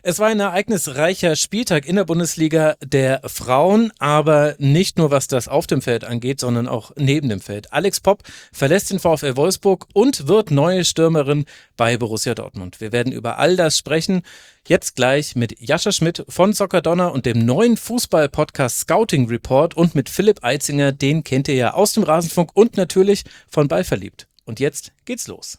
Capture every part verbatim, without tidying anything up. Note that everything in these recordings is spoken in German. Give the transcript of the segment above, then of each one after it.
Es war ein ereignisreicher Spieltag in der Bundesliga der Frauen, aber nicht nur was das auf dem Feld angeht, sondern auch neben dem Feld. Alex Popp verlässt den VfL Wolfsburg und wird neue Stürmerin bei Borussia Dortmund. Wir werden über all das sprechen, jetzt gleich mit Jascha Schmidt von Soccerdonna und dem neuen Fußball-Podcast Scouting Report und mit Philipp Eitzinger, den kennt ihr ja aus dem Rasenfunk und natürlich von Ballverliebt. Und jetzt geht's los.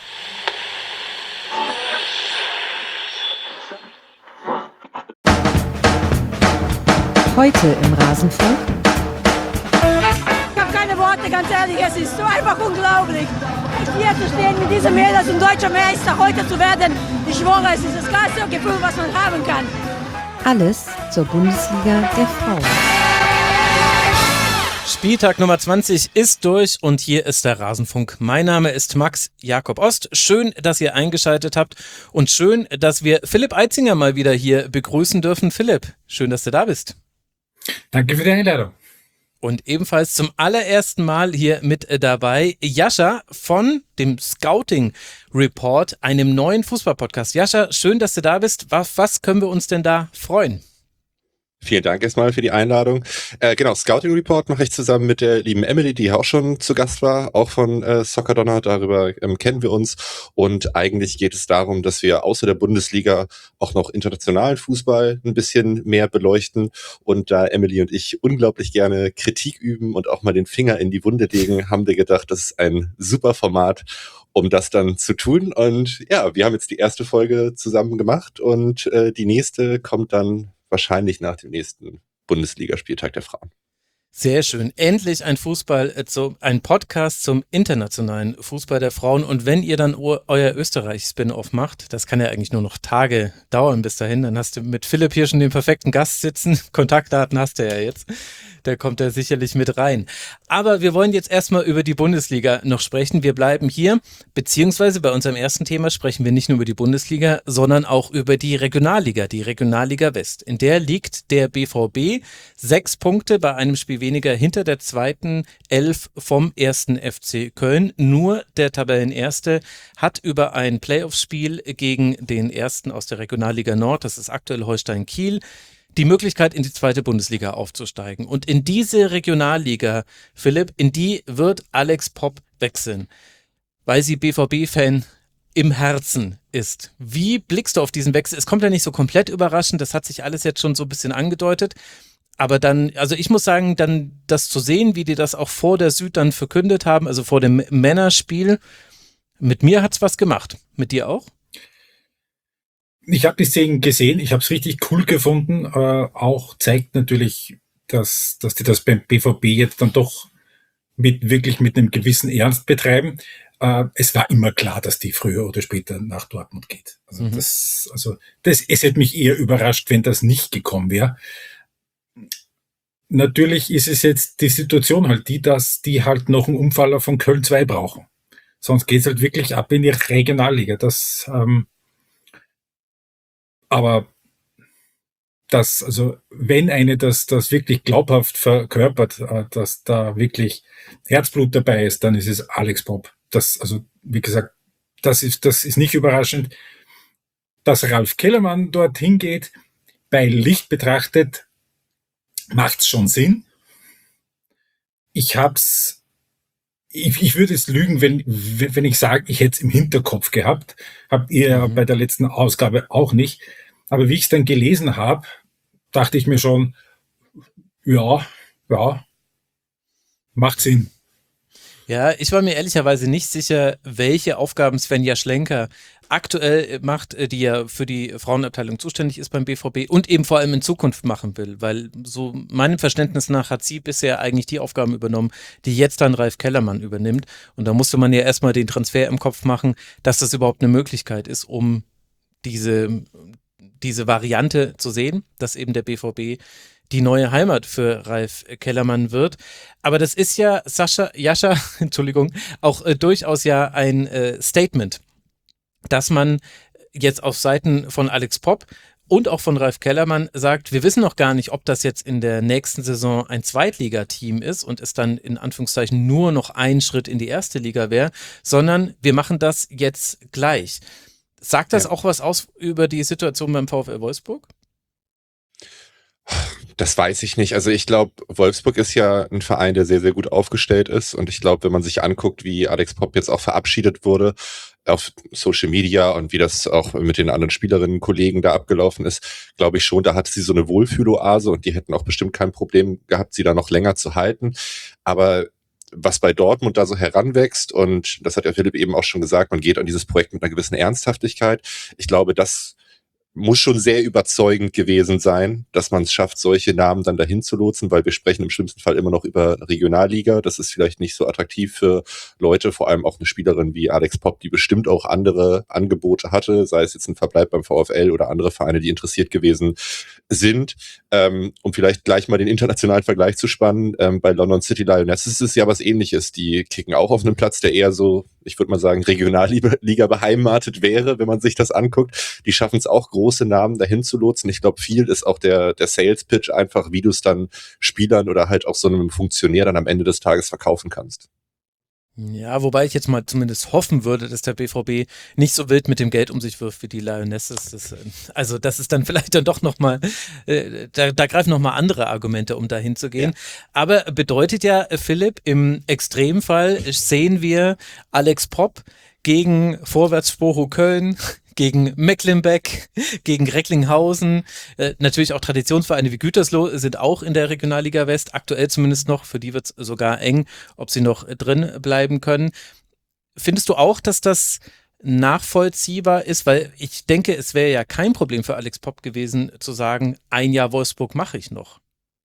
Heute im Rasenfunk. Ich habe keine Worte, ganz ehrlich, es ist so einfach unglaublich. Echt hier zu stehen mit diesem Mädels und deutscher Meister heute zu werden, ich schwöre, es ist das geilste Gefühl, was man haben kann. Alles zur Bundesliga der Frauen. Spieltag Nummer zwanzig ist durch und hier ist der Rasenfunk. Mein Name ist Max Jakob Ost. Schön, dass ihr eingeschaltet habt und schön, dass wir Philipp Eitzinger mal wieder hier begrüßen dürfen. Philipp, schön, dass du da bist. Danke für die Einladung. Und ebenfalls zum allerersten Mal hier mit dabei Jascha von dem Scouting Report, einem neuen Fußballpodcast. Jascha, schön, dass du da bist. Was, was können wir uns denn da freuen? Vielen Dank erstmal für die Einladung. Äh, genau, Scouting Report mache ich zusammen mit der lieben Emily, die auch schon zu Gast war, auch von äh, Soccerdonna. Darüber ähm, kennen wir uns. Und eigentlich geht es darum, dass wir außer der Bundesliga auch noch internationalen Fußball ein bisschen mehr beleuchten. Und da Emily und ich unglaublich gerne Kritik üben und auch mal den Finger in die Wunde legen, haben wir gedacht, das ist ein super Format, um das dann zu tun. Und ja, wir haben jetzt die erste Folge zusammen gemacht und äh, die nächste kommt dann wahrscheinlich nach dem nächsten Bundesligaspieltag der Frauen. Sehr schön. Endlich ein Fußball, ein Podcast zum internationalen Fußball der Frauen. Und wenn ihr dann euer Österreich-Spin-Off macht, das kann ja eigentlich nur noch Tage dauern bis dahin, dann hast du mit Philipp hier schon den perfekten Gast sitzen. Kontaktdaten hast du ja jetzt. Da kommt er sicherlich mit rein. Aber wir wollen jetzt erstmal über die Bundesliga noch sprechen. Wir bleiben hier, beziehungsweise bei unserem ersten Thema sprechen wir nicht nur über die Bundesliga, sondern auch über die Regionalliga, die Regionalliga West. In der liegt der B V B sechs Punkte bei einem Spiel weniger hinter der zweiten Elf vom ersten F C Köln. Nur der Tabellenerste hat über ein Playoff-Spiel gegen den ersten aus der Regionalliga Nord, das ist aktuell Holstein Kiel, die Möglichkeit, in die zweite Bundesliga aufzusteigen. Und in diese Regionalliga, Philipp, in die wird Alex Popp wechseln, weil sie B V B-Fan im Herzen ist. Wie blickst du auf diesen Wechsel? Es kommt ja nicht so komplett überraschend, das hat sich alles jetzt schon so ein bisschen angedeutet. Aber dann, also ich muss sagen, dann das zu sehen, wie die das auch vor der Süd dann verkündet haben, also vor dem Männerspiel, mit mir hat's was gemacht. Mit dir auch? Ich habe die Szenen gesehen, ich habe es richtig cool gefunden. Äh, auch zeigt natürlich, dass, dass die das beim B V B jetzt dann doch mit wirklich mit einem gewissen Ernst betreiben. Äh, es war immer klar, dass die früher oder später nach Dortmund geht. Also mhm. das, also das, es hätte mich eher überrascht, wenn das nicht gekommen wäre. Natürlich ist es jetzt die Situation halt die, dass die halt noch einen Umfaller von Köln zwei brauchen. Sonst geht's halt wirklich ab in die Regionalliga. Das, ähm, aber das, also wenn eine das, das wirklich glaubhaft verkörpert, äh, dass da wirklich Herzblut dabei ist, dann ist es Alex Popp. Das, also wie gesagt, das ist, das ist nicht überraschend. Dass Ralf Kellermann dorthin geht, bei Licht betrachtet, macht's schon Sinn. Ich hab's, ich, ich würde es lügen, wenn, wenn ich sage, ich hätte es im Hinterkopf gehabt. Habt ihr mhm. bei der letzten Ausgabe auch nicht. Aber wie ich es dann gelesen habe, dachte ich mir schon, ja, ja, macht Sinn. Ja, ich war mir ehrlicherweise nicht sicher, welche Aufgaben Svenja Schlenker aktuell macht, die ja für die Frauenabteilung zuständig ist beim B V B und eben vor allem in Zukunft machen will, weil so meinem Verständnis nach hat sie bisher eigentlich die Aufgaben übernommen, die jetzt dann Ralf Kellermann übernimmt, und da musste man ja erstmal den Transfer im Kopf machen, dass das überhaupt eine Möglichkeit ist, um diese, diese Variante zu sehen, dass eben der B V B die neue Heimat für Ralf Kellermann wird. Aber das ist ja, Sascha, Jascha, Entschuldigung, auch äh, durchaus ja ein äh, Statement, dass man jetzt auf Seiten von Alex Popp und auch von Ralf Kellermann sagt, wir wissen noch gar nicht, ob das jetzt in der nächsten Saison ein Zweitligateam ist und es dann in Anführungszeichen nur noch ein Schritt in die erste Liga wäre, sondern wir machen das jetzt gleich. Sagt das Ja. auch was aus über die Situation beim VfL Wolfsburg? Das weiß ich nicht. Also ich glaube, Wolfsburg ist ja ein Verein, der sehr, sehr gut aufgestellt ist. Und ich glaube, wenn man sich anguckt, wie Alex Popp jetzt auch verabschiedet wurde auf Social Media und wie das auch mit den anderen Spielerinnen, Kollegen da abgelaufen ist, glaube ich schon, da hatte sie so eine Wohlfühloase und die hätten auch bestimmt kein Problem gehabt, sie da noch länger zu halten. Aber was bei Dortmund da so heranwächst, und das hat ja Philipp eben auch schon gesagt, man geht an dieses Projekt mit einer gewissen Ernsthaftigkeit. Ich glaube, das muss schon sehr überzeugend gewesen sein, dass man es schafft, solche Namen dann dahin zu lotsen, weil wir sprechen im schlimmsten Fall immer noch über Regionalliga. Das ist vielleicht nicht so attraktiv für Leute, vor allem auch eine Spielerin wie Alex Popp, die bestimmt auch andere Angebote hatte, sei es jetzt ein Verbleib beim VfL oder andere Vereine, die interessiert gewesen sind. Ähm, um vielleicht gleich mal den internationalen Vergleich zu spannen, ähm, bei London City Lionesses ist es ja was Ähnliches. Die kicken auch auf einem Platz, der eher so, ich würde mal sagen, Regionalliga beheimatet wäre, wenn man sich das anguckt. Die schaffen es auch, große Namen dahin zu lotsen. Ich glaube, viel ist auch der, der Sales-Pitch einfach, wie du es dann Spielern oder halt auch so einem Funktionär dann am Ende des Tages verkaufen kannst. Ja, wobei ich jetzt mal zumindest hoffen würde, dass der B V B nicht so wild mit dem Geld um sich wirft wie die Lionesses. Das, also das ist dann vielleicht dann doch nochmal, äh, da, da greifen nochmal andere Argumente, um da hinzugehen. Ja. Aber bedeutet ja, Philipp, im Extremfall sehen wir Alex Popp gegen Vorwärts Sporo Köln, gegen Mecklenbeck, gegen Recklinghausen, äh, natürlich auch Traditionsvereine wie Gütersloh sind auch in der Regionalliga West, aktuell zumindest noch, für die wird es sogar eng, ob sie noch drin bleiben können. Findest du auch, dass das nachvollziehbar ist? Weil ich denke, es wäre ja kein Problem für Alex Popp gewesen, zu sagen, ein Jahr Wolfsburg mache ich noch.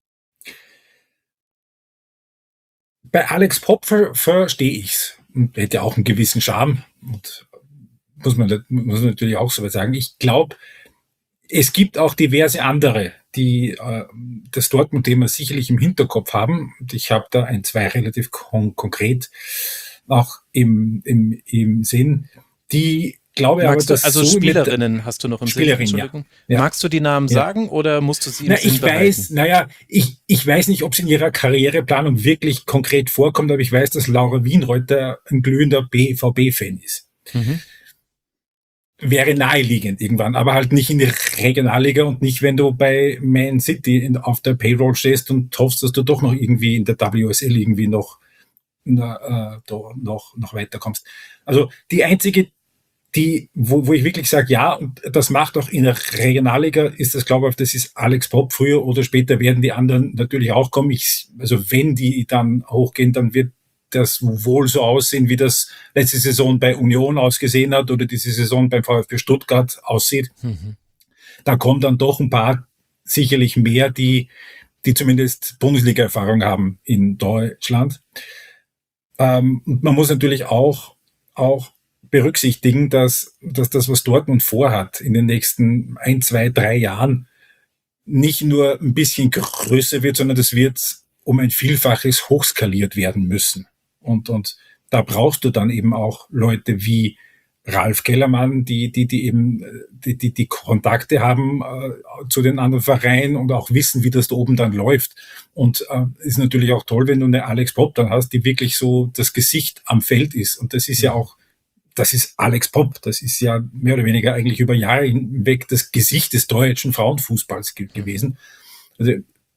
Bei Alex Popp ver- verstehe ich's. Und hätte auch einen gewissen Charme und muss man, muss man natürlich auch so was sagen. Ich glaube, es gibt auch diverse andere, die äh, das Dortmund-Thema sicherlich im Hinterkopf haben. Und ich habe da ein, zwei relativ kon- konkret auch im, im, im Sinn, die glaube Magst aber, dass dass also so Spielerinnen mit, hast du noch im Spielerin, Sinn, Entschuldigung. Ja. Magst du die Namen ja. sagen oder musst du sie im Na, Sinn ich behalten? weiß, naja, ich, ich weiß nicht, ob es in ihrer Karriereplanung wirklich konkret vorkommt, aber ich weiß, dass Laura Wienreuter ein glühender B V B-Fan ist. Mhm. Wäre naheliegend irgendwann, aber halt nicht in die Regionalliga und nicht, wenn du bei Man City in, auf der Payroll stehst und hoffst, dass du doch noch irgendwie in der W S L irgendwie noch, na, äh, noch, noch weiterkommst. Also die einzige, die, wo, wo ich wirklich sage, ja, und das macht auch in der Regionalliga, ist das, glaube ich, das ist Alex Popp. Früher oder später werden die anderen natürlich auch kommen. Ich, also wenn die dann hochgehen, dann wird das wohl so aussehen, wie das letzte Saison bei Union ausgesehen hat oder diese Saison beim VfB Stuttgart aussieht. Mhm. Da kommen dann doch ein paar sicherlich mehr, die, die zumindest Bundesliga-Erfahrung haben in Deutschland. Ähm, und man muss natürlich auch, auch berücksichtigen, dass, dass das, was Dortmund vorhat in den nächsten ein, zwei, drei Jahren, nicht nur ein bisschen größer wird, sondern das wird um ein Vielfaches hochskaliert werden müssen. Und, und da brauchst du dann eben auch Leute wie Ralf Kellermann, die, die, die eben, die, die, die Kontakte haben äh, zu den anderen Vereinen und auch wissen, wie das da oben dann läuft. Und äh, ist natürlich auch toll, wenn du eine Alex Popp dann hast, die wirklich so das Gesicht am Feld ist. Und das ist ja auch, das ist Alex Popp. Das ist ja mehr oder weniger eigentlich über Jahre hinweg das Gesicht des deutschen Frauenfußballs ge- gewesen. Also,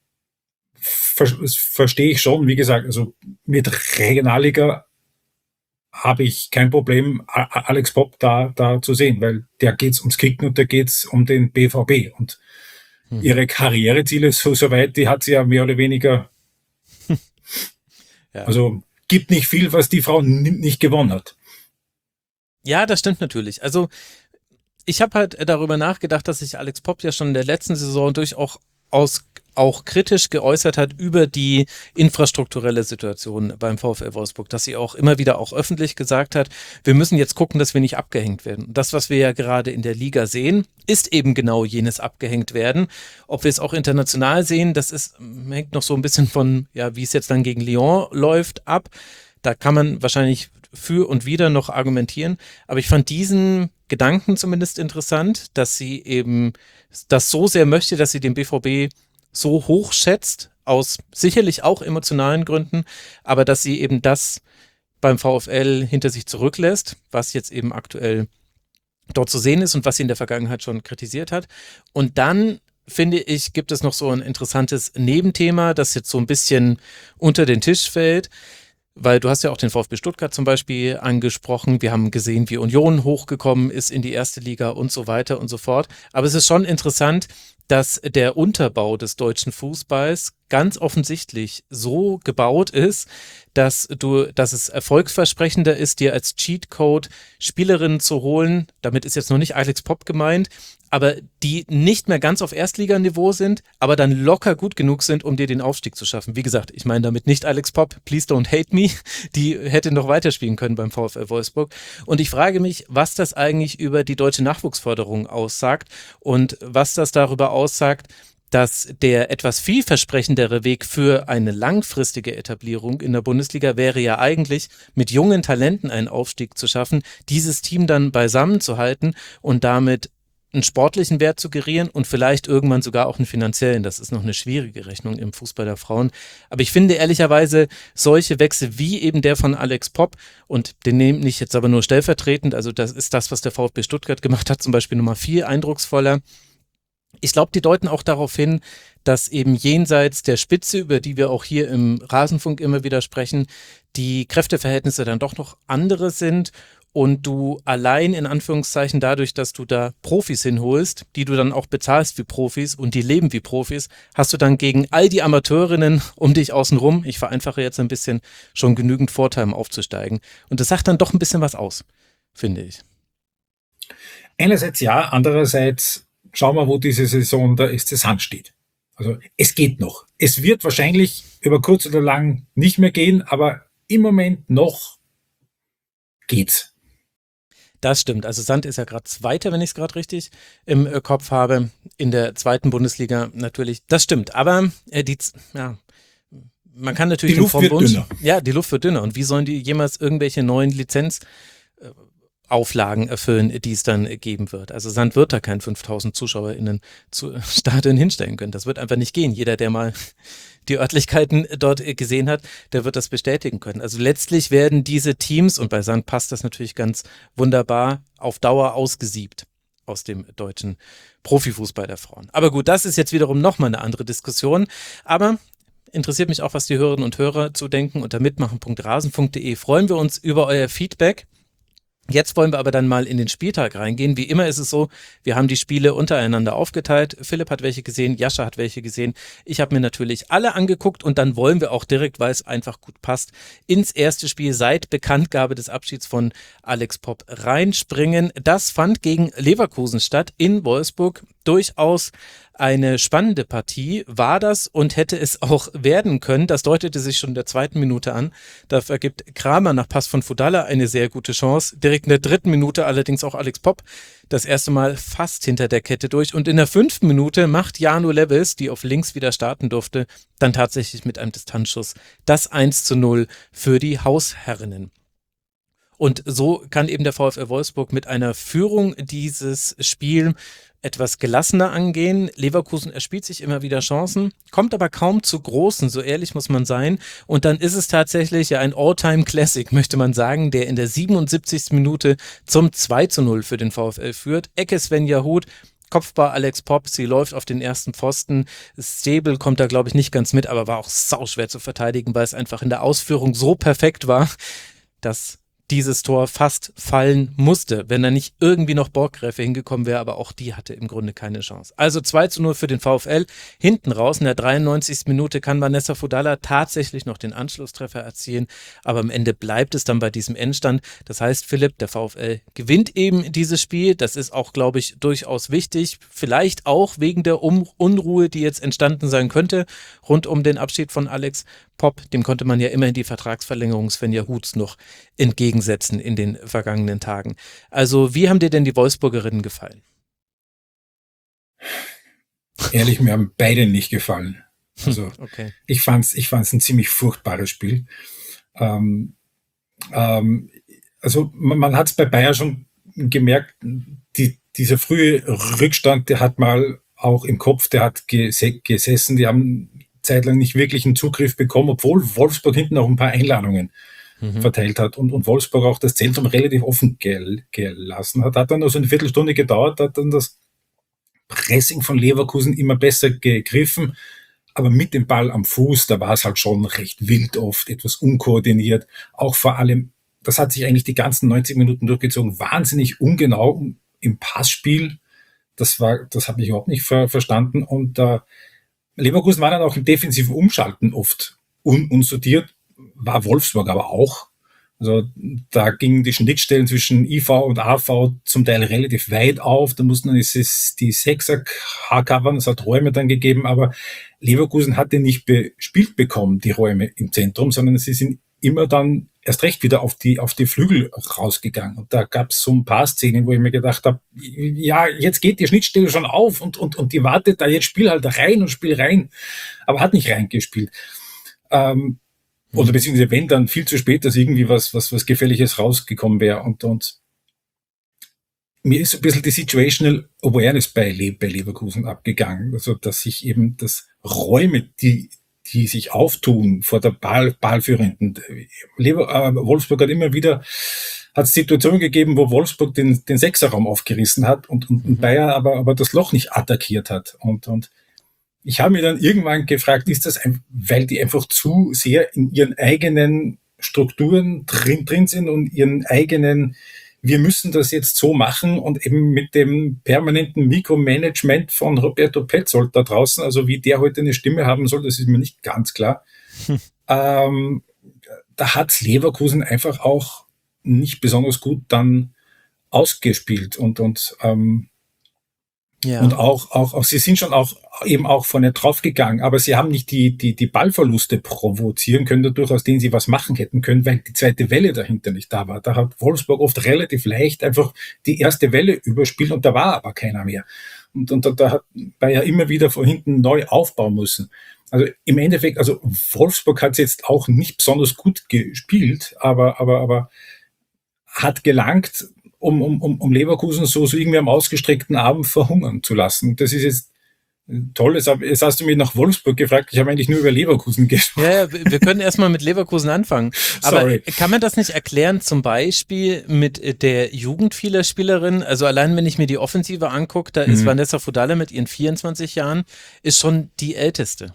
verstehe ich schon, wie gesagt, also mit Regionalliga habe ich kein Problem, Alex Popp da, da zu sehen, weil der geht's ums Kicken und da geht's um den B V B und hm. ihre Karriereziele so soweit, die hat sie ja mehr oder weniger, ja. Also gibt nicht viel, was die Frau n- nicht gewonnen hat. Ja, das stimmt natürlich. Also ich habe halt darüber nachgedacht, dass sich Alex Popp ja schon in der letzten Saison durchaus aus auch kritisch geäußert hat über die infrastrukturelle Situation beim VfL Wolfsburg, dass sie auch immer wieder auch öffentlich gesagt hat, wir müssen jetzt gucken, dass wir nicht abgehängt werden. Das, was wir ja gerade in der Liga sehen, ist eben genau jenes abgehängt werden. Ob wir es auch international sehen, das ist, hängt noch so ein bisschen von, ja, wie es jetzt dann gegen Lyon läuft, ab. Da kann man wahrscheinlich für und wieder noch argumentieren, aber ich fand diesen Gedanken zumindest interessant, dass sie eben das so sehr möchte, dass sie den B V B so hoch schätzt, aus sicherlich auch emotionalen Gründen, aber dass sie eben das beim VfL hinter sich zurücklässt, was jetzt eben aktuell dort zu sehen ist und was sie in der Vergangenheit schon kritisiert hat. Und dann, finde ich, gibt es noch so ein interessantes Nebenthema, das jetzt so ein bisschen unter den Tisch fällt, weil du hast ja auch den VfB Stuttgart zum Beispiel angesprochen. Wir haben gesehen, wie Union hochgekommen ist in die erste Liga und so weiter und so fort. Aber es ist schon interessant, dass der Unterbau des deutschen Fußballs ganz offensichtlich so gebaut ist, dass du, dass es erfolgsversprechender ist, dir als Cheatcode Spielerinnen zu holen. Damit ist jetzt noch nicht Alex Popp gemeint, aber die nicht mehr ganz auf Erstliganiveau sind, aber dann locker gut genug sind, um dir den Aufstieg zu schaffen. Wie gesagt, ich meine damit nicht Alex Popp, please don't hate me, die hätte noch weiterspielen können beim VfL Wolfsburg. Und ich frage mich, was das eigentlich über die deutsche Nachwuchsförderung aussagt und was das darüber aussagt, dass der etwas vielversprechendere Weg für eine langfristige Etablierung in der Bundesliga wäre ja eigentlich, mit jungen Talenten einen Aufstieg zu schaffen, dieses Team dann beisammen zu halten und damit einen sportlichen Wert zu gerieren und vielleicht irgendwann sogar auch einen finanziellen. Das ist noch eine schwierige Rechnung im Fußball der Frauen. Aber ich finde ehrlicherweise solche Wechsel wie eben der von Alex Popp, und den nehme ich jetzt aber nur stellvertretend, also das ist das, was der VfB Stuttgart gemacht hat, zum Beispiel nochmal viel eindrucksvoller. Ich glaube, die deuten auch darauf hin, dass eben jenseits der Spitze, über die wir auch hier im Rasenfunk immer wieder sprechen, die Kräfteverhältnisse dann doch noch andere sind und du allein in Anführungszeichen dadurch, dass du da Profis hinholst, die du dann auch bezahlst wie Profis und die leben wie Profis, hast du dann gegen all die Amateurinnen um dich außenrum, ich vereinfache jetzt ein bisschen, schon genügend Vorteil, um aufzusteigen. Und das sagt dann doch ein bisschen was aus, finde ich. Einerseits ja, andererseits schauen wir, wo diese Saison der S C Sand steht. Also es geht noch. Es wird wahrscheinlich über kurz oder lang nicht mehr gehen, aber im Moment noch geht's. Das stimmt. Also Sand ist ja gerade Zweiter, wenn ich es gerade richtig im äh, Kopf habe, in der zweiten Bundesliga natürlich. Das stimmt. Aber äh, die, ja, man kann natürlich die Luft wird Wunsch, dünner. Ja, die Luft wird dünner. Und wie sollen die jemals irgendwelche neuen Lizenz äh, Auflagen erfüllen, die es dann geben wird. Also Sand wird da kein fünftausend ZuschauerInnen zu Stadion hinstellen können. Das wird einfach nicht gehen. Jeder, der mal die Örtlichkeiten dort gesehen hat, der wird das bestätigen können. Also letztlich werden diese Teams, und bei Sand passt das natürlich ganz wunderbar, auf Dauer ausgesiebt aus dem deutschen Profifußball der Frauen. Aber gut, das ist jetzt wiederum nochmal eine andere Diskussion. Aber interessiert mich auch, was die Hörerinnen und Hörer zu denken. Unter mitmachen punkt rasen punkt de freuen wir uns über euer Feedback. Jetzt wollen wir aber dann mal in den Spieltag reingehen. Wie immer ist es so, wir haben die Spiele untereinander aufgeteilt. Philipp hat welche gesehen, Jascha hat welche gesehen. Ich habe mir natürlich alle angeguckt und dann wollen wir auch direkt, weil es einfach gut passt, ins erste Spiel seit Bekanntgabe des Abschieds von Alex Popp reinspringen. Das fand gegen Leverkusen statt in Wolfsburg. Durchaus eine spannende Partie war das und hätte es auch werden können. Das deutete sich schon in der zweiten Minute an. Da vergibt Kramer nach Pass von Fudalla eine sehr gute Chance. Direkt in der dritten Minute allerdings auch Alex Popp das erste Mal fast hinter der Kette durch. Und in der fünften Minute macht Jano Lewis, die auf links wieder starten durfte, dann tatsächlich mit einem Distanzschuss das eins zu null für die Hausherrinnen. Und so kann eben der VfL Wolfsburg mit einer Führung dieses Spiel etwas gelassener angehen. Leverkusen erspielt sich immer wieder Chancen, kommt aber kaum zu großen, so ehrlich muss man sein. Und dann ist es tatsächlich ja ein All-Time-Classic, möchte man sagen, der in der siebenundsiebzigsten Minute zum zwei zu null für den VfL führt. Ecke Svenja Huth, Kopfball Alex Popp, sie läuft auf den ersten Pfosten. Stable kommt da, glaube ich, nicht ganz mit, aber war auch sauschwer zu verteidigen, weil es einfach in der Ausführung so perfekt war, dass dieses Tor fast fallen musste, wenn da nicht irgendwie noch Borggräfe hingekommen wäre, aber auch die hatte im Grunde keine Chance. Also zwei zu null für den VfL. Hinten raus, in der dreiundneunzigsten Minute kann Vanessa Fudalla tatsächlich noch den Anschlusstreffer erzielen, aber am Ende bleibt es dann bei diesem Endstand. Das heißt, Philipp, der VfL gewinnt eben dieses Spiel. Das ist auch, glaube ich, durchaus wichtig. Vielleicht auch wegen der um- Unruhe, die jetzt entstanden sein könnte, rund um den Abschied von Alex Popp. Dem konnte man ja immerhin die Vertragsverlängerung Svenja Huths noch entgegensetzen in den vergangenen Tagen. Also wie haben dir denn die Wolfsburgerinnen gefallen? Ehrlich, mir haben beide nicht gefallen. Also okay. ich fand's, ich fand's ein ziemlich furchtbares Spiel. Ähm, ähm, also man, man hat es bei Bayern schon gemerkt, die, dieser frühe Rückstand, der hat mal auch im Kopf, der hat ges- gesessen, die haben zeitlang nicht wirklich einen Zugriff bekommen, obwohl Wolfsburg hinten auch ein paar Einladungen mhm. verteilt hat und, und Wolfsburg auch das Zentrum relativ offen gel, gelassen hat. Hat dann noch so eine Viertelstunde gedauert, hat dann das Pressing von Leverkusen immer besser gegriffen, aber mit dem Ball am Fuß, da war es halt schon recht wild oft, etwas unkoordiniert, auch vor allem, das hat sich eigentlich die ganzen neunzig Minuten durchgezogen, wahnsinnig ungenau im Passspiel, das war, das habe ich überhaupt nicht ver- verstanden und äh, Leverkusen war dann auch im defensiven Umschalten oft un- unsortiert, war Wolfsburg aber auch. Also da gingen die Schnittstellen zwischen I V und A V zum Teil relativ weit auf. Da mussten dann die Sechser covern, es hat Räume dann gegeben, aber Leverkusen hatte nicht bespielt bekommen, die Räume im Zentrum, sondern sie sind immer dann erst recht wieder auf die auf die Flügel rausgegangen. Und da gab es so ein paar Szenen, wo ich mir gedacht habe, ja, jetzt geht die Schnittstelle schon auf und, und, und die wartet da, jetzt spiel halt rein und spiel rein, aber hat nicht reingespielt. Ähm, Oder beziehungsweise wenn, dann viel zu spät, dass irgendwie was, was, was Gefährliches rausgekommen wäre. Und, und mir ist ein bisschen die Situational Awareness bei, Le- bei Leverkusen abgegangen. Also, dass sich eben das Räume, die, die sich auftun vor der Ball, Ballführenden. Lever, äh, Wolfsburg hat immer wieder, hat es Situationen gegeben, wo Wolfsburg den, den Sechserraum aufgerissen hat und, und, und Bayern aber, aber das Loch nicht attackiert hat. Und, und, ich habe mir dann irgendwann gefragt, ist das, ein, weil die einfach zu sehr in ihren eigenen Strukturen drin, drin sind und ihren eigenen, wir müssen das jetzt so machen und eben mit dem permanenten Mikromanagement von Roberto Petzold da draußen, also wie der heute eine Stimme haben soll, das ist mir nicht ganz klar. Hm. Ähm, da hat's Leverkusen einfach auch nicht besonders gut dann ausgespielt und, und ähm, Ja. Und auch, auch, auch, sie sind schon auch eben auch vorne draufgegangen, aber sie haben nicht die, die, die Ballverluste provozieren können, dadurch, aus denen sie was machen hätten können, weil die zweite Welle dahinter nicht da war. Da hat Wolfsburg oft relativ leicht einfach die erste Welle überspielt und da war aber keiner mehr. Und, und da, da hat Bayern immer wieder von hinten neu aufbauen müssen. Also im Endeffekt, also Wolfsburg hat jetzt auch nicht besonders gut gespielt, aber, aber, aber hat gelangt, Um, um, um Leverkusen so, so irgendwie am ausgestreckten Arm verhungern zu lassen. Das ist jetzt toll. Jetzt hast du mich nach Wolfsburg gefragt. Ich habe eigentlich nur über Leverkusen gesprochen. Ja, ja, wir können erstmal mit Leverkusen anfangen. Aber Sorry. Kann man das nicht erklären, zum Beispiel mit der Jugend vieler Spielerinnen? Also allein, wenn ich mir die Offensive angucke, da ist mhm. Vanessa Fudala mit ihren vierundzwanzig Jahren, ist schon die älteste.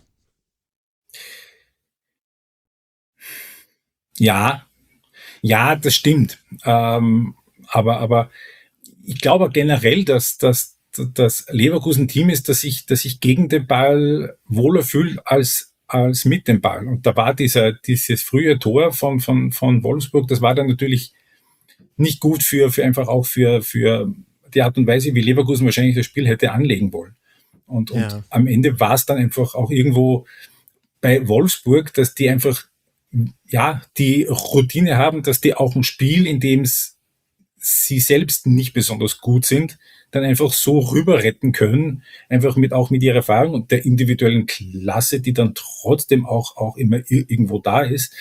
Ja, ja, das stimmt. Ähm, Aber, aber ich glaube generell, dass, dass das Leverkusen-Team ist, dass sich, dass sich gegen den Ball wohler fühlt als, als mit dem Ball. Und da war dieser, dieses frühe Tor von, von, von Wolfsburg, das war dann natürlich nicht gut für, für einfach auch für, für die Art und Weise, wie Leverkusen wahrscheinlich das Spiel hätte anlegen wollen. Und, und ja. am Ende war es dann einfach auch irgendwo bei Wolfsburg, dass die einfach, ja, die Routine haben, dass die auch ein Spiel, in dem es sie selbst nicht besonders gut sind, dann einfach so rüber retten können, einfach mit auch mit ihrer Erfahrung und der individuellen Klasse, die dann trotzdem auch auch immer irgendwo da ist,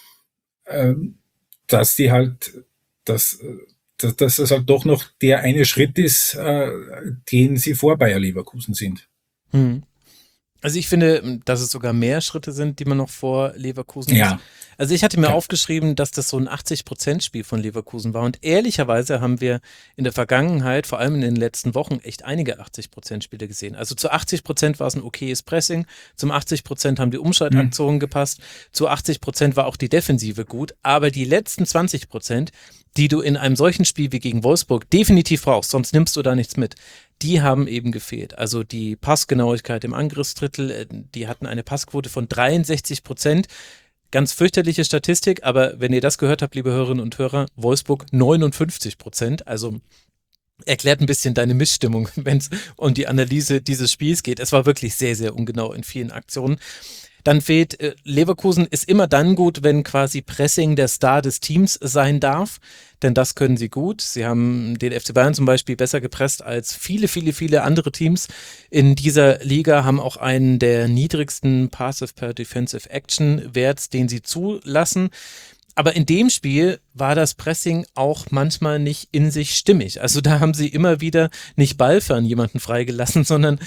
ähm, dass die halt, dass, dass, dass es halt doch noch der eine Schritt ist, äh, den sie vor Bayer Leverkusen sind. Hm. Also ich finde, dass es sogar mehr Schritte sind, die man noch vor Leverkusen ja. ist. Also ich hatte mir ja. aufgeschrieben, dass das so ein achtzig-Prozent-Spiel von Leverkusen war und ehrlicherweise haben wir in der Vergangenheit, vor allem in den letzten Wochen, echt einige achtzig-Prozent-Spiele gesehen. Also zu achtzig Prozent war es ein okayes Pressing, zum achtzig Prozent haben die Umschaltaktionen mhm. gepasst, zu achtzig Prozent war auch die Defensive gut, aber die letzten zwanzig Prozent, die du in einem solchen Spiel wie gegen Wolfsburg definitiv brauchst, sonst nimmst du da nichts mit, die haben eben gefehlt. Also die Passgenauigkeit im Angriffsdrittel, die hatten eine Passquote von dreiundsechzig Prozent. Ganz fürchterliche Statistik, aber wenn ihr das gehört habt, liebe Hörerinnen und Hörer, Wolfsburg neunundfünfzig Prozent, also erklärt ein bisschen deine Missstimmung, wenn es um die Analyse dieses Spiels geht. Es war wirklich sehr, sehr ungenau in vielen Aktionen. Dann fehlt, äh, Leverkusen ist immer dann gut, wenn quasi Pressing der Star des Teams sein darf, denn das können sie gut. Sie haben den F C Bayern zum Beispiel besser gepresst als viele, viele, viele andere Teams in dieser Liga, haben auch einen der niedrigsten Passive per Defensive Action Werts, den sie zulassen. Aber in dem Spiel war das Pressing auch manchmal nicht in sich stimmig. Also da haben sie immer wieder nicht ballfern jemanden freigelassen, sondern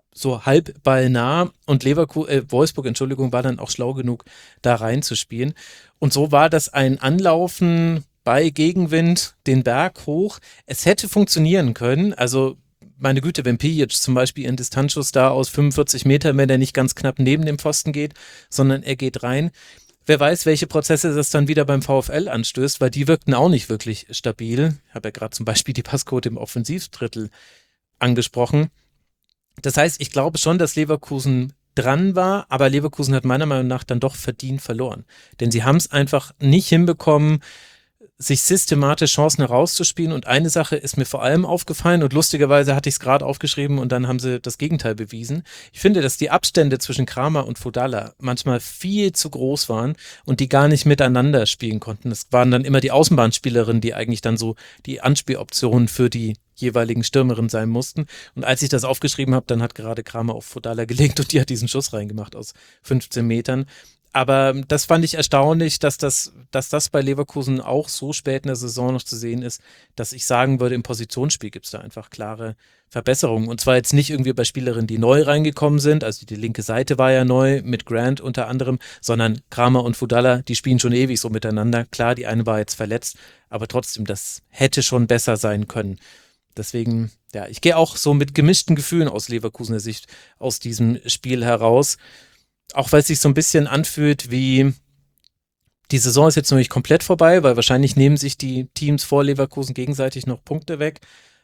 so halb ballnah und Leverkusen, äh, Wolfsburg, Entschuldigung, war dann auch schlau genug, da reinzuspielen. Und so war das ein Anlaufen bei Gegenwind den Berg hoch. Es hätte funktionieren können, also meine Güte, wenn Pijic zum Beispiel ihren Distanzschuss da aus fünfundvierzig Metern, wenn er nicht ganz knapp neben dem Pfosten geht, sondern er geht rein. Wer weiß, welche Prozesse das dann wieder beim VfL anstößt, weil die wirkten auch nicht wirklich stabil. Ich habe ja gerade zum Beispiel die Passquote im Offensivdrittel angesprochen. Das heißt, ich glaube schon, dass Leverkusen dran war, aber Leverkusen hat meiner Meinung nach dann doch verdient verloren. Denn sie haben es einfach nicht hinbekommen, sich systematisch Chancen herauszuspielen. Und eine Sache ist mir vor allem aufgefallen und lustigerweise hatte ich es gerade aufgeschrieben und dann haben sie das Gegenteil bewiesen. Ich finde, dass die Abstände zwischen Kramer und Fodalla manchmal viel zu groß waren und die gar nicht miteinander spielen konnten. Es waren dann immer die Außenbahnspielerinnen, die eigentlich dann so die Anspieloptionen für die jeweiligen Stürmerinnen sein mussten. Und als ich das aufgeschrieben habe, dann hat gerade Kramer auf Fodalla gelegt und die hat diesen Schuss reingemacht aus fünfzehn Metern. Aber das fand ich erstaunlich, dass das, dass das bei Leverkusen auch so spät in der Saison noch zu sehen ist, dass ich sagen würde, im Positionsspiel gibt es da einfach klare Verbesserungen. Und zwar jetzt nicht irgendwie bei Spielerinnen, die neu reingekommen sind, also die linke Seite war ja neu, mit Grant unter anderem, sondern Kramer und Fodalla, die spielen schon ewig so miteinander. Klar, die eine war jetzt verletzt, aber trotzdem, das hätte schon besser sein können. Deswegen, ja, ich gehe auch so mit gemischten Gefühlen aus Leverkusener Sicht aus diesem Spiel heraus. Auch weil es sich so ein bisschen anfühlt wie, die Saison ist jetzt noch nicht komplett vorbei, weil wahrscheinlich nehmen sich die Teams vor Leverkusen gegenseitig noch Punkte weg.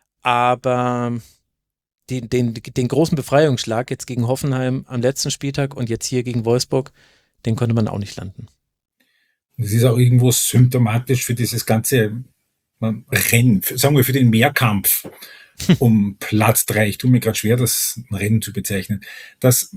Aber den, den, den großen Befreiungsschlag jetzt gegen Hoffenheim am letzten Spieltag und jetzt hier gegen Wolfsburg, den konnte man auch nicht landen. Es ist auch irgendwo symptomatisch für dieses ganze Rennen, sagen wir für den Mehrkampf um Platz drei. Ich tue mir gerade schwer, das Rennen zu bezeichnen. Das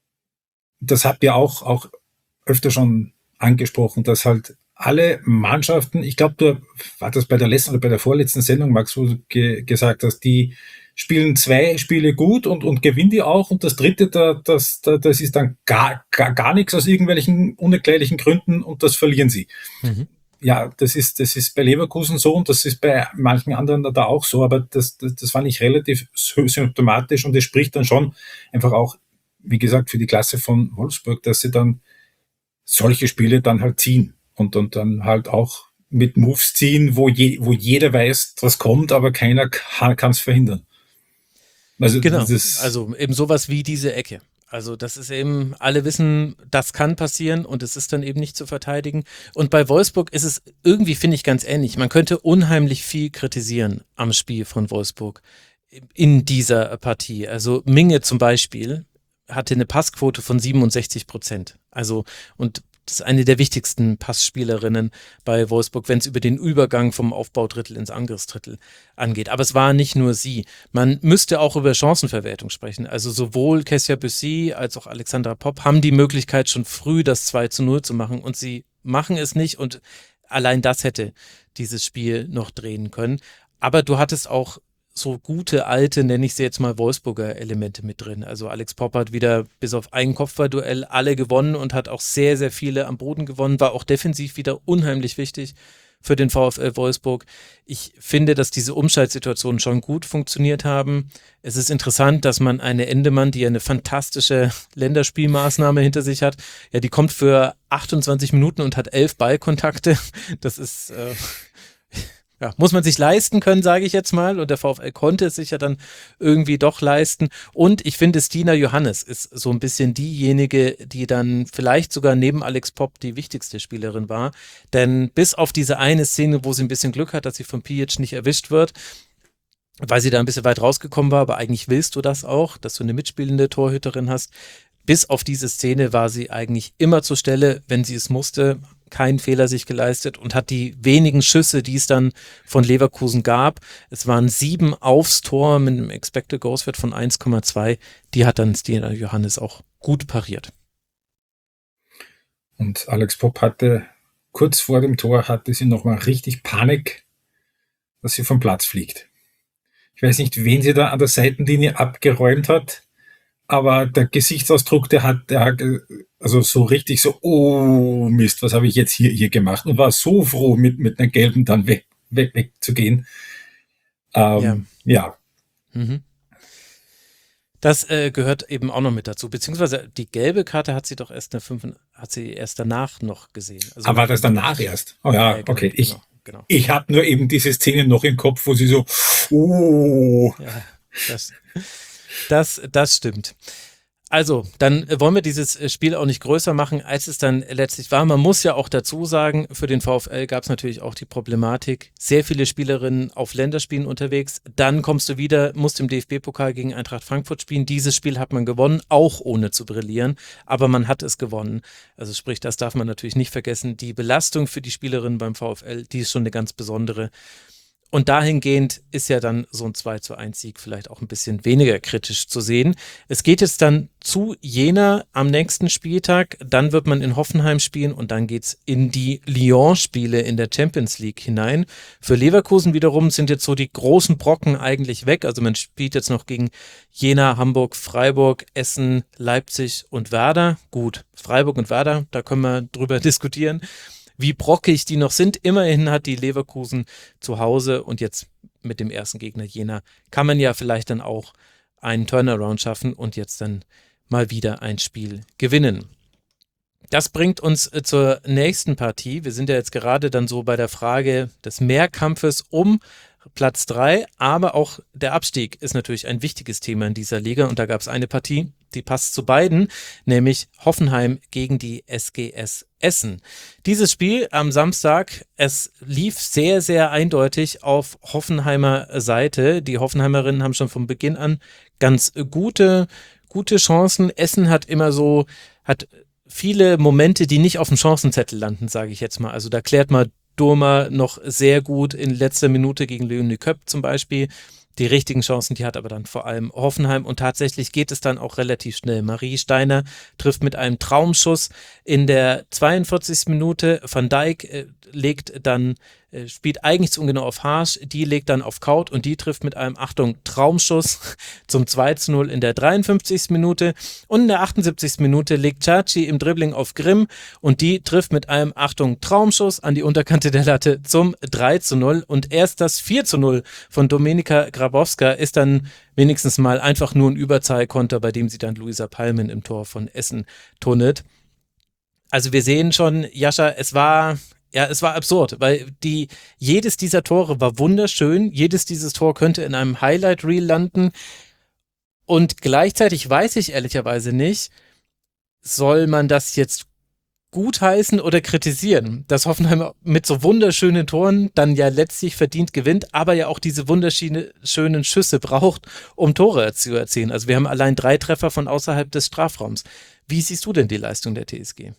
Das habt ihr auch, auch öfter schon angesprochen, dass halt alle Mannschaften, ich glaube, du war das bei der letzten oder bei der vorletzten Sendung, Max, wo du ge- gesagt hast, die spielen zwei Spiele gut und, und gewinnen die auch und das dritte, da, das, da, das ist dann gar, gar, gar nichts aus irgendwelchen unerklärlichen Gründen und das verlieren sie. Mhm. Ja, das ist, das ist bei Leverkusen so und das ist bei manchen anderen da auch so, aber das, das, das fand ich relativ symptomatisch und es spricht dann schon einfach auch, wie gesagt, für die Klasse von Wolfsburg, dass sie dann solche Spiele dann halt ziehen und, und dann halt auch mit Moves ziehen, wo, je, wo jeder weiß, was kommt, aber keiner kann es verhindern. Also, genau, also eben sowas wie diese Ecke. Also das ist eben, alle wissen, das kann passieren und es ist dann eben nicht zu verteidigen. Und bei Wolfsburg ist es irgendwie, finde ich, ganz ähnlich. Man könnte unheimlich viel kritisieren am Spiel von Wolfsburg in dieser Partie. Also Minge zum Beispiel hatte eine Passquote von siebenundsechzig Prozent. Also, und das ist eine der wichtigsten Passspielerinnen bei Wolfsburg, wenn es über den Übergang vom Aufbaudrittel ins Angriffsdrittel angeht. Aber es war nicht nur sie. Man müsste auch über Chancenverwertung sprechen. Also sowohl Kessia Büssi als auch Alexandra Popp haben die Möglichkeit, schon früh das zwei zu null zu machen und sie machen es nicht und allein das hätte dieses Spiel noch drehen können. Aber du hattest auch so gute, alte, nenne ich sie jetzt mal, Wolfsburger Elemente mit drin. Also Alex Popp hat wieder bis auf ein Kopfballduell alle gewonnen und hat auch sehr, sehr viele am Boden gewonnen, war auch defensiv wieder unheimlich wichtig für den VfL Wolfsburg. Ich finde, dass diese Umschaltsituationen schon gut funktioniert haben. Es ist interessant, dass man eine Endemann, die ja eine fantastische Länderspielmaßnahme hinter sich hat, ja, die kommt für achtundzwanzig Minuten und hat elf Ballkontakte. Das ist äh, Ja, muss man sich leisten können, sage ich jetzt mal. Und der VfL konnte es sich ja dann irgendwie doch leisten. Und ich finde, Stina Johannes ist so ein bisschen diejenige, die dann vielleicht sogar neben Alex Popp die wichtigste Spielerin war. Denn bis auf diese eine Szene, wo sie ein bisschen Glück hat, dass sie von Pijic nicht erwischt wird, weil sie da ein bisschen weit rausgekommen war, aber eigentlich willst du das auch, dass du eine mitspielende Torhüterin hast. Bis auf diese Szene war sie eigentlich immer zur Stelle, wenn sie es musste, keinen Fehler sich geleistet und hat die wenigen Schüsse, die es dann von Leverkusen gab, es waren sieben aufs Tor mit einem Expected Goals Wert von eins Komma zwei, die hat dann Stina Johannes auch gut pariert. Und Alex Popp hatte, kurz vor dem Tor, hatte sie nochmal richtig Panik, dass sie vom Platz fliegt. Ich weiß nicht, wen sie da an der Seitenlinie abgeräumt hat, aber der Gesichtsausdruck, der hat, der hat also so richtig so, oh Mist, was habe ich jetzt hier, hier gemacht? Und war so froh, mit, mit einer gelben dann weg, weg, wegzugehen. Ähm, ja. ja. Mhm. Das äh, gehört eben auch noch mit dazu. Beziehungsweise die gelbe Karte hat sie doch erst eine fünf, hat sie erst danach noch gesehen. Also Aber war das danach erst? Oh ja, äh, genau, okay. Ich, genau, genau. ich habe nur eben diese Szene noch im Kopf, wo sie so, oh. Ja, das, das, das stimmt. Also, dann wollen wir dieses Spiel auch nicht größer machen, als es dann letztlich war. Man muss ja auch dazu sagen, für den VfL gab es natürlich auch die Problematik, sehr viele Spielerinnen auf Länderspielen unterwegs. Dann kommst du wieder, musst im D F B-Pokal gegen Eintracht Frankfurt spielen. Dieses Spiel hat man gewonnen, auch ohne zu brillieren, aber man hat es gewonnen. Also sprich, das darf man natürlich nicht vergessen. Die Belastung für die Spielerinnen beim VfL, die ist schon eine ganz besondere. Und dahingehend ist ja dann so ein zwei zu eins Sieg vielleicht auch ein bisschen weniger kritisch zu sehen. Es geht jetzt dann zu Jena am nächsten Spieltag, dann wird man in Hoffenheim spielen und dann geht's in die Lyon-Spiele in der Champions League hinein. Für Leverkusen wiederum sind jetzt so die großen Brocken eigentlich weg. Also man spielt jetzt noch gegen Jena, Hamburg, Freiburg, Essen, Leipzig und Werder. Gut, Freiburg und Werder, da können wir drüber diskutieren, wie brockig die noch sind. Immerhin hat die Leverkusen zu Hause und jetzt mit dem ersten Gegner Jena kann man ja vielleicht dann auch einen Turnaround schaffen und jetzt dann mal wieder ein Spiel gewinnen. Das bringt uns zur nächsten Partie. Wir sind ja jetzt gerade dann so bei der Frage des Mehrkampfes um Platz drei, aber auch der Abstieg ist natürlich ein wichtiges Thema in dieser Liga und da gab es eine Partie, die passt zu beiden, nämlich Hoffenheim gegen die S G S Essen. Dieses Spiel am Samstag, es lief sehr, sehr eindeutig auf Hoffenheimer Seite. Die Hoffenheimerinnen haben schon von Beginn an ganz gute, gute Chancen. Essen hat immer so, hat viele Momente, die nicht auf dem Chancenzettel landen, sage ich jetzt mal. Also da klärt mal Durma noch sehr gut in letzter Minute gegen Leonie Köpp zum Beispiel. Die richtigen Chancen, die hat aber dann vor allem Hoffenheim und tatsächlich geht es dann auch relativ schnell. Marie Steiner trifft mit einem Traumschuss in der zweiundvierzigsten Minute. Van Dijk äh, legt dann, äh, spielt eigentlich zu ungenau auf Harsch, die legt dann auf Kaut und die trifft mit einem, Achtung, Traumschuss zum zwei zu null in der dreiundfünfzigsten Minute und in der achtundsiebzigsten Minute legt Chachi im Dribbling auf Grimm und die trifft mit einem, Achtung, Traumschuss an die Unterkante der Latte zum drei zu null und erst das vier zu null von Domenica Grabowska ist dann wenigstens mal einfach nur ein Überzahlkonter, bei dem sie dann Luisa Palmen im Tor von Essen tunnelt. Also wir sehen schon, Jascha, es war, ja, es war absurd, weil die, jedes dieser Tore war wunderschön, jedes dieses Tor könnte in einem Highlight-Reel landen und gleichzeitig weiß ich ehrlicherweise nicht, soll man das jetzt gutheißen oder kritisieren, dass Hoffenheim mit so wunderschönen Toren dann ja letztlich verdient gewinnt, aber ja auch diese wunderschönen Schüsse braucht, um Tore zu erzielen. Also wir haben allein drei Treffer von außerhalb des Strafraums. Wie siehst du denn die Leistung der T S G?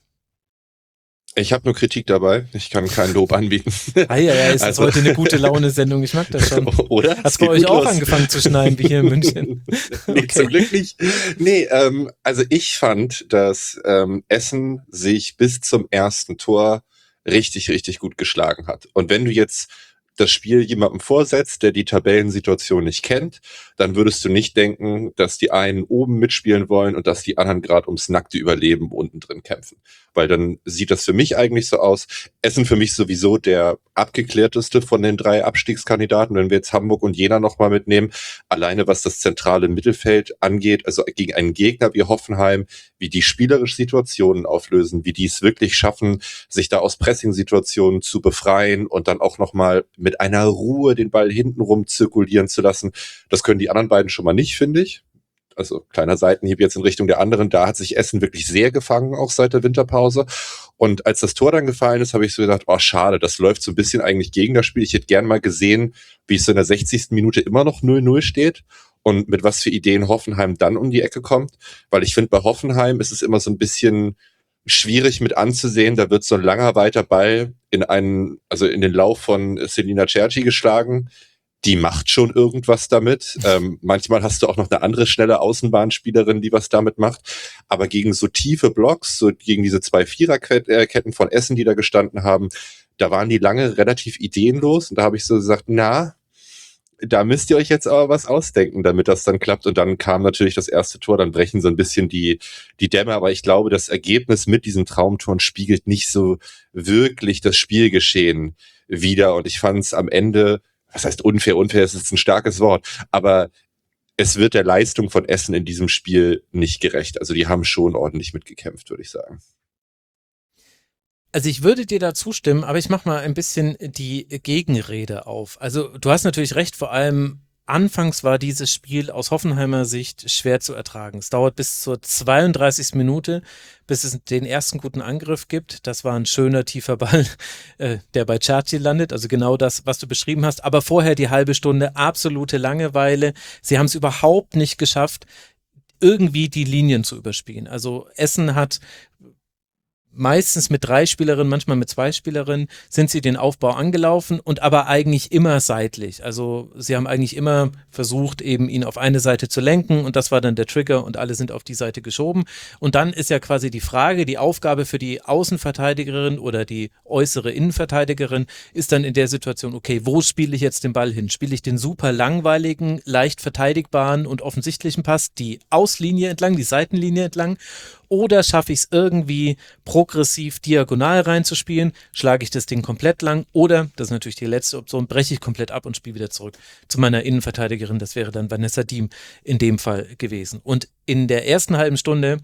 Ich habe nur Kritik dabei. Ich kann keinen Lob anbieten. Ah ja, ja, ist also heute eine gute Laune-Sendung. Ich mag das schon. Oder? Hast du bei euch auch los. Angefangen zu schneien, wie hier in München? Nee, okay. Zum Glück nicht. Nee, ähm, also ich fand, dass ähm, Essen sich bis zum ersten Tor richtig, richtig gut geschlagen hat. Und wenn du jetzt das Spiel jemandem vorsetzt, der die Tabellensituation nicht kennt, dann würdest du nicht denken, dass die einen oben mitspielen wollen und dass die anderen gerade ums nackte Überleben unten drin kämpfen. Weil dann sieht das für mich eigentlich so aus. Essen für mich sowieso der abgeklärteste von den drei Abstiegskandidaten, wenn wir jetzt Hamburg und Jena nochmal mitnehmen. Alleine was das zentrale Mittelfeld angeht, also gegen einen Gegner wie Hoffenheim, wie die spielerische Situationen auflösen, wie die es wirklich schaffen, sich da aus Pressing-Situationen zu befreien und dann auch nochmal mit einer Ruhe den Ball hintenrum zirkulieren zu lassen. Das können die anderen beiden schon mal nicht, finde ich. Also kleiner Seitenhieb jetzt in Richtung der anderen. Da hat sich Essen wirklich sehr gefangen, auch seit der Winterpause. Und als das Tor dann gefallen ist, habe ich so gedacht, oh schade, das läuft so ein bisschen eigentlich gegen das Spiel. Ich hätte gern mal gesehen, wie es so in der sechzigsten Minute immer noch null null steht und mit was für Ideen Hoffenheim dann um die Ecke kommt. Weil ich finde, bei Hoffenheim ist es immer so ein bisschen schwierig mit anzusehen. Da wird so ein langer weiter Ball in einen, also in den Lauf von Selina Cerci geschlagen. Die macht schon irgendwas damit. Ähm, manchmal hast du auch noch eine andere schnelle Außenbahnspielerin, die was damit macht. Aber gegen so tiefe Blocks, so gegen diese zwei Viererketten von Essen, die da gestanden haben, da waren die lange relativ ideenlos. Und da habe ich so gesagt, na, da müsst ihr euch jetzt aber was ausdenken, damit das dann klappt. Und dann kam natürlich das erste Tor, dann brechen so ein bisschen die, die Dämme. Aber ich glaube, das Ergebnis mit diesen Traumtoren spiegelt nicht so wirklich das Spielgeschehen wider. Und ich fand es am Ende, was heißt unfair, unfair ist jetzt ein starkes Wort, aber es wird der Leistung von Essen in diesem Spiel nicht gerecht. Also die haben schon ordentlich mitgekämpft, würde ich sagen. Also ich würde dir da zustimmen, aber ich mache mal ein bisschen die Gegenrede auf. Also du hast natürlich recht, vor allem anfangs war dieses Spiel aus Hoffenheimer Sicht schwer zu ertragen. Es dauert bis zur zweiunddreißigsten Minute, bis es den ersten guten Angriff gibt. Das war ein schöner, tiefer Ball, äh, der bei Cerci landet. Also genau das, was du beschrieben hast. Aber vorher die halbe Stunde absolute Langeweile. Sie haben es überhaupt nicht geschafft, irgendwie die Linien zu überspielen. Also Essen hat meistens mit drei Spielerinnen, manchmal mit zwei Spielerinnen, sind sie den Aufbau angelaufen und aber eigentlich immer seitlich. Also sie haben eigentlich immer versucht, eben ihn auf eine Seite zu lenken und das war dann der Trigger und alle sind auf die Seite geschoben. Und dann ist ja quasi die Frage, die Aufgabe für die Außenverteidigerin oder die äußere Innenverteidigerin ist dann in der Situation, okay, wo spiele ich jetzt den Ball hin? Spiele ich den super langweiligen, leicht verteidigbaren und offensichtlichen Pass, die Auslinie entlang, die Seitenlinie entlang? Oder schaffe ich es irgendwie progressiv diagonal reinzuspielen, schlage ich das Ding komplett lang oder, das ist natürlich die letzte Option, breche ich komplett ab und spiele wieder zurück zu meiner Innenverteidigerin, das wäre dann Vanessa Diem in dem Fall gewesen. Und in der ersten halben Stunde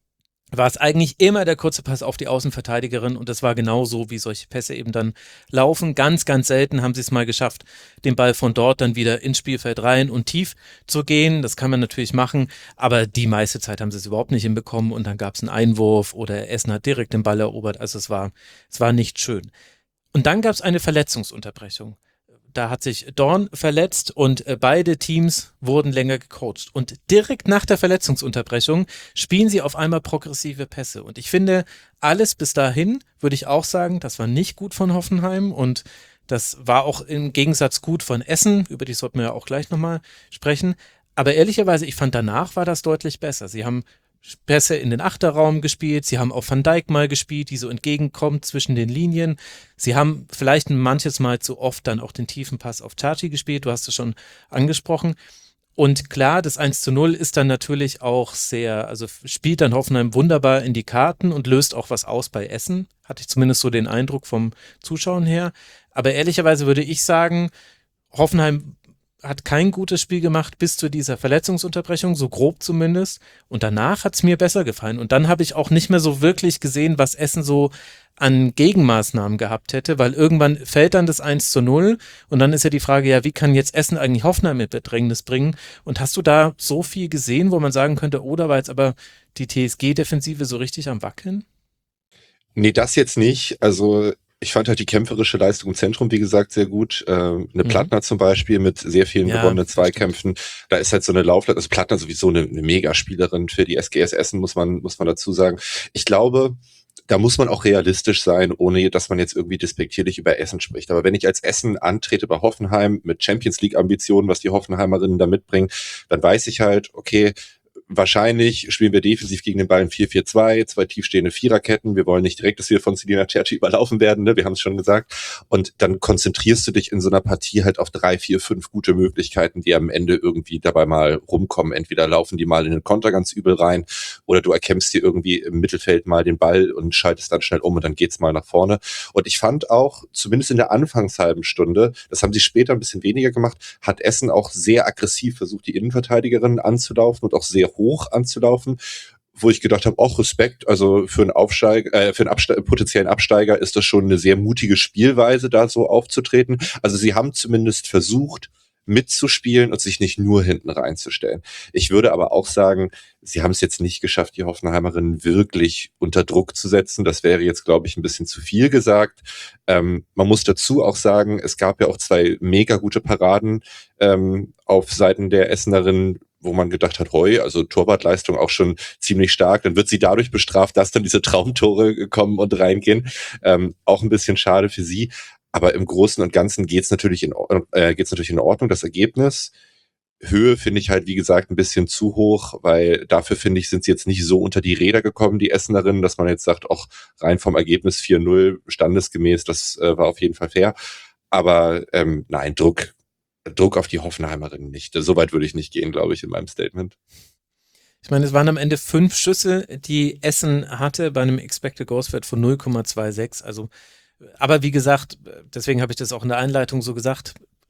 war es eigentlich immer der kurze Pass auf die Außenverteidigerin und das war genau so, wie solche Pässe eben dann laufen. Ganz, ganz selten haben sie es mal geschafft, den Ball von dort dann wieder ins Spielfeld rein und tief zu gehen. Das kann man natürlich machen, aber die meiste Zeit haben sie es überhaupt nicht hinbekommen und dann gab es einen Einwurf oder Essen hat direkt den Ball erobert. Also es war, es war nicht schön. Und dann gab es eine Verletzungsunterbrechung. Da hat sich Dorn verletzt und beide Teams wurden länger gecoacht. Und direkt nach der Verletzungsunterbrechung spielen sie auf einmal progressive Pässe. Und ich finde, alles bis dahin, würde ich auch sagen, das war nicht gut von Hoffenheim und das war auch im Gegensatz gut von Essen, über die sollten wir ja auch gleich nochmal sprechen. Aber ehrlicherweise, ich fand danach war das deutlich besser. Sie haben Pässe in den Achterraum gespielt, sie haben auf Van Dijk mal gespielt, die so entgegenkommt zwischen den Linien. Sie haben vielleicht manches Mal zu oft dann auch den tiefen Pass auf Cerci gespielt, du hast es schon angesprochen. Und klar, das eins zu null ist dann natürlich auch sehr, also spielt dann Hoffenheim wunderbar in die Karten und löst auch was aus bei Essen, hatte ich zumindest so den Eindruck vom Zuschauen her. Aber ehrlicherweise würde ich sagen, Hoffenheim hat kein gutes Spiel gemacht bis zu dieser Verletzungsunterbrechung, so grob zumindest. Und danach hat es mir besser gefallen. Und dann habe ich auch nicht mehr so wirklich gesehen, was Essen so an Gegenmaßnahmen gehabt hätte, weil irgendwann fällt dann das eins zu null und dann ist ja die Frage, ja, wie kann jetzt Essen eigentlich Hoffenheim mit Bedrängnis bringen? Und hast du da so viel gesehen, wo man sagen könnte, oh, da war jetzt aber die T S G-Defensive so richtig am Wackeln? Nee, das jetzt nicht. Also ich fand halt die kämpferische Leistung im Zentrum, wie gesagt, sehr gut. Äh, eine mhm. Plattner zum Beispiel mit sehr vielen ja, gewonnenen Zweikämpfen. Da ist halt so eine Laufleiter, also Plattner sowieso eine, eine Megaspielerin für die S G S Essen, muss man, muss man dazu sagen. Ich glaube, da muss man auch realistisch sein, ohne dass man jetzt irgendwie despektierlich über Essen spricht. Aber wenn ich als Essen antrete bei Hoffenheim mit Champions League Ambitionen, was die Hoffenheimerinnen da mitbringen, dann weiß ich halt, okay, wahrscheinlich spielen wir defensiv gegen den Ball in vier vier zwei, zwei tiefstehende Viererketten. Wir wollen nicht direkt, dass wir von Selina Cerci überlaufen werden, ne? Wir haben es schon gesagt. Und dann konzentrierst du dich in so einer Partie halt auf drei, vier, fünf gute Möglichkeiten, die am Ende irgendwie dabei mal rumkommen. Entweder laufen die mal in den Konter ganz übel rein oder du erkämpfst dir irgendwie im Mittelfeld mal den Ball und schaltest dann schnell um und dann geht's mal nach vorne. Und ich fand auch, zumindest in der Anfangshalben Stunde, das haben sie später ein bisschen weniger gemacht, hat Essen auch sehr aggressiv versucht, die Innenverteidigerinnen anzulaufen und auch sehr hoch anzulaufen, wo ich gedacht habe, auch Respekt, also für einen Aufsteiger, äh, für einen Abste- potenziellen Absteiger ist das schon eine sehr mutige Spielweise, da so aufzutreten. Also sie haben zumindest versucht, mitzuspielen und sich nicht nur hinten reinzustellen. Ich würde aber auch sagen, sie haben es jetzt nicht geschafft, die Hoffenheimerinnen wirklich unter Druck zu setzen. Das wäre jetzt, glaube ich, ein bisschen zu viel gesagt. Ähm, man muss dazu auch sagen, es gab ja auch zwei mega gute Paraden ähm, auf Seiten der Essenerinnen, wo man gedacht hat, hoi, also Torwartleistung auch schon ziemlich stark. Dann wird sie dadurch bestraft, dass dann diese Traumtore kommen und reingehen. Ähm, auch ein bisschen schade für sie. Aber im Großen und Ganzen geht's natürlich in, äh, geht's natürlich in Ordnung. Das Ergebnis, Höhe finde ich halt, wie gesagt, ein bisschen zu hoch, weil dafür, finde ich, sind sie jetzt nicht so unter die Räder gekommen, die Essenerinnen, dass man jetzt sagt, auch rein vom Ergebnis vier null standesgemäß, das äh, war auf jeden Fall fair. Aber ähm, nein, Druck, Druck auf die Hoffenheimerinnen nicht. Soweit würde ich nicht gehen, glaube ich, in meinem Statement. Ich meine, es waren am Ende fünf Schüsse, die Essen hatte bei einem Expected Goals Wert von null Komma sechsundzwanzig. Also, aber wie gesagt, deswegen habe ich das auch in der Einleitung so gesagt,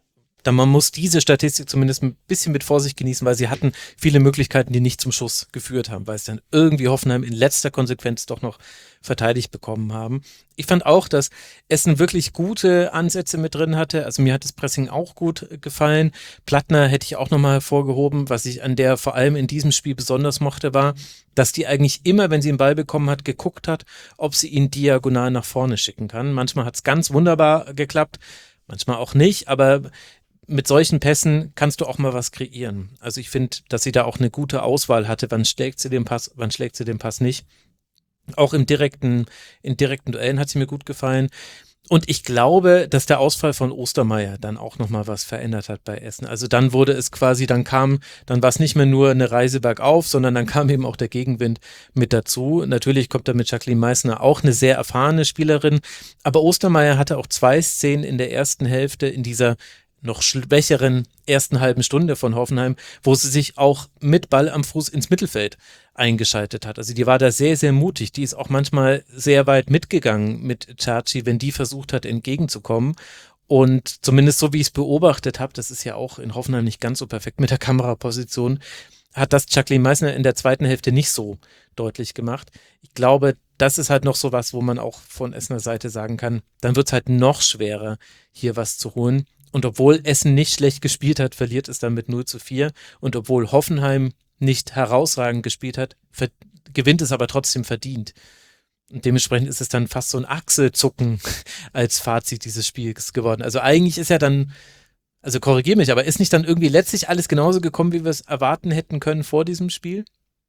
dann man muss diese Statistik zumindest ein bisschen mit Vorsicht genießen, weil sie hatten viele Möglichkeiten, die nicht zum Schuss geführt haben, weil es dann irgendwie Hoffenheim in letzter Konsequenz doch noch verteidigt bekommen haben. Ich fand auch, dass Essen wirklich gute Ansätze mit drin hatte. Also mir hat das Pressing auch gut gefallen. Plattner hätte ich auch nochmal hervorgehoben. Was ich an der vor allem in diesem Spiel besonders mochte, war, dass die eigentlich immer, wenn sie den Ball bekommen hat, geguckt hat, ob sie ihn diagonal nach vorne schicken kann. Manchmal hat es ganz wunderbar geklappt, manchmal auch nicht, aber mit solchen Pässen kannst du auch mal was kreieren. Also ich finde, dass sie da auch eine gute Auswahl hatte. Wann schlägt sie den Pass, wann schlägt sie den Pass nicht? Auch im direkten, in direkten Duellen hat sie mir gut gefallen. Und ich glaube, dass der Ausfall von Ostermeier dann auch nochmal was verändert hat bei Essen. Also dann wurde es quasi, dann kam, dann war es nicht mehr nur eine Reise bergauf, sondern dann kam eben auch der Gegenwind mit dazu. Natürlich kommt da mit Jacqueline Meissner auch eine sehr erfahrene Spielerin. Aber Ostermeier hatte auch zwei Szenen in der ersten Hälfte in dieser noch schwächeren ersten halben Stunde von Hoffenheim, wo sie sich auch mit Ball am Fuß ins Mittelfeld eingeschaltet hat. Also die war da sehr, sehr mutig. Die ist auch manchmal sehr weit mitgegangen mit Cerci, wenn die versucht hat, entgegenzukommen. Und zumindest so, wie ich es beobachtet habe, das ist ja auch in Hoffenheim nicht ganz so perfekt mit der Kameraposition, hat das Jacqueline Meissner in der zweiten Hälfte nicht so deutlich gemacht. Ich glaube, das ist halt noch so was, wo man auch von Essener Seite sagen kann, dann wird es halt noch schwerer, hier was zu holen. Und obwohl Essen nicht schlecht gespielt hat, verliert es dann mit null zu vier. Und obwohl Hoffenheim nicht herausragend gespielt hat, ver- gewinnt es aber trotzdem verdient. Und dementsprechend ist es dann fast so ein Achselzucken als Fazit dieses Spiels geworden. Also eigentlich ist ja dann, also korrigiere mich, aber ist nicht dann irgendwie letztlich alles genauso gekommen, wie wir es erwarten hätten können vor diesem Spiel?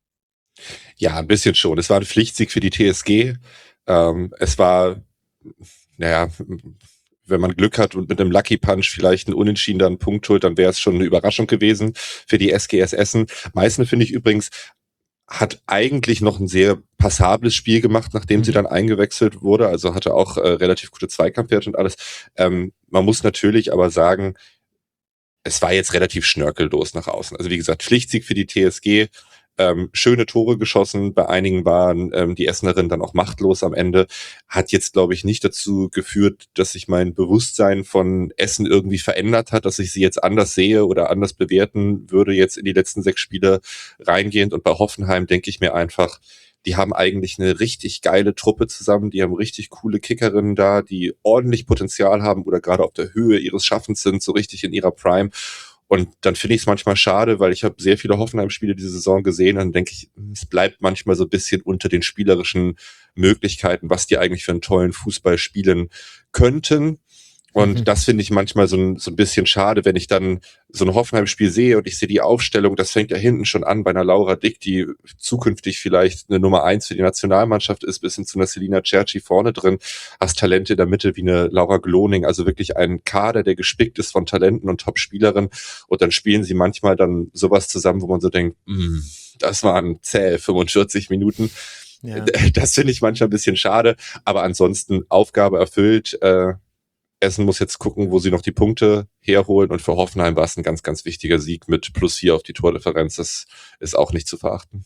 Ja, ein bisschen schon. Es war ein Pflichtsieg für die T S G. Ähm, es war, naja, wenn man Glück hat und mit einem Lucky Punch vielleicht einen Unentschieden dann einen Punkt holt, dann wäre es schon eine Überraschung gewesen für die S G S Essen. Meißen, finde ich übrigens, hat eigentlich noch ein sehr passables Spiel gemacht, nachdem mhm. sie dann eingewechselt wurde. Also hatte auch äh, relativ gute Zweikampfwerte und alles. Ähm, man muss natürlich aber sagen, es war jetzt relativ schnörkellos nach außen. Also wie gesagt, Pflichtsieg für die T S G. Ähm, schöne Tore geschossen, bei einigen waren ähm, die Essenerinnen dann auch machtlos am Ende, hat jetzt, glaube ich, nicht dazu geführt, dass sich mein Bewusstsein von Essen irgendwie verändert hat, dass ich sie jetzt anders sehe oder anders bewerten würde jetzt in die letzten sechs Spiele reingehend. Und bei Hoffenheim denke ich mir einfach, die haben eigentlich eine richtig geile Truppe zusammen, die haben richtig coole Kickerinnen da, die ordentlich Potenzial haben oder gerade auf der Höhe ihres Schaffens sind, so richtig in ihrer Prime. Und dann finde ich es manchmal schade, weil ich habe sehr viele Hoffenheim-Spiele diese Saison gesehen und dann denke ich, es bleibt manchmal so ein bisschen unter den spielerischen Möglichkeiten, was die eigentlich für einen tollen Fußball spielen könnten. Und mhm. das finde ich manchmal so ein, so ein bisschen schade, wenn ich dann so ein Hoffenheim-Spiel sehe und ich sehe die Aufstellung, das fängt ja hinten schon an bei einer Laura Dick, die zukünftig vielleicht eine Nummer eins für die Nationalmannschaft ist, bis hin zu einer Selina Cerci vorne drin, hast Talente in der Mitte wie eine Laura Gloning, also wirklich ein Kader, der gespickt ist von Talenten und Top-Spielerinnen und dann spielen sie manchmal dann sowas zusammen, wo man so denkt, mm, das waren zäh fünfundvierzig Minuten. Ja. Das finde ich manchmal ein bisschen schade, aber ansonsten Aufgabe erfüllt, äh, Essen muss jetzt gucken, wo sie noch die Punkte herholen und für Hoffenheim war es ein ganz, ganz wichtiger Sieg mit plus vier auf die Tordifferenz. Das ist auch nicht zu verachten.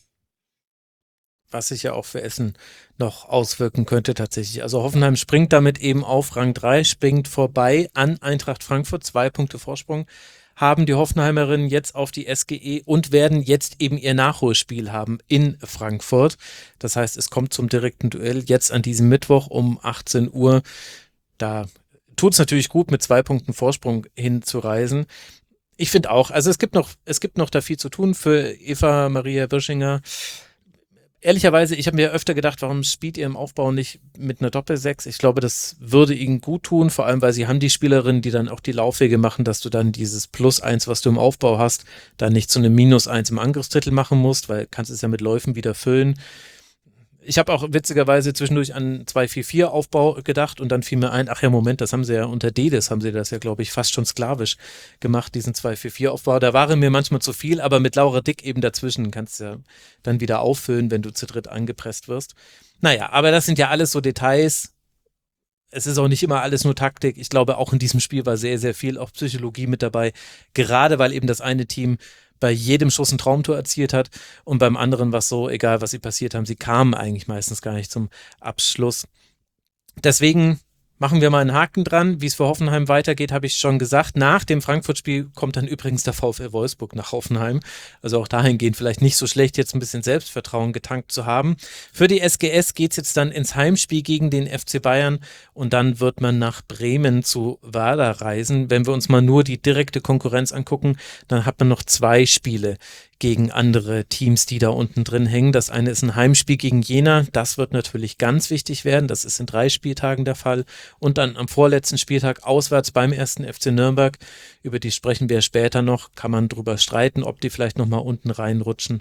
Was sich ja auch für Essen noch auswirken könnte tatsächlich. Also Hoffenheim springt damit eben auf Rang drei, springt vorbei an Eintracht Frankfurt, zwei Punkte Vorsprung haben die Hoffenheimerinnen jetzt auf die S G E und werden jetzt eben ihr Nachholspiel haben in Frankfurt. Das heißt, es kommt zum direkten Duell jetzt an diesem Mittwoch um achtzehn Uhr. Da tut es natürlich gut, mit zwei Punkten Vorsprung hinzureisen. Ich finde auch, also es gibt noch, es gibt noch da viel zu tun für Eva Maria Wirschinger. Ehrlicherweise, ich habe mir öfter gedacht, warum spielt ihr im Aufbau nicht mit einer Doppelsechs? Ich glaube, das würde ihnen gut tun, vor allem, weil sie haben die Spielerinnen, die dann auch die Laufwege machen, dass du dann dieses Plus eins, was du im Aufbau hast, dann nicht zu einem Minus eins im Angriffsdrittel machen musst, weil kannst es ja mit Läufen wieder füllen. Ich habe auch witzigerweise zwischendurch an zwei vier vier Aufbau gedacht und dann fiel mir ein, ach ja, Moment, das haben sie ja unter Dedes, haben sie das ja, glaube ich, fast schon sklavisch gemacht, diesen zwei vier vier Aufbau. Da war mir manchmal zu viel, aber mit Laura Dick eben dazwischen kannst du ja dann wieder auffüllen, wenn du zu dritt angepresst wirst. Naja, aber das sind ja alles so Details. Es ist auch nicht immer alles nur Taktik. Ich glaube, auch in diesem Spiel war sehr, sehr viel auch Psychologie mit dabei, gerade weil eben das eine Team bei jedem Schuss ein Traumtor erzielt hat und beim anderen war es so, egal was sie passiert haben, sie kamen eigentlich meistens gar nicht zum Abschluss. Deswegen machen wir mal einen Haken dran. Wie es für Hoffenheim weitergeht, habe ich schon gesagt. Nach dem Frankfurt-Spiel kommt dann übrigens der VfL Wolfsburg nach Hoffenheim. Also auch dahingehend vielleicht nicht so schlecht, jetzt ein bisschen Selbstvertrauen getankt zu haben. Für die S G S geht es jetzt dann ins Heimspiel gegen den F C Bayern und dann wird man nach Bremen zu Werder reisen. Wenn wir uns mal nur die direkte Konkurrenz angucken, dann hat man noch zwei Spiele gegen andere Teams, die da unten drin hängen. Das eine ist ein Heimspiel gegen Jena. Das wird natürlich ganz wichtig werden. Das ist in drei Spieltagen der Fall. Und dann am vorletzten Spieltag auswärts beim ersten F C Nürnberg. Über die sprechen wir später noch. Kann man drüber streiten, ob die vielleicht nochmal unten reinrutschen.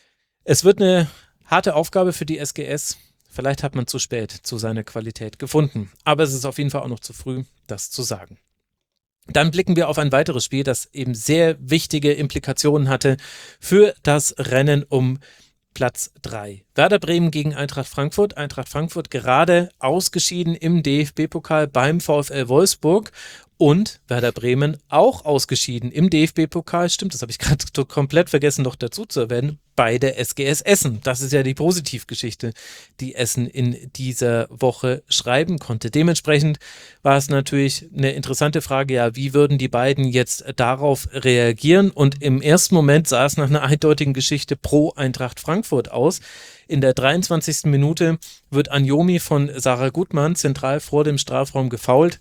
Es wird eine harte Aufgabe für die S G S. Vielleicht hat man zu spät zu seiner Qualität gefunden. Aber es ist auf jeden Fall auch noch zu früh, das zu sagen. Dann blicken wir auf ein weiteres Spiel, das eben sehr wichtige Implikationen hatte für das Rennen um Platz drei. Werder Bremen gegen Eintracht Frankfurt. Eintracht Frankfurt gerade ausgeschieden im D F B-Pokal beim VfL Wolfsburg und Werder Bremen auch ausgeschieden im D F B-Pokal. Stimmt, das habe ich gerade komplett vergessen noch dazu zu erwähnen, bei der S G S Essen. Das ist ja die Positivgeschichte, die Essen in dieser Woche schreiben konnte. Dementsprechend war es natürlich eine interessante Frage, ja, wie würden die beiden jetzt darauf reagieren? Und im ersten Moment sah es nach einer eindeutigen Geschichte pro Eintracht Frankfurt aus. In der dreiundzwanzigsten Minute wird Anjomi von Sarah Gutmann zentral vor dem Strafraum gefoult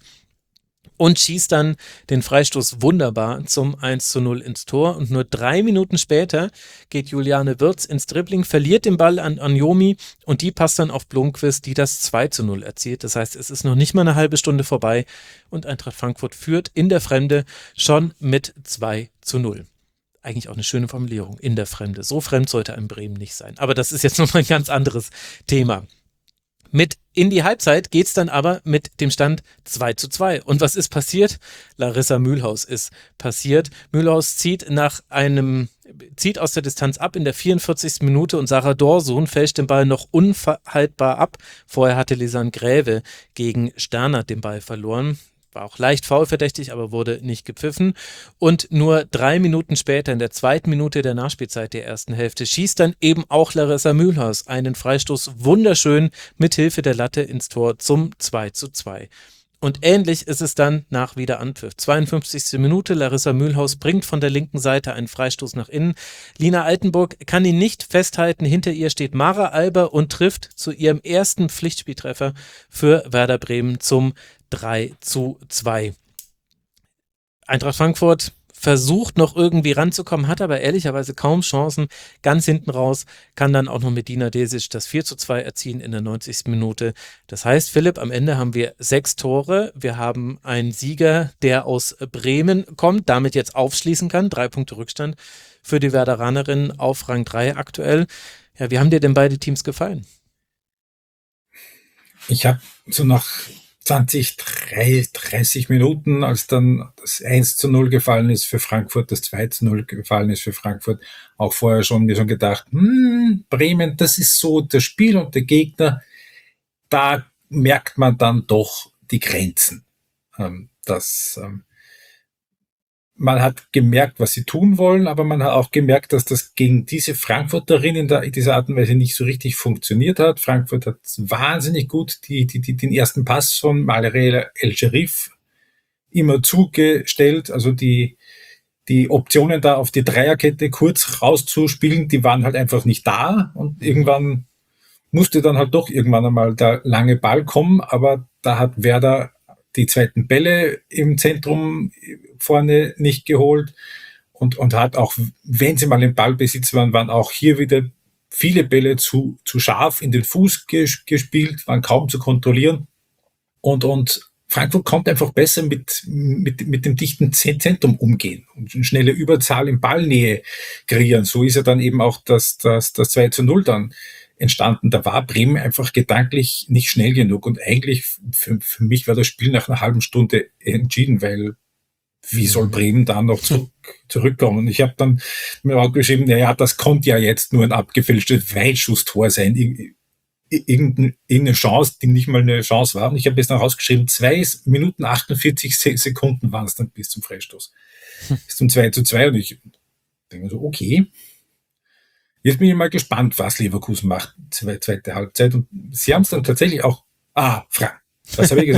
und schießt dann den Freistoß wunderbar zum eins zu null ins Tor. Und nur drei Minuten später geht Juliane Wirtz ins Dribbling, verliert den Ball an Anjomi und die passt dann auf Blomqvist, die das zwei zu null erzielt. Das heißt, es ist noch nicht mal eine halbe Stunde vorbei und Eintracht Frankfurt führt in der Fremde schon mit zwei zu null. Eigentlich auch eine schöne Formulierung, in der Fremde. So fremd sollte ein Bremen nicht sein. Aber das ist jetzt nochmal ein ganz anderes Thema. Mit in die Halbzeit geht's dann aber mit dem Stand zwei zu zwei. Und was ist passiert? Larissa Mühlhaus ist passiert. Mühlhaus zieht nach einem, zieht aus der Distanz ab in der vierundvierzigsten Minute und Sarah Dorsun fälscht den Ball noch unhaltbar ab. Vorher hatte Lisanne Gräve gegen Sternert den Ball verloren. War auch leicht foulverdächtig, aber wurde nicht gepfiffen. Und nur drei Minuten später, in der zweiten Minute der Nachspielzeit der ersten Hälfte, schießt dann eben auch Larissa Mühlhaus einen Freistoß wunderschön mit Hilfe der Latte ins Tor zum zwei zu zwei. Und ähnlich ist es dann nach Wiederanpfiff. zweiundfünfzigste Minute, Larissa Mühlhaus bringt von der linken Seite einen Freistoß nach innen. Lina Altenburg kann ihn nicht festhalten. Hinter ihr steht Mara Alber und trifft zu ihrem ersten Pflichtspieltreffer für Werder Bremen zum drei zu zwei. Eintracht Frankfurt versucht noch irgendwie ranzukommen, hat aber ehrlicherweise kaum Chancen. Ganz hinten raus kann dann auch noch Medina Desic das vier zu zwei erzielen in der neunzigsten Minute. Das heißt, Philipp, am Ende haben wir sechs Tore. Wir haben einen Sieger, der aus Bremen kommt, damit jetzt aufschließen kann. Drei Punkte Rückstand für die Werderanerinnen auf Rang drei aktuell. Ja, wie haben dir denn beide Teams gefallen? Ich habe so nach zwanzig, dreißig Minuten, als dann das eins zu null gefallen ist für Frankfurt, das zwei zu null gefallen ist für Frankfurt, auch vorher schon mir schon gedacht, hm, Bremen, das ist so das Spiel und der Gegner, da merkt man dann doch die Grenzen. Ähm, das, ähm, man hat gemerkt, was sie tun wollen, aber man hat auch gemerkt, dass das gegen diese Frankfurterinnen in dieser Art und Weise nicht so richtig funktioniert hat. Frankfurt hat wahnsinnig gut die, die, die, den ersten Pass von Malere El-Sherif immer zugestellt. Also die, die Optionen da auf die Dreierkette kurz rauszuspielen, die waren halt einfach nicht da. Und irgendwann musste dann halt doch irgendwann einmal der lange Ball kommen. Aber da hat Werder die zweiten Bälle im Zentrum vorne nicht geholt und, und hat auch, wenn sie mal im Ballbesitz waren, waren auch hier wieder viele Bälle zu, zu scharf in den Fuß ges- gespielt, waren kaum zu kontrollieren. Und, und Frankfurt konnte einfach besser mit, mit, mit dem dichten Zentrum umgehen und eine schnelle Überzahl in Ballnähe kreieren. So ist ja dann eben auch das, das, das zwei zu null dann entstanden. Da war Bremen einfach gedanklich nicht schnell genug und eigentlich für, für mich war das Spiel nach einer halben Stunde entschieden, weil wie soll Bremen da noch zurück, zurückkommen? Ich habe dann mir auch geschrieben, naja, das konnte ja jetzt nur ein abgefälschtes Weitschusstor sein, irgendeine, irgendeine Chance, die nicht mal eine Chance war. Und ich habe jetzt noch rausgeschrieben, zwei Minuten achtundvierzig Sekunden waren es dann bis zum Freistoß, bis zum zwei zu zwei und ich denke so, okay, jetzt bin ich mal gespannt, was Leverkusen macht, zweite Halbzeit. Und sie haben es dann tatsächlich auch, ah, Frank, was habe ich gesagt?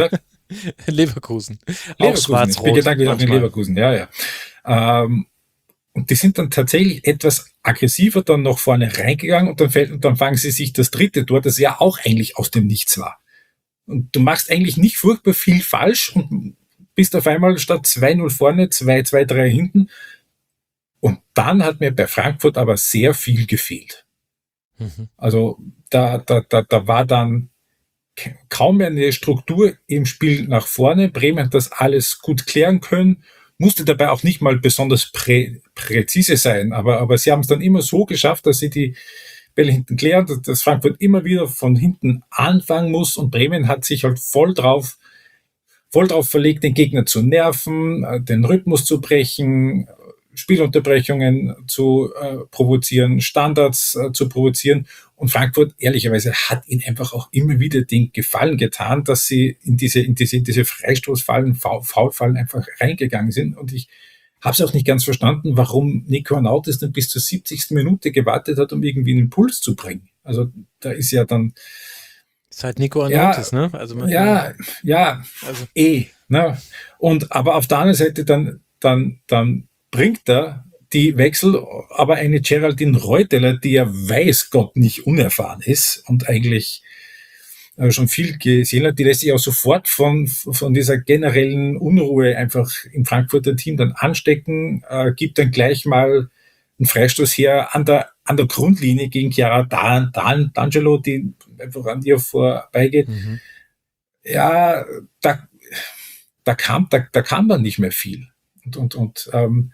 Leverkusen. Auch Leverkusen. Ich bin schwarz-rot. gedanklich auch in manchmal. Leverkusen, ja, ja. Ähm, und die sind dann tatsächlich etwas aggressiver dann noch vorne reingegangen und dann fällt, und dann fangen sie sich das dritte Tor, das ja auch eigentlich aus dem Nichts war. Und du machst eigentlich nicht furchtbar viel falsch und bist auf einmal statt zwei null vorne, zwei zwei drei hinten. Und dann hat mir bei Frankfurt aber sehr viel gefehlt. Mhm. Also da, da, da, da war dann kaum mehr eine Struktur im Spiel nach vorne. Bremen hat das alles gut klären können, musste dabei auch nicht mal besonders prä, präzise sein, aber, aber sie haben es dann immer so geschafft, dass sie die Bälle hinten klären, dass Frankfurt immer wieder von hinten anfangen muss und Bremen hat sich halt voll drauf, voll drauf verlegt, den Gegner zu nerven, den Rhythmus zu brechen, Spielunterbrechungen zu äh, provozieren, Standards äh, zu provozieren. Und Frankfurt, ehrlicherweise, hat ihnen einfach auch immer wieder den Gefallen getan, dass sie in diese, in diese, in diese Freistoßfallen, Foulfallen einfach reingegangen sind. Und ich habe es auch nicht ganz verstanden, warum Nico Arnautis dann bis zur siebzigsten Minute gewartet hat, um irgendwie einen Impuls zu bringen. Also da ist ja dann... Ist halt Nico Arnautis, ja, ne? Also man, ja, ja, also. eh. Ne? Und aber auf der anderen Seite dann, dann, dann bringt er die Wechsel, aber eine Geraldine Reuteler, die ja weiß Gott nicht unerfahren ist und eigentlich äh, schon viel gesehen hat, die lässt sich auch sofort von, von dieser generellen Unruhe einfach im Frankfurter Team dann anstecken, äh, gibt dann gleich mal einen Freistoß her an der, an der Grundlinie gegen Chiara Dan, Dan, D'Angelo, die einfach an ihr vorbeigeht. Mhm. Ja, da, da kam, da, da kam dann nicht mehr viel. Und, und, und ähm,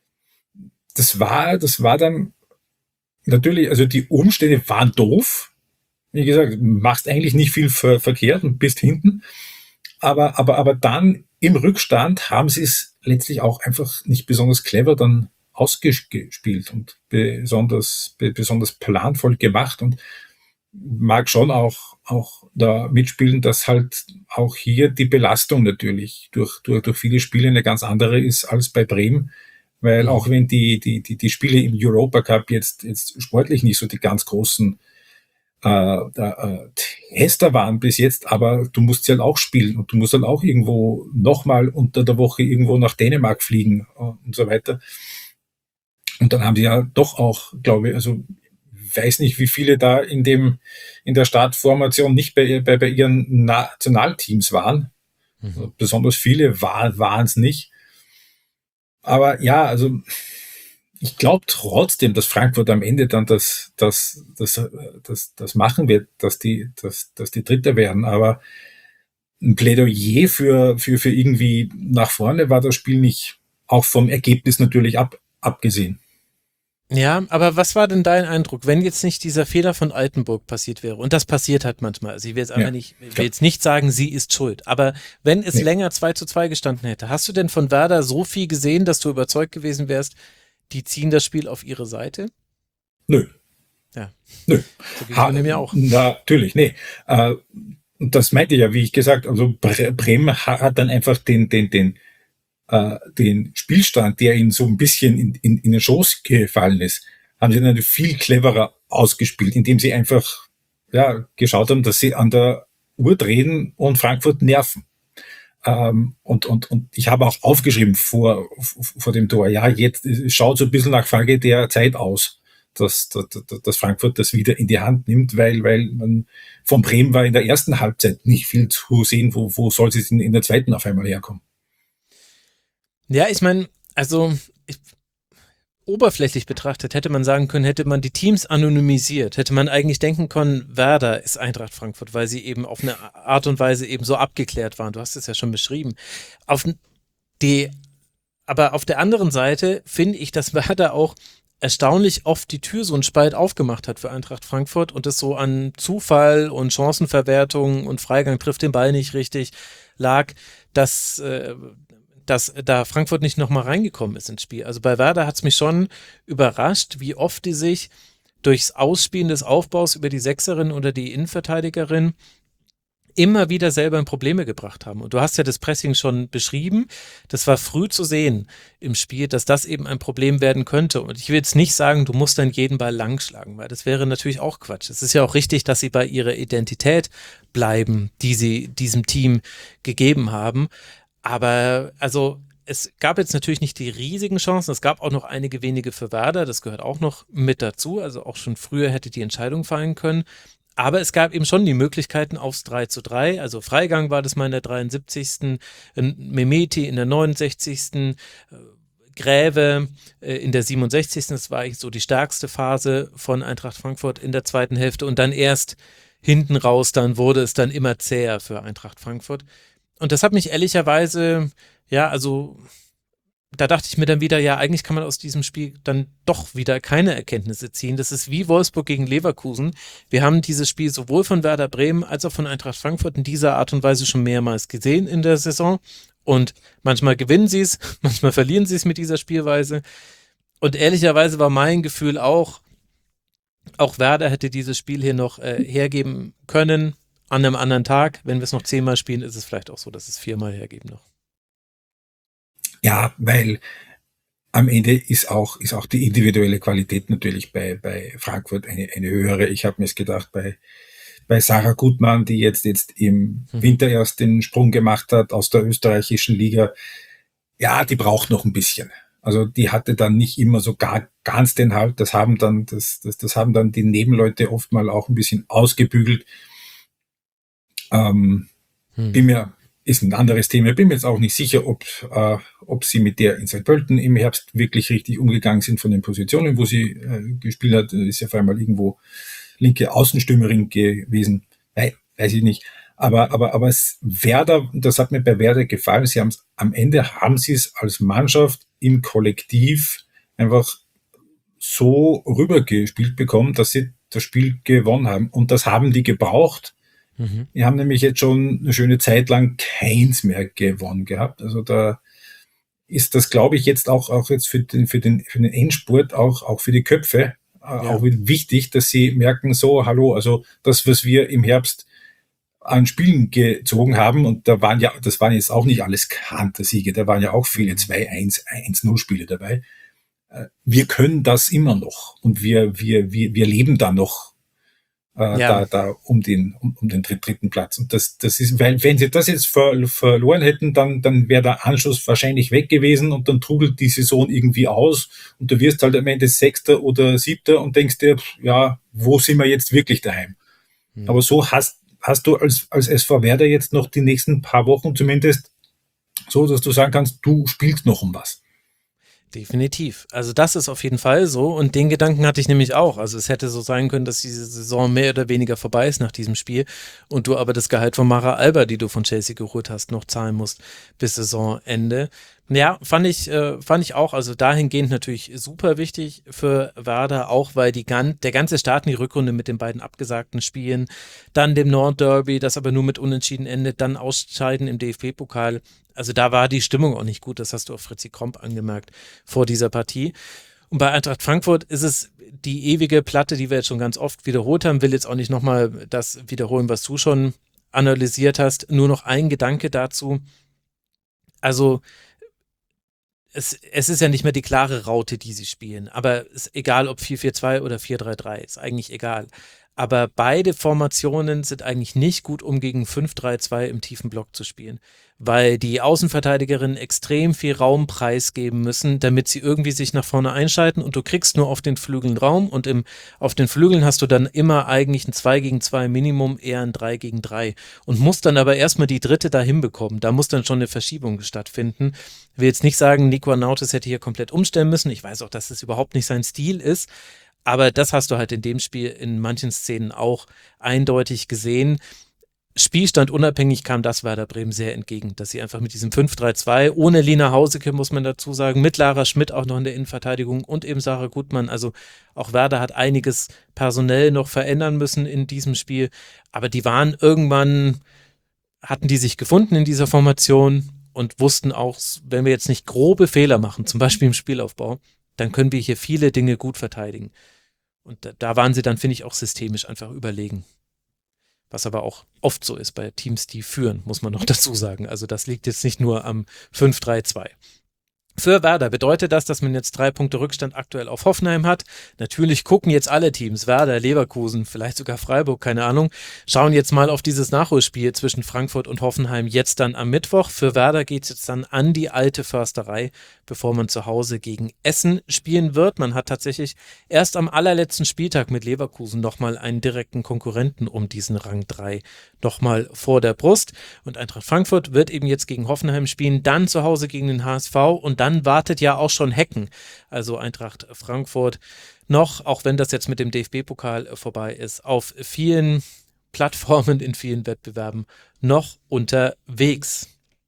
das war, das war dann natürlich, also die Umstände waren doof. Wie gesagt, machst eigentlich nicht viel ver- verkehrt und bist hinten. Aber, aber, aber dann im Rückstand haben sie es letztlich auch einfach nicht besonders clever dann ausgespielt und besonders, be- besonders planvoll gemacht und mag schon auch, auch da mitspielen, dass halt auch hier die Belastung natürlich durch, durch, durch viele Spiele eine ganz andere ist als bei Bremen, weil auch wenn die, die, die, die Spiele im Europa Cup jetzt, jetzt sportlich nicht so die ganz großen äh, äh, Tester waren bis jetzt, aber du musst sie halt auch spielen und du musst halt auch irgendwo nochmal unter der Woche irgendwo nach Dänemark fliegen und so weiter. Und dann haben die ja doch auch, glaube ich, also weiß nicht, wie viele da in dem in der Startformation nicht bei, bei, bei ihren Nationalteams waren. Mhm. Also besonders viele war, waren es nicht. Aber ja, also ich glaube trotzdem, dass Frankfurt am Ende dann das, das, das, das, das machen wird, dass die, dass, dass die Dritter werden. Aber ein Plädoyer für, für, für irgendwie nach vorne war das Spiel nicht, auch vom Ergebnis natürlich ab, abgesehen. Ja, aber was war denn dein Eindruck, wenn jetzt nicht dieser Fehler von Altenburg passiert wäre? Und das passiert halt manchmal. Also ich will jetzt einfach ja, nicht, ich will jetzt nicht sagen, sie ist schuld. Aber wenn es nee. länger zwei zu zwei gestanden hätte, hast du denn von Werder so viel gesehen, dass du überzeugt gewesen wärst, die ziehen das Spiel auf ihre Seite? Nö. Ja. Nö. So geht es mir auch. Natürlich, nee. Äh, und das meinte ich ja, wie ich gesagt, also Bremen hat dann einfach den, den, den, äh, den Spielstand, der ihnen so ein bisschen in, in, in den Schoß gefallen ist, haben sie dann viel cleverer ausgespielt, indem sie einfach, ja, geschaut haben, dass sie an der Uhr drehen und Frankfurt nerven. Ähm, und, und, und ich habe auch aufgeschrieben vor, vor dem Tor, ja, jetzt schaut so ein bisschen nach Frage der Zeit aus, dass, dass, dass Frankfurt das wieder in die Hand nimmt, weil, weil man von Bremen war in der ersten Halbzeit nicht viel zu sehen, wo, wo soll es in, in der zweiten auf einmal herkommen. Ja, ich meine, also ich, oberflächlich betrachtet hätte man sagen können, hätte man die Teams anonymisiert, hätte man eigentlich denken können, Werder ist Eintracht Frankfurt, weil sie eben auf eine Art und Weise eben so abgeklärt waren. Du hast es ja schon beschrieben. Auf die, aber auf der anderen Seite finde ich, dass Werder auch erstaunlich oft die Tür so ein Spalt aufgemacht hat für Eintracht Frankfurt und es so an Zufall und Chancenverwertung und Freigang trifft den Ball nicht richtig lag, dass, äh, dass da Frankfurt nicht nochmal reingekommen ist ins Spiel. Also bei Werder hat es mich schon überrascht, wie oft die sich durchs Ausspielen des Aufbaus über die Sechserin oder die Innenverteidigerin immer wieder selber in Probleme gebracht haben. Und du hast ja das Pressing schon beschrieben. Das war früh zu sehen im Spiel, dass das eben ein Problem werden könnte. Und ich will jetzt nicht sagen, du musst dann jeden Ball langschlagen, weil das wäre natürlich auch Quatsch. Es ist ja auch richtig, dass sie bei ihrer Identität bleiben, die sie diesem Team gegeben haben. Aber also es gab jetzt natürlich nicht die riesigen Chancen. Es gab auch noch einige wenige für Werder. Das gehört auch noch mit dazu. Also auch schon früher hätte die Entscheidung fallen können. Aber es gab eben schon die Möglichkeiten aufs drei zu drei. Also Freigang war das mal in der dreiundsiebzigsten Mehmeti in der neunundsechzigsten Gräve in der siebenundsechzigsten Das war eigentlich so die stärkste Phase von Eintracht Frankfurt in der zweiten Hälfte. Und dann erst hinten raus, dann wurde es dann immer zäher für Eintracht Frankfurt. Und das hat mich ehrlicherweise, ja, also da dachte ich mir dann wieder, ja, eigentlich kann man aus diesem Spiel dann doch wieder keine Erkenntnisse ziehen. Das ist wie Wolfsburg gegen Leverkusen. Wir haben dieses Spiel sowohl von Werder Bremen als auch von Eintracht Frankfurt in dieser Art und Weise schon mehrmals gesehen in der Saison. Und manchmal gewinnen sie es, manchmal verlieren sie es mit dieser Spielweise. Und ehrlicherweise war mein Gefühl auch, auch Werder hätte dieses Spiel hier noch äh, hergeben können an einem anderen Tag. Wenn wir es noch zehnmal spielen, ist es vielleicht auch so, dass es viermal hergeben noch. Ja, weil am Ende ist auch, ist auch die individuelle Qualität natürlich bei, bei Frankfurt eine, eine höhere. Ich habe mir es gedacht, bei, bei Sarah Gutmann, die jetzt, jetzt im Mhm. Winter erst den Sprung gemacht hat aus der österreichischen Liga, ja, die braucht noch ein bisschen. Also die hatte dann nicht immer so gar, ganz den Halt. Das haben dann, das, das, das haben dann die Nebenleute oft mal auch ein bisschen ausgebügelt. Ähm, Hm. bin mir, ist ein anderes Thema. Bin mir jetzt auch nicht sicher, ob, äh, ob sie mit der in Sankt Pölten im Herbst wirklich richtig umgegangen sind von den Positionen, wo sie äh, gespielt hat. Ist ja auf einmal irgendwo linke Außenstürmerin gewesen. Nein, weiß ich nicht. Aber, aber, aber es Werder, das hat mir bei Werder gefallen. Sie haben es, am Ende haben sie es als Mannschaft im Kollektiv einfach so rübergespielt bekommen, dass sie das Spiel gewonnen haben. Und das haben die gebraucht. Mhm. Wir haben nämlich jetzt schon eine schöne Zeit lang keins mehr gewonnen gehabt. Also da ist das, glaube ich, jetzt auch, auch jetzt für den, für den, für den Endspurt, auch, auch für die Köpfe, äh, Ja. auch wichtig, dass sie merken, so, hallo, also das, was wir im Herbst an Spielen gezogen haben, und da waren ja, das waren jetzt auch nicht alles Kantersiege, da waren ja auch viele zwei eins, eins null Spiele dabei. Äh, wir können das immer noch und wir, wir, wir, wir leben da noch Äh, Ja. da, da um den, um, um den dritten Platz. Und das, das ist, weil, wenn sie das jetzt ver, verloren hätten, dann, dann wäre der Anschluss wahrscheinlich weg gewesen und dann trudelt die Saison irgendwie aus und du wirst halt am Ende Sechster oder Siebter und denkst dir, ja, wo sind wir jetzt wirklich daheim? Hm. Aber so hast, hast du als, als S V Werder jetzt noch die nächsten paar Wochen zumindest so, dass du sagen kannst, du spielst noch um was. Definitiv. Also das ist auf jeden Fall so und den Gedanken hatte ich nämlich auch. Also es hätte so sein können, dass diese Saison mehr oder weniger vorbei ist nach diesem Spiel und du aber das Gehalt von Mara Alba, die du von Chelsea geholt hast, noch zahlen musst bis Saisonende. Ja, fand ich, äh, fand ich auch, also dahingehend natürlich super wichtig für Werder, auch weil die gan- der ganze Start in die Rückrunde mit den beiden abgesagten Spielen, dann dem Nordderby, das aber nur mit Unentschieden endet, dann Ausscheiden im D F B-Pokal. Also da war die Stimmung auch nicht gut, das hast du auf Fritzi Kromp angemerkt vor dieser Partie. Und bei Eintracht Frankfurt ist es die ewige Platte, die wir jetzt schon ganz oft wiederholt haben, will jetzt auch nicht nochmal das wiederholen, was du schon analysiert hast, nur noch ein Gedanke dazu. Also es, es ist ja nicht mehr die klare Raute, die sie spielen, aber es ist egal, ob vier vier zwei oder vier drei drei, ist eigentlich egal. Aber beide Formationen sind eigentlich nicht gut, um gegen fünf drei zwei im tiefen Block zu spielen, weil die Außenverteidigerinnen extrem viel Raum preisgeben müssen, damit sie irgendwie sich nach vorne einschalten und du kriegst nur auf den Flügeln Raum und im, auf den Flügeln hast du dann immer eigentlich ein zwei gegen zwei Minimum, eher ein drei gegen drei und musst dann aber erstmal die dritte da hinbekommen. Da muss dann schon eine Verschiebung stattfinden. Ich will jetzt nicht sagen, Nico Arnautis hätte hier komplett umstellen müssen. Ich weiß auch, dass das überhaupt nicht sein Stil ist. Aber das hast du halt in dem Spiel in manchen Szenen auch eindeutig gesehen. Spielstand unabhängig kam das Werder Bremen sehr entgegen, dass sie einfach mit diesem fünf drei zwei, ohne Lina Hauseke, muss man dazu sagen, mit Lara Schmidt auch noch in der Innenverteidigung und eben Sarah Gutmann. Also auch Werder hat einiges personell noch verändern müssen in diesem Spiel. Aber die waren irgendwann, hatten die sich gefunden in dieser Formation und wussten auch, wenn wir jetzt nicht grobe Fehler machen, zum Beispiel im Spielaufbau, dann können wir hier viele Dinge gut verteidigen. Und da, da waren sie dann, finde ich, auch systemisch einfach überlegen. was aber auch oft so ist bei Teams, die führen, muss man noch dazu sagen. Also das liegt jetzt nicht nur am fünf drei zwei. Für Werder bedeutet das, dass man jetzt drei Punkte Rückstand aktuell auf Hoffenheim hat. Natürlich gucken jetzt alle Teams, Werder, Leverkusen, vielleicht sogar Freiburg, keine Ahnung, schauen jetzt mal auf dieses Nachholspiel zwischen Frankfurt und Hoffenheim jetzt dann am Mittwoch. Für Werder geht es jetzt dann an die alte Försterei, bevor man zu Hause gegen Essen spielen wird. Man hat tatsächlich erst am allerletzten Spieltag mit Leverkusen nochmal einen direkten Konkurrenten um diesen Rang drei nochmal vor der Brust. Und Eintracht Frankfurt wird eben jetzt gegen Hoffenheim spielen, dann zu Hause gegen den H S V und dann wartet ja auch schon Hecken, also Eintracht Frankfurt noch, auch wenn das jetzt mit dem D F B-Pokal vorbei ist, auf vielen Plattformen, in vielen Wettbewerben noch unterwegs.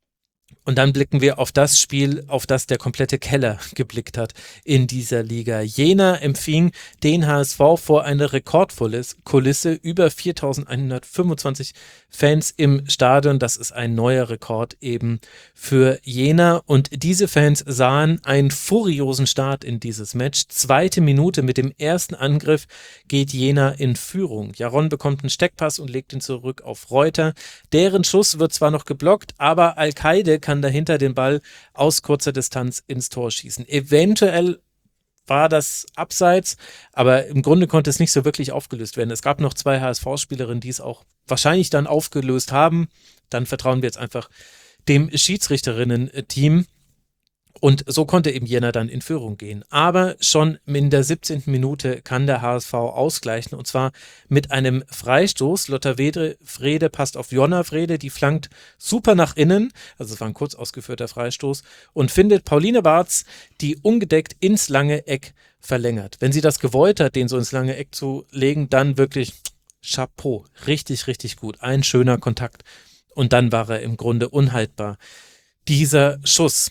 Und dann blicken wir auf das Spiel, auf das der komplette Keller geblickt hat in dieser Liga. Jena empfing den H S V vor einer Rekordkulisse, über viertausendeinhundertfünfundzwanzig Fans im Stadion. Das ist ein neuer Rekord eben für Jena. Und diese Fans sahen einen furiosen Start in dieses Match. Zweite Minute mit dem ersten Angriff geht Jena in Führung. Jaron bekommt einen Steckpass und legt ihn zurück auf Reuter. Deren Schuss wird zwar noch geblockt, aber Al-Kaide kann dahinter den Ball aus kurzer Distanz ins Tor schießen. Eventuell war das abseits, aber im Grunde konnte es nicht so wirklich aufgelöst werden. Es gab noch zwei H S V-Spielerinnen, die es auch wahrscheinlich dann aufgelöst haben. Dann vertrauen wir jetzt einfach dem Schiedsrichterinnen-Team. Und so konnte eben Jena dann in Führung gehen. Aber schon in der siebzehnten Minute kann der H S V ausgleichen, und zwar mit einem Freistoß. Lotta Frede passt auf Jonna Frede, die flankt super nach innen, also es war ein kurz ausgeführter Freistoß, und findet Pauline Barz, die ungedeckt ins lange Eck verlängert. Wenn sie das gewollt hat, den so ins lange Eck zu legen, dann wirklich Chapeau, richtig, richtig gut. Ein schöner Kontakt. Und dann war er im Grunde unhaltbar. Dieser Schuss.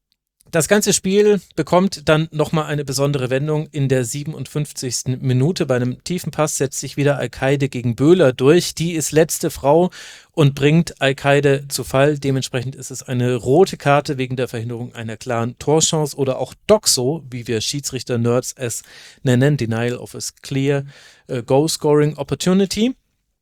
Das ganze Spiel bekommt dann nochmal eine besondere Wendung in der siebenundfünfzigsten Minute. Bei einem tiefen Pass setzt sich wieder Al-Kaide gegen Böhler durch. Die ist letzte Frau und bringt Al-Kaide zu Fall. Dementsprechend ist es eine rote Karte wegen der Verhinderung einer klaren Torchance oder auch Doxo, wie wir Schiedsrichter-Nerds es nennen, Denial of a Clear uh, Goal-Scoring Opportunity.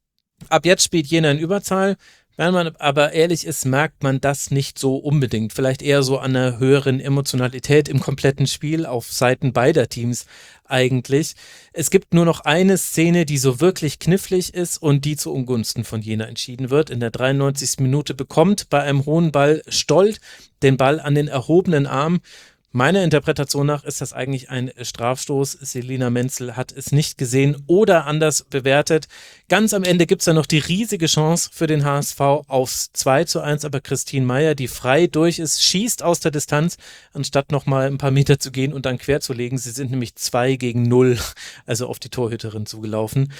Ab jetzt spielt Jena in Überzahl. Wenn man aber ehrlich ist, merkt man das nicht so unbedingt. Vielleicht eher so an einer höheren Emotionalität im kompletten Spiel auf Seiten beider Teams eigentlich. Es gibt nur noch eine Szene, die so wirklich knifflig ist und die zu Ungunsten von Jena entschieden wird. In der dreiundneunzigsten Minute bekommt bei einem hohen Ball Stolt den Ball an den erhobenen Arm. Meiner Interpretation nach ist das eigentlich ein Strafstoß. Selina Menzel hat es nicht gesehen oder anders bewertet. Ganz am Ende gibt es dann noch die riesige Chance für den H S V aufs zwei zu eins, aber Christine Meyer, die frei durch ist, schießt aus der Distanz, anstatt nochmal ein paar Meter zu gehen und dann quer zu legen. Sie sind nämlich zwei gegen null, also auf die Torhüterin zugelaufen.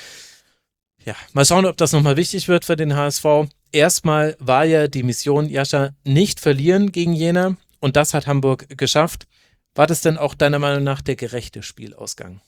Ja, mal schauen, ob das nochmal wichtig wird für den H S V. Erstmal war ja die Mission, Jascha, nicht verlieren gegen Jena. Und das hat Hamburg geschafft. War das denn auch deiner Meinung nach der gerechte Spielausgang?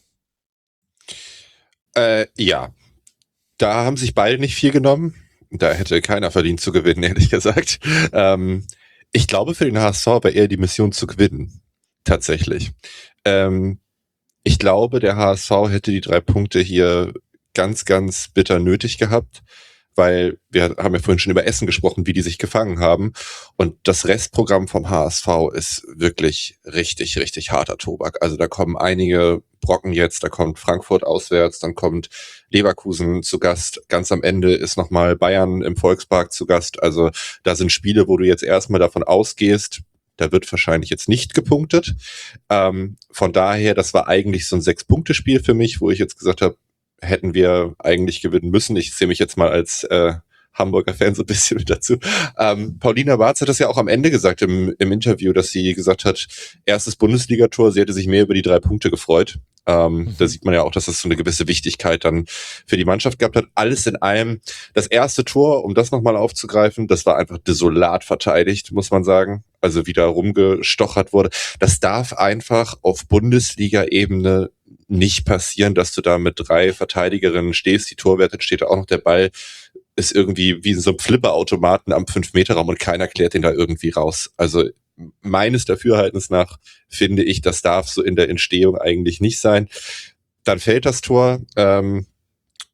Äh, ja. Da haben sich beide nicht viel genommen. Da hätte keiner verdient zu gewinnen, ehrlich gesagt. Ähm, ich glaube, für den H S V war eher die Mission zu gewinnen. Tatsächlich. Ähm, ich glaube, der H S V hätte die drei Punkte hier ganz, ganz bitter nötig gehabt. Weil wir haben ja vorhin schon über Essen gesprochen, wie die sich gefangen haben. Und das Restprogramm vom H S V ist wirklich richtig, richtig harter Tobak. Also da kommen einige Brocken jetzt, da kommt Frankfurt auswärts, dann kommt Leverkusen zu Gast. Ganz am Ende ist nochmal Bayern im Volkspark zu Gast. Also da sind Spiele, wo du jetzt erstmal davon ausgehst, da wird wahrscheinlich jetzt nicht gepunktet. Ähm, von daher, das war eigentlich so ein Sechs-Punkte-Spiel für mich, wo ich jetzt gesagt habe, hätten wir eigentlich gewinnen müssen. Ich sehe mich jetzt mal als äh, Hamburger Fan so ein bisschen mit dazu. Ähm, Paulina Barz hat das ja auch am Ende gesagt im, im Interview, dass sie gesagt hat, erstes Bundesligator, sie hätte sich mehr über die drei Punkte gefreut. Ähm, mhm. Da sieht man ja auch, dass das so eine gewisse Wichtigkeit dann für die Mannschaft gehabt hat. Alles in allem. Das erste Tor, um das nochmal aufzugreifen, das war einfach desolat verteidigt, muss man sagen. Also wie da rumgestochert wurde. Das darf einfach auf Bundesliga-Ebene nicht passieren, dass du da mit drei Verteidigerinnen stehst, die Torwärtin steht da auch noch, der Ball ist irgendwie wie in so einem Flipperautomaten am fünf Meter Raum und keiner klärt den da irgendwie raus. Also meines Dafürhaltens nach finde ich, das darf so in der Entstehung eigentlich nicht sein. Dann fällt das Tor, ähm,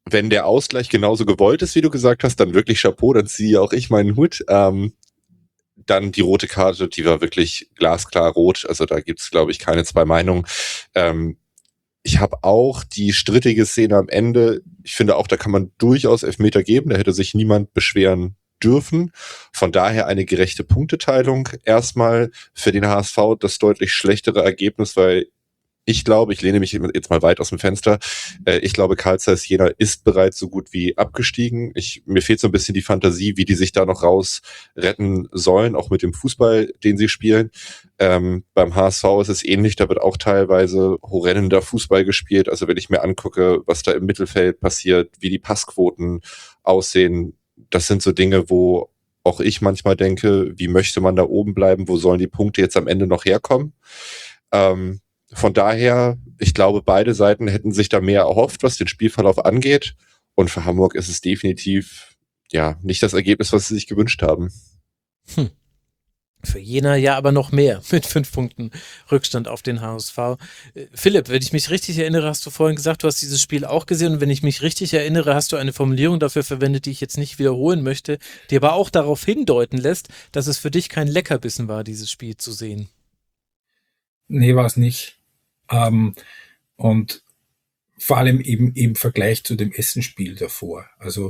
wenn der Ausgleich genauso gewollt ist, wie du gesagt hast, dann wirklich Chapeau, dann ziehe auch ich meinen Hut. Ähm, dann die rote Karte, die war wirklich glasklar rot. Also da gibt's, glaube ich, keine zwei Meinungen. Ähm, ich habe auch die strittige Szene am Ende. Ich finde auch, da kann man durchaus Elfmeter geben. Da hätte sich niemand beschweren dürfen. Von daher eine gerechte Punkteteilung. Erstmal für den H S V das deutlich schlechtere Ergebnis, weil ich glaube, ich lehne mich jetzt mal weit aus dem Fenster, äh, ich glaube, Carl Zeiss Jena ist bereits so gut wie abgestiegen. Ich, mir fehlt so ein bisschen die Fantasie, wie die sich da noch raus retten sollen, auch mit dem Fußball, den sie spielen. Ähm, beim H S V ist es ähnlich, da wird auch teilweise horrender Fußball gespielt. Also wenn ich mir angucke, was da im Mittelfeld passiert, wie die Passquoten aussehen, das sind so Dinge, wo auch ich manchmal denke, wie möchte man da oben bleiben, wo sollen die Punkte jetzt am Ende noch herkommen? Ähm, Von daher, ich glaube, beide Seiten hätten sich da mehr erhofft, was den Spielverlauf angeht. Und für Hamburg ist es definitiv ja nicht das Ergebnis, was sie sich gewünscht haben. Hm. Für Jena ja aber noch mehr, mit fünf Punkten Rückstand auf den H S V. Äh, Philipp, wenn ich mich richtig erinnere, hast du vorhin gesagt, du hast dieses Spiel auch gesehen. Und wenn ich mich richtig erinnere, hast du eine Formulierung dafür verwendet, die ich jetzt nicht wiederholen möchte, die aber auch darauf hindeuten lässt, dass es für dich kein Leckerbissen war, dieses Spiel zu sehen. Nee, war es nicht. Ähm, und vor allem eben im Vergleich zu dem Essen-Spiel davor. Also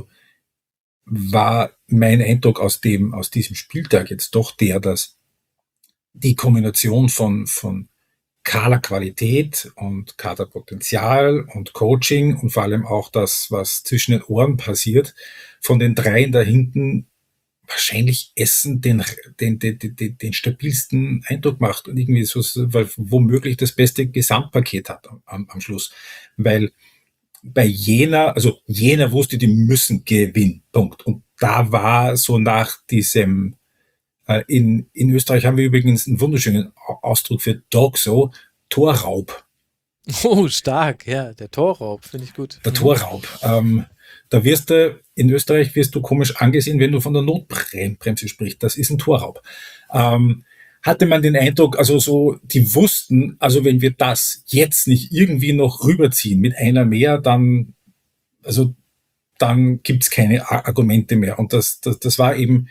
war mein Eindruck aus dem, aus diesem Spieltag jetzt doch der, dass die Kombination von, von Kaderqualität und Kaderpotenzial und Coaching und vor allem auch das, was zwischen den Ohren passiert, von den dreien da hinten wahrscheinlich Essen den, den, den, den, den stabilsten Eindruck macht und irgendwie so, weil womöglich das beste Gesamtpaket hat am, am Schluss. Weil bei Jena, also Jena wusste, die müssen gewinnen, Punkt. Und da war so nach diesem, äh, in, in Österreich haben wir übrigens einen wunderschönen Ausdruck für Dogso, Torraub. Oh, stark, ja, der Torraub, finde ich gut. Der Torraub. Ähm, Da wirst du, in Österreich wirst du komisch angesehen, wenn du von der Notbremse sprichst. Das ist ein Torraub. Ähm, hatte man den Eindruck, also so, die wussten, also wenn wir das jetzt nicht irgendwie noch rüberziehen mit einer mehr, dann, also, dann gibt's keine Argumente mehr. Und das, das, das war eben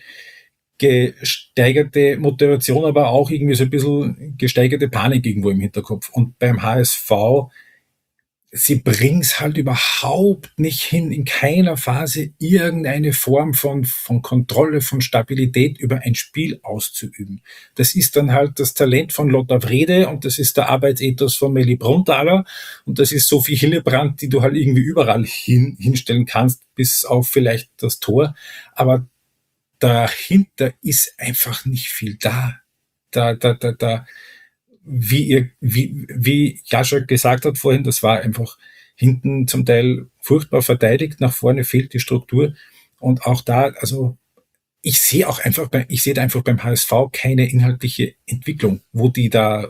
gesteigerte Motivation, aber auch irgendwie so ein bisschen gesteigerte Panik irgendwo im Hinterkopf. Und beim H S V, sie bringt's halt überhaupt nicht hin, in keiner Phase irgendeine Form von, von Kontrolle, von Stabilität über ein Spiel auszuüben. Das ist dann halt das Talent von Lothar Wrede und das ist der Arbeitsethos von Meli Brunnthaler und das ist Sophie Hillebrand, die du halt irgendwie überall hin, hinstellen kannst, bis auf vielleicht das Tor. Aber dahinter ist einfach nicht viel da. Da, da, da, da, Wie ihr, wie, wie Jascha gesagt hat vorhin, das war einfach hinten zum Teil furchtbar verteidigt, nach vorne fehlt die Struktur. Und auch da, also, ich sehe auch einfach bei, ich sehe da einfach beim H S V keine inhaltliche Entwicklung, wo die da,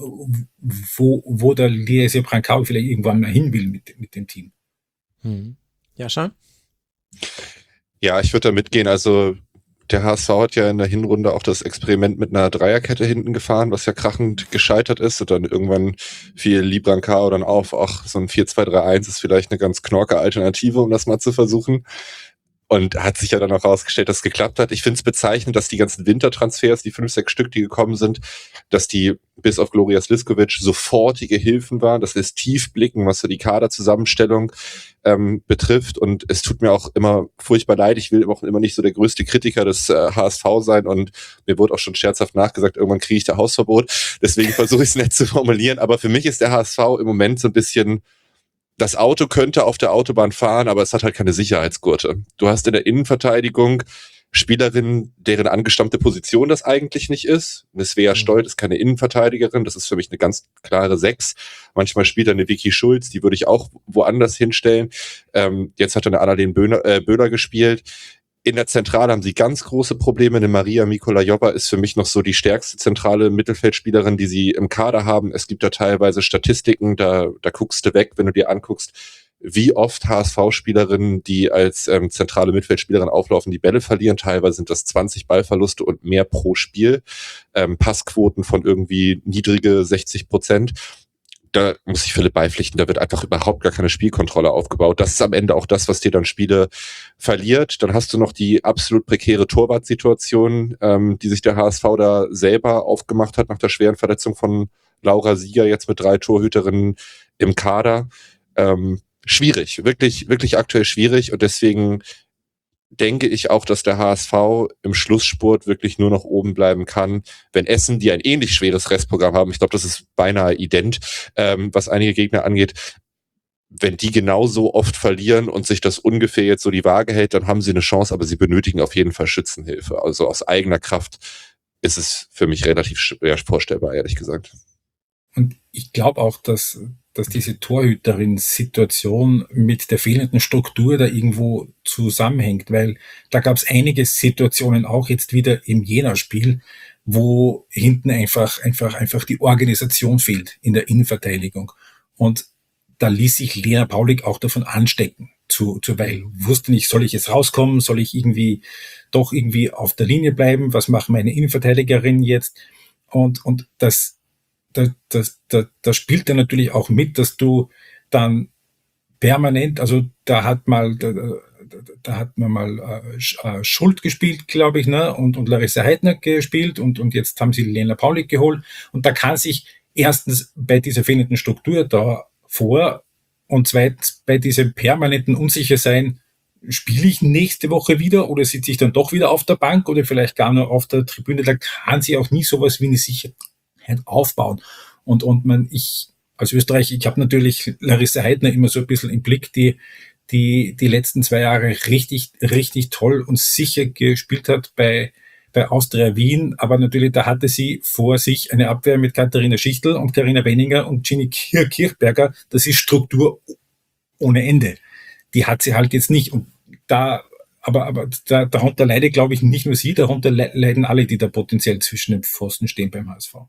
wo, wo der Liese Brankau vielleicht irgendwann mal hin will mit, mit dem Team. Hm. Jascha? Ja, ich würde da mitgehen. Also, der H S V hat ja in der Hinrunde auch das Experiment mit einer Dreierkette hinten gefahren, was ja krachend gescheitert ist. Und dann irgendwann fiel Librankau dann auf, ach, so ein vier zwei drei eins ist vielleicht eine ganz knorke Alternative, um das mal zu versuchen. Und hat sich ja dann auch herausgestellt, dass es geklappt hat. Ich finde es bezeichnend, dass die ganzen Wintertransfers, die fünf, sechs Stück, die gekommen sind, dass die bis auf Gloria Sliskovic sofortige Hilfen waren. Das lässt tief blicken, was so die Kaderzusammenstellung ähm, betrifft. Und es tut mir auch immer furchtbar leid. Ich will auch immer nicht so der größte Kritiker des äh, H S V sein. Und mir wurde auch schon scherzhaft nachgesagt, irgendwann kriege ich da Hausverbot. Deswegen versuche ich es nett zu formulieren. Aber für mich ist der H S V im Moment so ein bisschen... Das Auto könnte auf der Autobahn fahren, aber es hat halt keine Sicherheitsgurte. Du hast in der Innenverteidigung Spielerinnen, deren angestammte Position das eigentlich nicht ist. Eine Svea Stolt ist keine Innenverteidigerin, das ist für mich eine ganz klare Sechs. Manchmal spielt er eine Vicky Schulz, die würde ich auch woanders hinstellen. Ähm, jetzt hat er eine Annalene Böhler, äh, Böhler gespielt. In der Zentrale haben sie ganz große Probleme. Eine Maria Mikolajova ist für mich noch so die stärkste zentrale Mittelfeldspielerin, die sie im Kader haben. Es gibt da teilweise Statistiken, da, da guckst du weg, wenn du dir anguckst, wie oft H S V-Spielerinnen, die als ähm, zentrale Mittelfeldspielerin auflaufen, die Bälle verlieren. Teilweise sind das zwanzig Ballverluste und mehr pro Spiel. Ähm, Passquoten von irgendwie niedrige sechzig Prozent. da muss ich Philipp beipflichten, da wird einfach überhaupt gar keine Spielkontrolle aufgebaut. Das ist am Ende auch das, was dir dann Spiele verliert. Dann hast du noch die absolut prekäre Torwartsituation, ähm, die sich der H S V da selber aufgemacht hat nach der schweren Verletzung von Laura Sieger, jetzt mit drei Torhüterinnen im Kader. Ähm, schwierig, wirklich, wirklich aktuell schwierig, und deswegen denke ich auch, dass der H S V im Schlussspurt wirklich nur noch oben bleiben kann, wenn Essen, die ein ähnlich schweres Restprogramm haben, ich glaube, das ist beinahe ident, ähm, was einige Gegner angeht, wenn die genauso oft verlieren und sich das ungefähr jetzt so die Waage hält, dann haben sie eine Chance, aber sie benötigen auf jeden Fall Schützenhilfe. Also aus eigener Kraft ist es für mich relativ schwer vorstellbar, ehrlich gesagt. Und ich glaube auch, dass, dass diese Torhüterin-Situation mit der fehlenden Struktur da irgendwo zusammenhängt, weil da gab es einige Situationen auch jetzt wieder im Jena-Spiel, wo hinten einfach, einfach, einfach die Organisation fehlt in der Innenverteidigung. Und da ließ sich Lena Paulik auch davon anstecken, zu, zuweilen. Wusste nicht, soll ich jetzt rauskommen, soll ich irgendwie doch irgendwie auf der Linie bleiben, was machen meine Innenverteidigerinnen jetzt? Und, und das, Da, das, da, da spielt er natürlich auch mit, dass du dann permanent, also da hat mal, da, da hat man mal äh, Schuld gespielt, glaube ich, ne, und, und Larissa Heidner gespielt, und, und jetzt haben sie Lena Paulik geholt, und da kann sich erstens bei dieser fehlenden Struktur da vor und zweitens bei diesem permanenten Unsichersein, spiele ich nächste Woche wieder oder sitze ich dann doch wieder auf der Bank oder vielleicht gar nur auf der Tribüne, da kann sie auch nie sowas wie eine Sicherheit aufbauen. Und, und man, ich, als Österreich, ich habe natürlich Larissa Heidner immer so ein bisschen im Blick, die, die, die letzten zwei Jahre richtig, richtig toll und sicher gespielt hat bei, bei Austria Wien. Aber natürlich, da hatte sie vor sich eine Abwehr mit Katharina Schichtl und Carina Wenninger und Ginny Kirchberger. Das ist Struktur ohne Ende. Die hat sie halt jetzt nicht. Und da, aber, aber da, darunter leidet, glaube ich, nicht nur sie, darunter leiden alle, die da potenziell zwischen den Pfosten stehen beim H S V.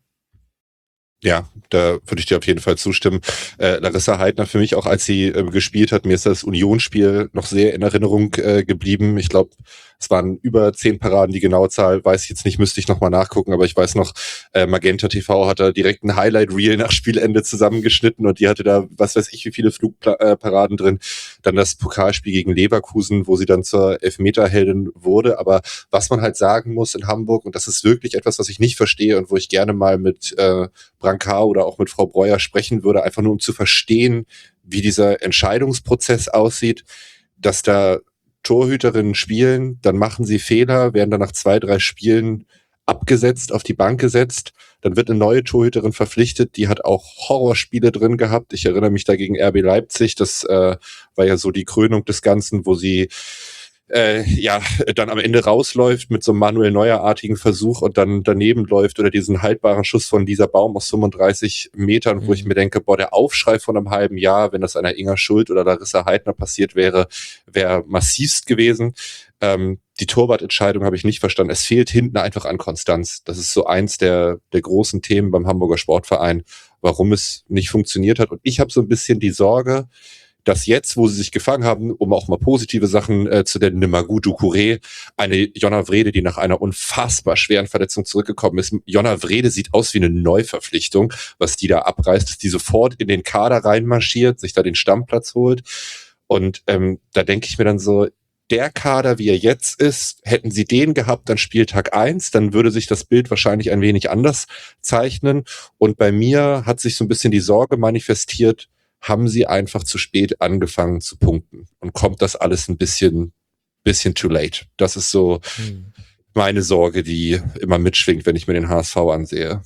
Ja, da würde ich dir auf jeden Fall zustimmen. Äh, Larissa Heidner für mich auch, als sie äh, gespielt hat, mir ist das Unionsspiel noch sehr in Erinnerung äh, geblieben. Ich glaube, es waren über zehn Paraden, die genaue Zahl weiß ich jetzt nicht, müsste ich nochmal nachgucken, aber ich weiß noch, äh, Magenta T V hat da direkt ein Highlight-Reel nach Spielende zusammengeschnitten und die hatte da, was weiß ich, wie viele Flugparaden drin. Dann das Pokalspiel gegen Leverkusen, wo sie dann zur Elfmeterheldin wurde. Aber was man halt sagen muss in Hamburg, und das ist wirklich etwas, was ich nicht verstehe und wo ich gerne mal mit äh, Brancard oder auch mit Frau Breuer sprechen würde, einfach nur um zu verstehen, wie dieser Entscheidungsprozess aussieht, dass da Torhüterinnen spielen, dann machen sie Fehler, werden dann nach zwei, drei Spielen abgesetzt, auf die Bank gesetzt, dann wird eine neue Torhüterin verpflichtet, die hat auch Horrorspiele drin gehabt. Ich erinnere mich da gegen R B Leipzig, das äh, war ja so die Krönung des Ganzen, wo sie äh, ja dann am Ende rausläuft mit so einem Manuel Neuer-artigen Versuch und dann daneben läuft, oder diesen haltbaren Schuss von Lisa Baum aus fünfunddreißig Metern, mhm. wo ich mir denke, boah, der Aufschrei von einem halben Jahr, wenn das einer Inga Schuld oder Larissa Heidner passiert wäre, wäre massivst gewesen. Ähm, die Torwartentscheidung habe ich nicht verstanden. Es fehlt hinten einfach an Konstanz. Das ist so eins der, der großen Themen beim Hamburger Sportverein, warum es nicht funktioniert hat. Und ich habe so ein bisschen die Sorge, dass jetzt, wo sie sich gefangen haben, um auch mal positive Sachen äh, zu nennen, eine Magou Doucouré, eine Jonna Wrede, die nach einer unfassbar schweren Verletzung zurückgekommen ist. Jonna Wrede sieht aus wie eine Neuverpflichtung, was die da abreißt, dass die sofort in den Kader reinmarschiert, sich da den Stammplatz holt. Und ähm, da denke ich mir dann so, der Kader, wie er jetzt ist, hätten sie den gehabt an Spieltag eins, dann würde sich das Bild wahrscheinlich ein wenig anders zeichnen. Und bei mir hat sich so ein bisschen die Sorge manifestiert, haben sie einfach zu spät angefangen zu punkten und kommt das alles ein bisschen, bisschen too late. Das ist so hm. meine Sorge, die immer mitschwingt, wenn ich mir den H S V ansehe.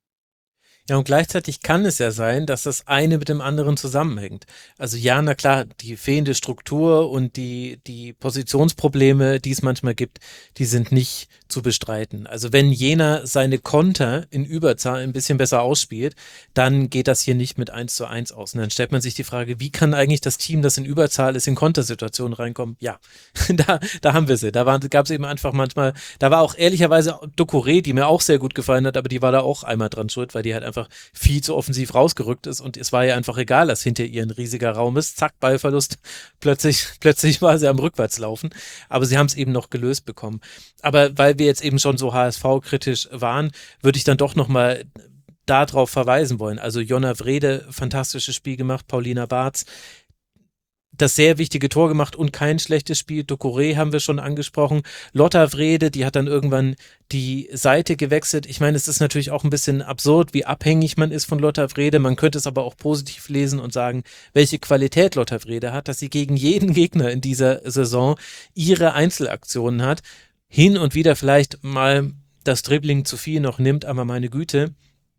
Ja, und gleichzeitig kann es ja sein, dass das eine mit dem anderen zusammenhängt. Also ja, na klar, die fehlende Struktur und die, die Positionsprobleme, die es manchmal gibt, die sind nicht zu bestreiten. Also wenn Jena seine Konter in Überzahl ein bisschen besser ausspielt, dann geht das hier nicht mit eins zu eins aus. Und dann stellt man sich die Frage, wie kann eigentlich das Team, das in Überzahl ist, in Kontersituationen reinkommen? Ja, da, da haben wir sie. Da gab es eben einfach manchmal, da war auch ehrlicherweise Doucouré, die mir auch sehr gut gefallen hat, aber die war da auch einmal dran schuld, weil die halt einfach viel zu offensiv rausgerückt ist und es war ja einfach egal, dass hinter ihr ein riesiger Raum ist. Zack, Ballverlust. Plötzlich, plötzlich war sie am Rückwärtslaufen. Aber sie haben es eben noch gelöst bekommen. Aber weil wir jetzt eben schon so H S V-kritisch waren, würde ich dann doch nochmal darauf verweisen wollen. Also Jonna Wrede, fantastisches Spiel gemacht, Paulina Bartz, das sehr wichtige Tor gemacht und kein schlechtes Spiel. Doucouré haben wir schon angesprochen. Lotta Wrede, die hat dann irgendwann die Seite gewechselt. Ich meine, es ist natürlich auch ein bisschen absurd, wie abhängig man ist von Lotta Wrede. Man könnte es aber auch positiv lesen und sagen, welche Qualität Lotta Wrede hat, dass sie gegen jeden Gegner in dieser Saison ihre Einzelaktionen hat. Hin und wieder vielleicht mal das Dribbling zu viel noch nimmt, aber meine Güte,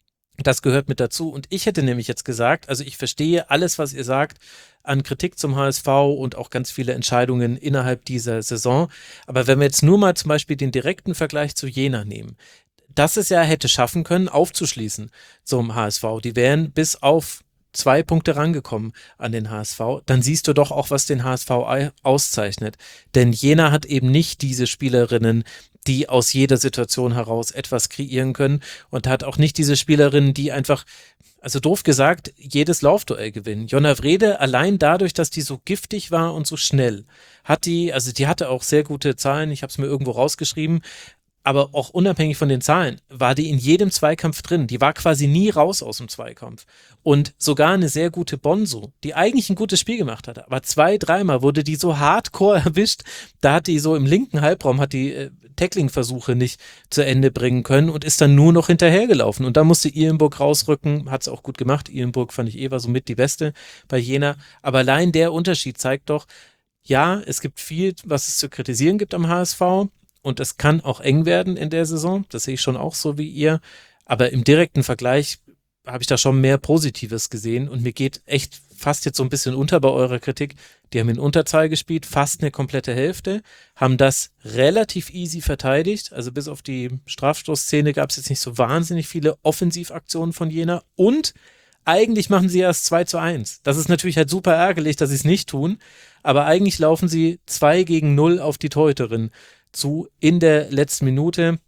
das gehört mit dazu. Und ich hätte nämlich jetzt gesagt, also ich verstehe alles, was ihr sagt, an Kritik zum H S V und auch ganz viele Entscheidungen innerhalb dieser Saison. Aber wenn wir jetzt nur mal zum Beispiel den direkten Vergleich zu Jena nehmen, das es ja hätte schaffen können, aufzuschließen zum H S V. Die wären bis auf zwei Punkte rangekommen an den H S V, dann siehst du doch auch, was den H S V auszeichnet. Denn Jena hat eben nicht diese Spielerinnen, die aus jeder Situation heraus etwas kreieren können und hat auch nicht diese Spielerinnen, die einfach, also doof gesagt, jedes Laufduell gewinnen. Jonna Wrede, allein dadurch, dass die so giftig war und so schnell, hat die, also die hatte auch sehr gute Zahlen, ich habe es mir irgendwo rausgeschrieben, aber auch unabhängig von den Zahlen, war die in jedem Zweikampf drin. Die war quasi nie raus aus dem Zweikampf. Und sogar eine sehr gute Bonzo, die eigentlich ein gutes Spiel gemacht hatte, aber zwei, dreimal wurde die so hardcore erwischt, da hat die so im linken Halbraum, hat die äh, Tackling-Versuche nicht zu Ende bringen können und ist dann nur noch hinterhergelaufen. Und da musste Ihlenburg rausrücken, hat es auch gut gemacht. Ihlenburg fand ich eh war somit die Beste bei Jena. Aber allein der Unterschied zeigt doch, ja, es gibt viel, was es zu kritisieren gibt am H S V. Und es kann auch eng werden in der Saison, das sehe ich schon auch so wie ihr, aber im direkten Vergleich habe ich da schon mehr Positives gesehen und mir geht echt fast jetzt so ein bisschen unter bei eurer Kritik, die haben in Unterzahl gespielt, fast eine komplette Hälfte, haben das relativ easy verteidigt, also bis auf die Strafstoßszene gab es jetzt nicht so wahnsinnig viele Offensivaktionen von Jena und eigentlich machen sie erst zwei zu eins. Das ist natürlich halt super ärgerlich, dass sie es nicht tun, aber eigentlich laufen sie zwei gegen null auf die Torhüterin zu in der letzten Minute,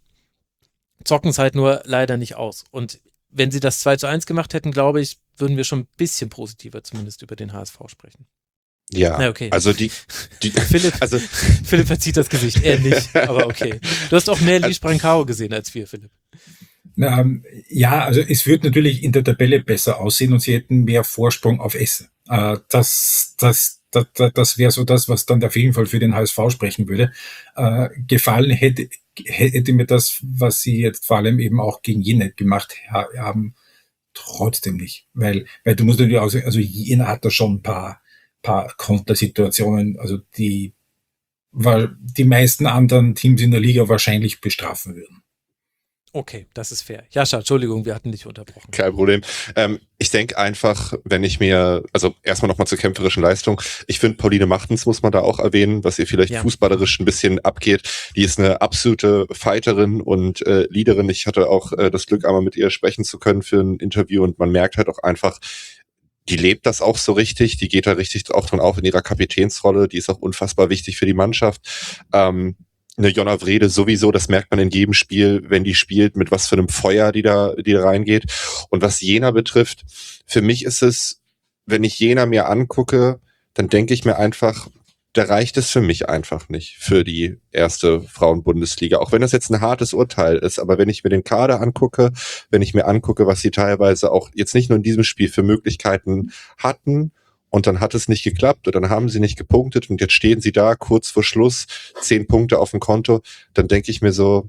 zocken es halt nur leider nicht aus. Und wenn sie das zwei zu eins gemacht hätten, glaube ich, würden wir schon ein bisschen positiver zumindest über den H S V sprechen. Ja, Na, okay. also die, die Philipp, also Philipp verzieht das Gesicht, er nicht, aber okay. Du hast auch mehr Lies Brancao gesehen als wir, Philipp. Na, ja, also es wird natürlich in der Tabelle besser aussehen und sie hätten mehr Vorsprung auf Essen. Äh, das, das Das, das wäre so das, was dann auf jeden Fall für den H S V sprechen würde. Äh, gefallen hätte, hätte mir das, was sie jetzt vor allem eben auch gegen Jena gemacht haben, trotzdem nicht. Weil, weil du musst natürlich auch sagen, also Jena hat da schon ein paar, paar Kontersituationen, also die, weil die meisten anderen Teams in der Liga wahrscheinlich bestrafen würden. Okay, das ist fair. Jascha, Entschuldigung, wir hatten dich unterbrochen. Kein Problem. Ähm, ich denke einfach, wenn ich mir, also erstmal nochmal zur kämpferischen Leistung. Ich finde, Pauline Machtens muss man da auch erwähnen, was ihr vielleicht Ja. fußballerisch ein bisschen abgeht. Die ist eine absolute Fighterin und äh, Leaderin. Ich hatte auch äh, das Glück, einmal mit ihr sprechen zu können für ein Interview und man merkt halt auch einfach, die lebt das auch so richtig. Die geht da richtig auch drin auf in ihrer Kapitänsrolle. Die ist auch unfassbar wichtig für die Mannschaft. Ähm, Eine Jonna Wrede sowieso, das merkt man in jedem Spiel, wenn die spielt, mit was für einem Feuer die da, die da reingeht. Und was Jena betrifft, für mich ist es, wenn ich Jena mir angucke, dann denke ich mir einfach, da reicht es für mich einfach nicht für die erste Frauenbundesliga. Auch wenn das jetzt ein hartes Urteil ist, aber wenn ich mir den Kader angucke, wenn ich mir angucke, was sie teilweise auch jetzt nicht nur in diesem Spiel für Möglichkeiten hatten, und dann hat es nicht geklappt und dann haben sie nicht gepunktet und jetzt stehen sie da kurz vor Schluss, zehn Punkte auf dem Konto. Dann denke ich mir so,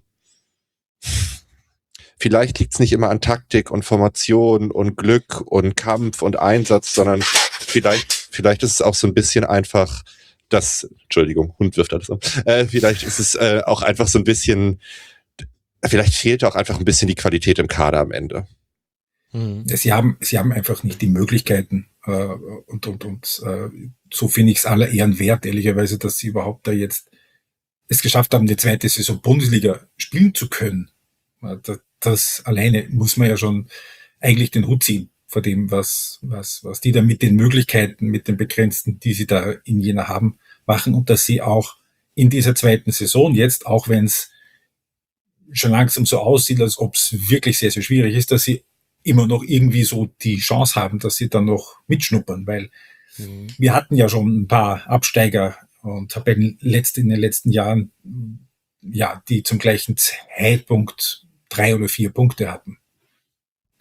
vielleicht liegt es nicht immer an Taktik und Formation und Glück und Kampf und Einsatz, sondern vielleicht, vielleicht ist es auch so ein bisschen einfach das, Entschuldigung, Hund wirft alles um. Äh, vielleicht ist es äh, auch einfach so ein bisschen, vielleicht fehlt auch einfach ein bisschen die Qualität im Kader am Ende. Mhm. Sie haben, sie haben einfach nicht die Möglichkeiten, äh, und, und, und, äh, so finde ich es aller Ehren wert, ehrlicherweise, dass sie überhaupt da jetzt es geschafft haben, eine zweite Saison Bundesliga spielen zu können. Das, das alleine muss man ja schon eigentlich den Hut ziehen vor dem, was, was, was die da mit den Möglichkeiten, mit den begrenzten, die sie da in Jena haben, machen und dass sie auch in dieser zweiten Saison jetzt, auch wenn es schon langsam so aussieht, als ob es wirklich sehr, sehr schwierig ist, dass sie immer noch irgendwie so die Chance haben, dass sie dann noch mitschnuppern, weil mhm. wir hatten ja schon ein paar Absteiger und Tabellen letzt in den letzten Jahren, ja, die zum gleichen Zeitpunkt drei oder vier Punkte hatten.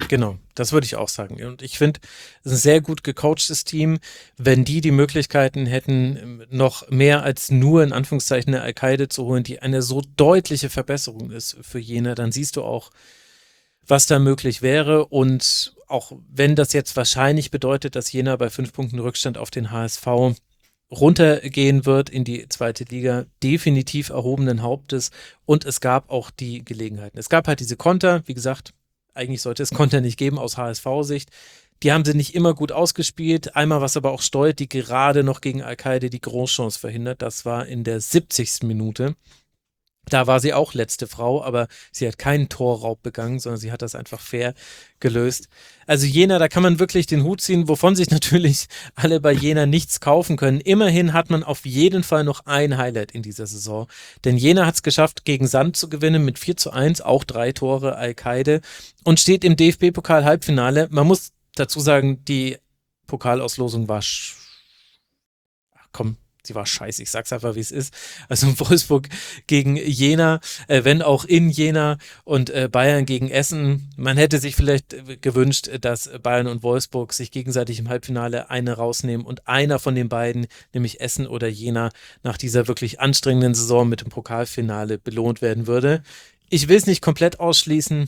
Genau, das würde ich auch sagen. Und ich finde, es ist ein sehr gut gecoachtes Team. Wenn die die Möglichkeiten hätten, noch mehr als nur in Anführungszeichen eine Al-Qaida zu holen, die eine so deutliche Verbesserung ist für Jena, dann siehst du auch, was da möglich wäre. Und auch wenn das jetzt wahrscheinlich bedeutet, dass Jena bei fünf Punkten Rückstand auf den H S V runtergehen wird in die zweite Liga, definitiv erhobenen Hauptes. Und es gab auch die Gelegenheiten. Es gab halt diese Konter, wie gesagt, eigentlich sollte es Konter nicht geben aus H S V-Sicht. Die haben sie nicht immer gut ausgespielt. Einmal war es aber auch Stolt, die gerade noch gegen Al-Qaida die Großchance verhindert. Das war in der siebzigsten Minute. Da war sie auch letzte Frau, aber sie hat keinen Torraub begangen, sondern sie hat das einfach fair gelöst. Also Jena, da kann man wirklich den Hut ziehen, wovon sich natürlich alle bei Jena nichts kaufen können. Immerhin hat man auf jeden Fall noch ein Highlight in dieser Saison. Denn Jena hat es geschafft, gegen Sand zu gewinnen mit vier zu eins, auch drei Tore Al-Qaida und steht im D F B-Pokal-Halbfinale. Man muss dazu sagen, die Pokalauslosung war sch- Ach, komm, sie war scheiße, ich sag's einfach, wie es ist. Also Wolfsburg gegen Jena, äh, wenn auch in Jena und äh, Bayern gegen Essen. Man hätte sich vielleicht äh, gewünscht, dass Bayern und Wolfsburg sich gegenseitig im Halbfinale eine rausnehmen und einer von den beiden, nämlich Essen oder Jena, nach dieser wirklich anstrengenden Saison mit dem Pokalfinale belohnt werden würde. Ich will es nicht komplett ausschließen,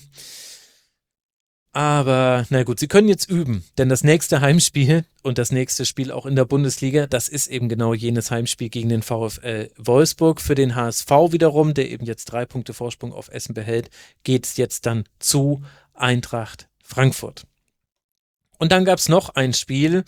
aber na gut, sie können jetzt üben, denn das nächste Heimspiel und das nächste Spiel auch in der Bundesliga, das ist eben genau jenes Heimspiel gegen den VfL Wolfsburg. Für den H S V wiederum, der eben jetzt drei Punkte Vorsprung auf Essen behält, geht es jetzt dann zu Eintracht Frankfurt. Und dann gab es noch ein Spiel,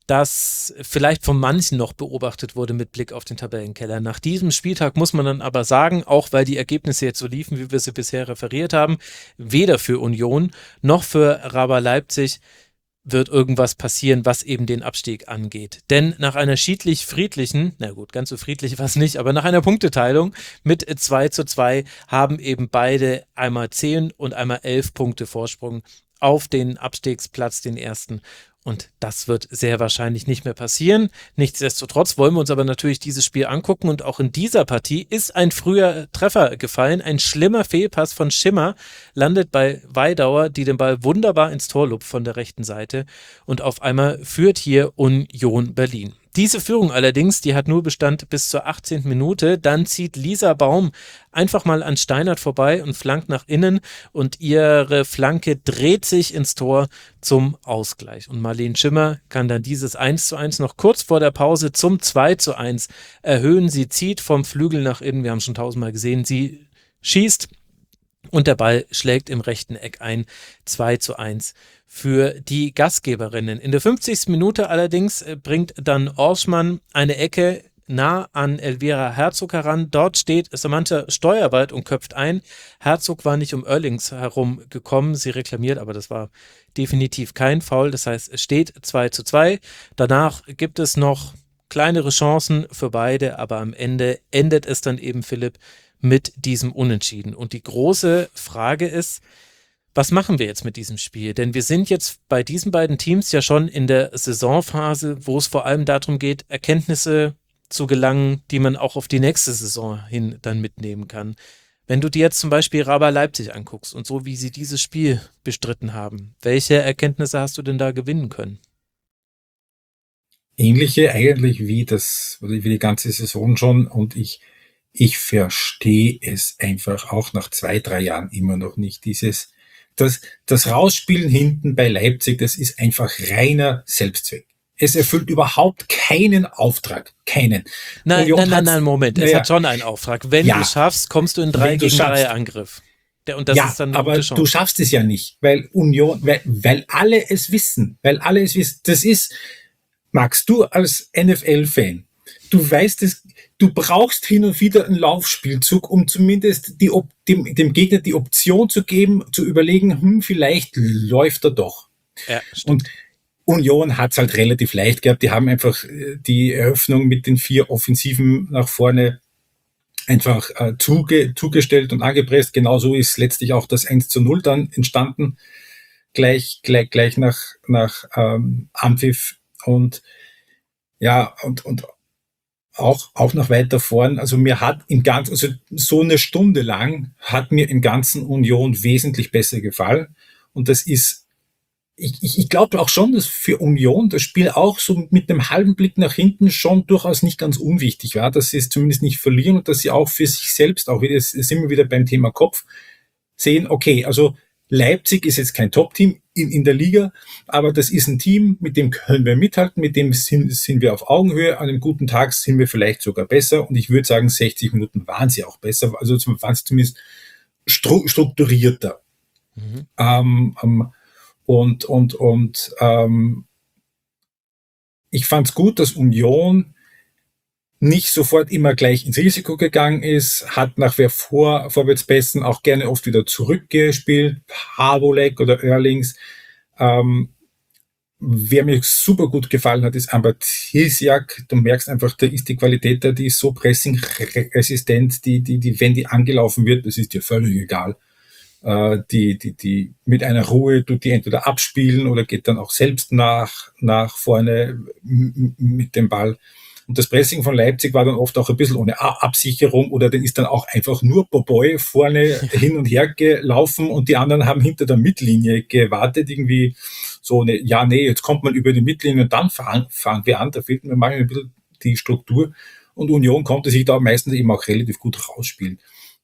das vielleicht von manchen noch beobachtet wurde mit Blick auf den Tabellenkeller. Nach diesem Spieltag muss man dann aber sagen, auch weil die Ergebnisse jetzt so liefen, wie wir sie bisher referiert haben, weder für Union noch für R B Leipzig wird irgendwas passieren, was eben den Abstieg angeht. Denn nach einer schiedlich-friedlichen, na gut, ganz so friedlich war es nicht, aber nach einer Punkteteilung mit zwei zu zwei haben eben beide einmal zehn und einmal elf Punkte Vorsprung auf den Abstiegsplatz, den ersten. Und das wird sehr wahrscheinlich nicht mehr passieren. Nichtsdestotrotz wollen wir uns aber natürlich dieses Spiel angucken. Und auch in dieser Partie ist ein früher Treffer gefallen. Ein schlimmer Fehlpass von Schimmer landet bei Weidauer, die den Ball wunderbar ins Tor lupft von der rechten Seite. Und auf einmal führt hier Union Berlin. Diese Führung allerdings, die hat nur Bestand bis zur achtzehnten Minute. Dann zieht Lisa Baum einfach mal an Steinert vorbei und flankt nach innen und ihre Flanke dreht sich ins Tor zum Ausgleich. Und Marlene Schimmer kann dann dieses eins zu eins noch kurz vor der Pause zum zwei zu eins erhöhen. Sie zieht vom Flügel nach innen, wir haben schon tausendmal gesehen, sie schießt und der Ball schlägt im rechten Eck ein, zwei zu eins für die Gastgeberinnen. In der fünfzigsten Minute allerdings bringt dann Orschmann eine Ecke nah an Elvira Herzog heran. Dort steht Samantha Steuerwald und köpft ein. Herzog war nicht um Oerlings herum gekommen. Sie reklamiert, aber das war definitiv kein Foul. Das heißt, es steht zwei zu zwei. Danach gibt es noch kleinere Chancen für beide, aber am Ende endet es dann eben, Philipp, mit diesem Unentschieden. Und die große Frage ist, was machen wir jetzt mit diesem Spiel? Denn wir sind jetzt bei diesen beiden Teams ja schon in der Saisonphase, wo es vor allem darum geht, Erkenntnisse zu gelangen, die man auch auf die nächste Saison hin dann mitnehmen kann. Wenn du dir jetzt zum Beispiel R B Leipzig anguckst und so, wie sie dieses Spiel bestritten haben, welche Erkenntnisse hast du denn da gewinnen können? Ähnliche eigentlich wie das, wie die ganze Saison schon, und ich Ich verstehe es einfach auch nach zwei, drei Jahren immer noch nicht. Dieses, das, das Rausspielen hinten bei Leipzig, das ist einfach reiner Selbstzweck. Es erfüllt überhaupt keinen Auftrag. Keinen. Nein, Union nein, nein, hat's- nein, Moment. Es naja, hat schon einen Auftrag. Wenn Ja. du schaffst, kommst du in drei Wenn du gegen drei schaffst. Angriff. Der, und das ja, ist dann eine aber gute Chance. du schaffst es ja nicht, weil Union, weil, weil alle es wissen, weil alle es wissen. Das ist, Max, du als N F L-Fan, du weißt es, du brauchst hin und wieder einen Laufspielzug, um zumindest die, Op- dem, dem Gegner die Option zu geben, zu überlegen, hm, vielleicht läuft er doch. Ja, stimmt. Und Union hat es halt relativ leicht gehabt. Die haben einfach äh, die Eröffnung mit den vier Offensiven nach vorne einfach äh, zuge, zugestellt und angepresst. Genauso ist letztlich auch das eins zu null dann entstanden, gleich, gleich, gleich nach, nach ähm, Anpfiff. Und ja, und, und auch, auch noch weiter vorn. Also mir hat im Ganzen, also so eine Stunde lang hat mir im ganzen Union wesentlich besser gefallen. Und das ist ich, ich, ich glaube auch schon, dass für Union das Spiel auch so mit einem halben Blick nach hinten schon durchaus nicht ganz unwichtig war, dass sie es zumindest nicht verlieren und dass sie auch für sich selbst, auch wieder, sind wir wieder beim Thema Kopf, sehen, okay, also Leipzig ist jetzt kein Top-Team in, in der Liga, aber das ist ein Team, mit dem können wir mithalten, mit dem sind, sind wir auf Augenhöhe, an einem guten Tag sind wir vielleicht sogar besser und ich würde sagen, sechzig Minuten waren sie auch besser, also waren sie zumindest stru- strukturierter. Mhm. Ähm, ähm, und und, und ähm, ich fand es gut, dass Union nicht sofort immer gleich ins Risiko gegangen ist, hat nach wer vor, Vorwärtsbesten auch gerne oft wieder zurückgespielt, Havolek oder Oerlings. Ähm, wer mir super gut gefallen hat, ist Ambatissiak. Du merkst einfach, da ist die Qualität da, die ist so pressingresistent, die, die, die, wenn die angelaufen wird, das ist dir völlig egal. Äh, die, die, die, mit einer Ruhe, du die entweder abspielen oder geht dann auch selbst nach, nach vorne m- mit dem Ball. Und das Pressing von Leipzig war dann oft auch ein bisschen ohne Absicherung oder dann ist dann auch einfach nur Boboy vorne hin und her gelaufen und die anderen haben hinter der Mittellinie gewartet, irgendwie so eine, ja, nee, jetzt kommt man über die Mittellinie und dann fahren, fahren wir an, da fehlt mir mal ein bisschen die Struktur und Union konnte sich da meistens eben auch relativ gut rausspielen.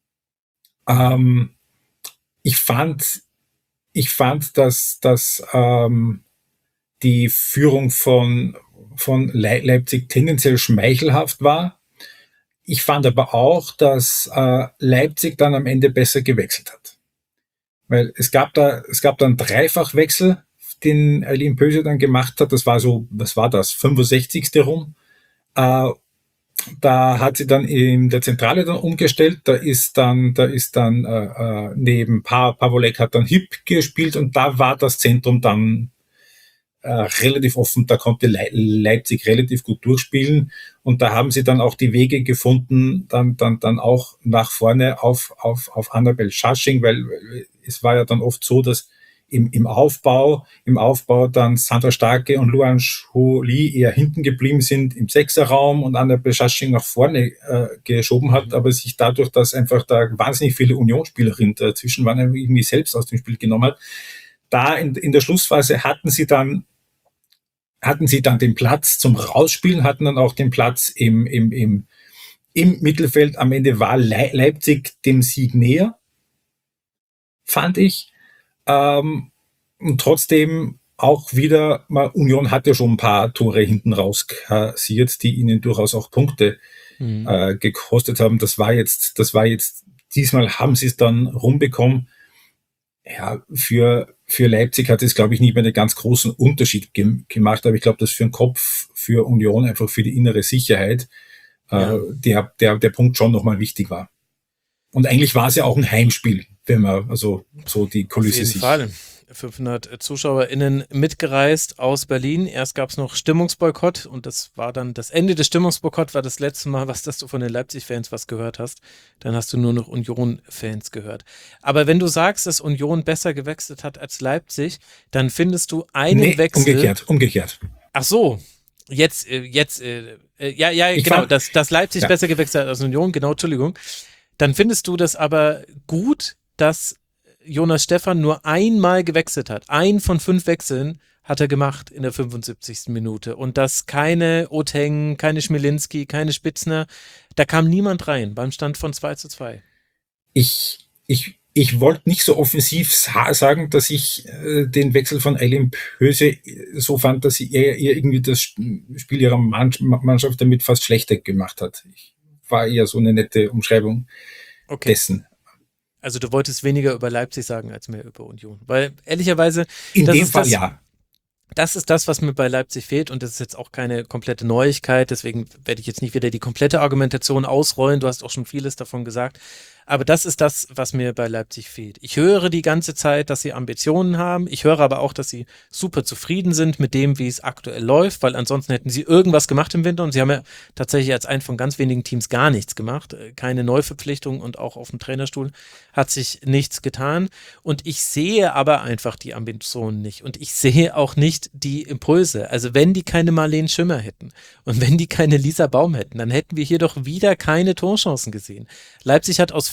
Ähm, ich fand, ich fand, dass, dass ähm, die Führung von von Leipzig tendenziell schmeichelhaft war. Ich fand aber auch, dass äh, Leipzig dann am Ende besser gewechselt hat. Weil es gab da, es gab dann Dreifachwechsel, den Aline Pöse dann gemacht hat. Das war so, was war das, fünfundsechzigste rum. Äh, da hat sie dann in der Zentrale dann umgestellt. Da ist dann, da ist dann äh, neben pa- Pavolek hat dann Hip gespielt und da war das Zentrum dann Äh, relativ offen, da konnte Le- Leipzig relativ gut durchspielen und da haben sie dann auch die Wege gefunden, dann dann dann auch nach vorne auf auf auf Annabel Schasching, weil es war ja dann oft so, dass im im Aufbau im Aufbau dann Sandra Starke und Luan Scholi eher hinten geblieben sind im Sechserraum und Annabel Schasching nach vorne äh, geschoben hat, aber sich dadurch, dass einfach da wahnsinnig viele Unionsspielerinnen dazwischen waren, irgendwie selbst aus dem Spiel genommen hat. Da in, in der Schlussphase hatten sie dann hatten sie dann den Platz zum Rausspielen, hatten dann auch den Platz im, im, im, im Mittelfeld. Am Ende war Le- Leipzig dem Sieg näher, fand ich. Ähm, und trotzdem auch wieder, mal, Union hat ja schon ein paar Tore hinten raus kassiert, die ihnen durchaus auch Punkte mhm. äh, gekostet haben. Das war jetzt, das war jetzt, diesmal haben sie es dann rumbekommen. Ja, für, für Leipzig hat es, glaube ich, nicht mehr einen ganz großen Unterschied ge- gemacht, aber ich glaube, dass für den Kopf, für Union, einfach für die innere Sicherheit, ja. äh, der, der, der Punkt schon nochmal wichtig war. Und eigentlich war es ja auch ein Heimspiel, wenn man also so die Kulisse Auf jeden sich... Fall. fünfhundert ZuschauerInnen mitgereist aus Berlin. Erst gab es noch Stimmungsboykott und das war dann das Ende des Stimmungsboykott, war das letzte Mal, was dass du von den Leipzig-Fans was gehört hast. Dann hast du nur noch Union-Fans gehört. Aber wenn du sagst, dass Union besser gewechselt hat als Leipzig, dann findest du einen nee, Wechsel... umgekehrt, umgekehrt. Ach so, jetzt, jetzt, äh, ja, ja, ich genau, fand, dass, dass Leipzig ja. besser gewechselt hat als Union, genau, Entschuldigung. Dann findest du das aber gut, dass Jonas Stephan nur einmal gewechselt hat. Ein von fünf Wechseln hat er gemacht in der fünfundsiebzigsten Minute. Und das keine Oteng, keine Schmilinski, keine Spitzner. Da kam niemand rein beim Stand von zwei zu zwei. Ich, ich, ich wollte nicht so offensiv sa- sagen, dass ich äh, den Wechsel von Aline Pöse so fand, dass sie eher, eher irgendwie das Spiel ihrer Mann- Mannschaft damit fast schlechter gemacht hat. Ich war eher so eine nette Umschreibung okay. dessen. Also du wolltest weniger über Leipzig sagen als mehr über Union. Weil ehrlicherweise... In das dem ist Fall das, ja. Das ist das, was mir bei Leipzig fehlt und das ist jetzt auch keine komplette Neuigkeit. Deswegen werde ich jetzt nicht wieder die komplette Argumentation ausrollen. Du hast auch schon vieles davon gesagt. Aber das ist das, was mir bei Leipzig fehlt. Ich höre die ganze Zeit, dass sie Ambitionen haben. Ich höre aber auch, dass sie super zufrieden sind mit dem, wie es aktuell läuft, weil ansonsten hätten sie irgendwas gemacht im Winter und sie haben ja tatsächlich als ein von ganz wenigen Teams gar nichts gemacht. Keine Neuverpflichtung und auch auf dem Trainerstuhl hat sich nichts getan. Und ich sehe aber einfach die Ambitionen nicht und ich sehe auch nicht die Impulse. Also wenn die keine Marlene Schimmer hätten und wenn die keine Lisa Baum hätten, dann hätten wir hier doch wieder keine Torchancen gesehen. Leipzig hat aus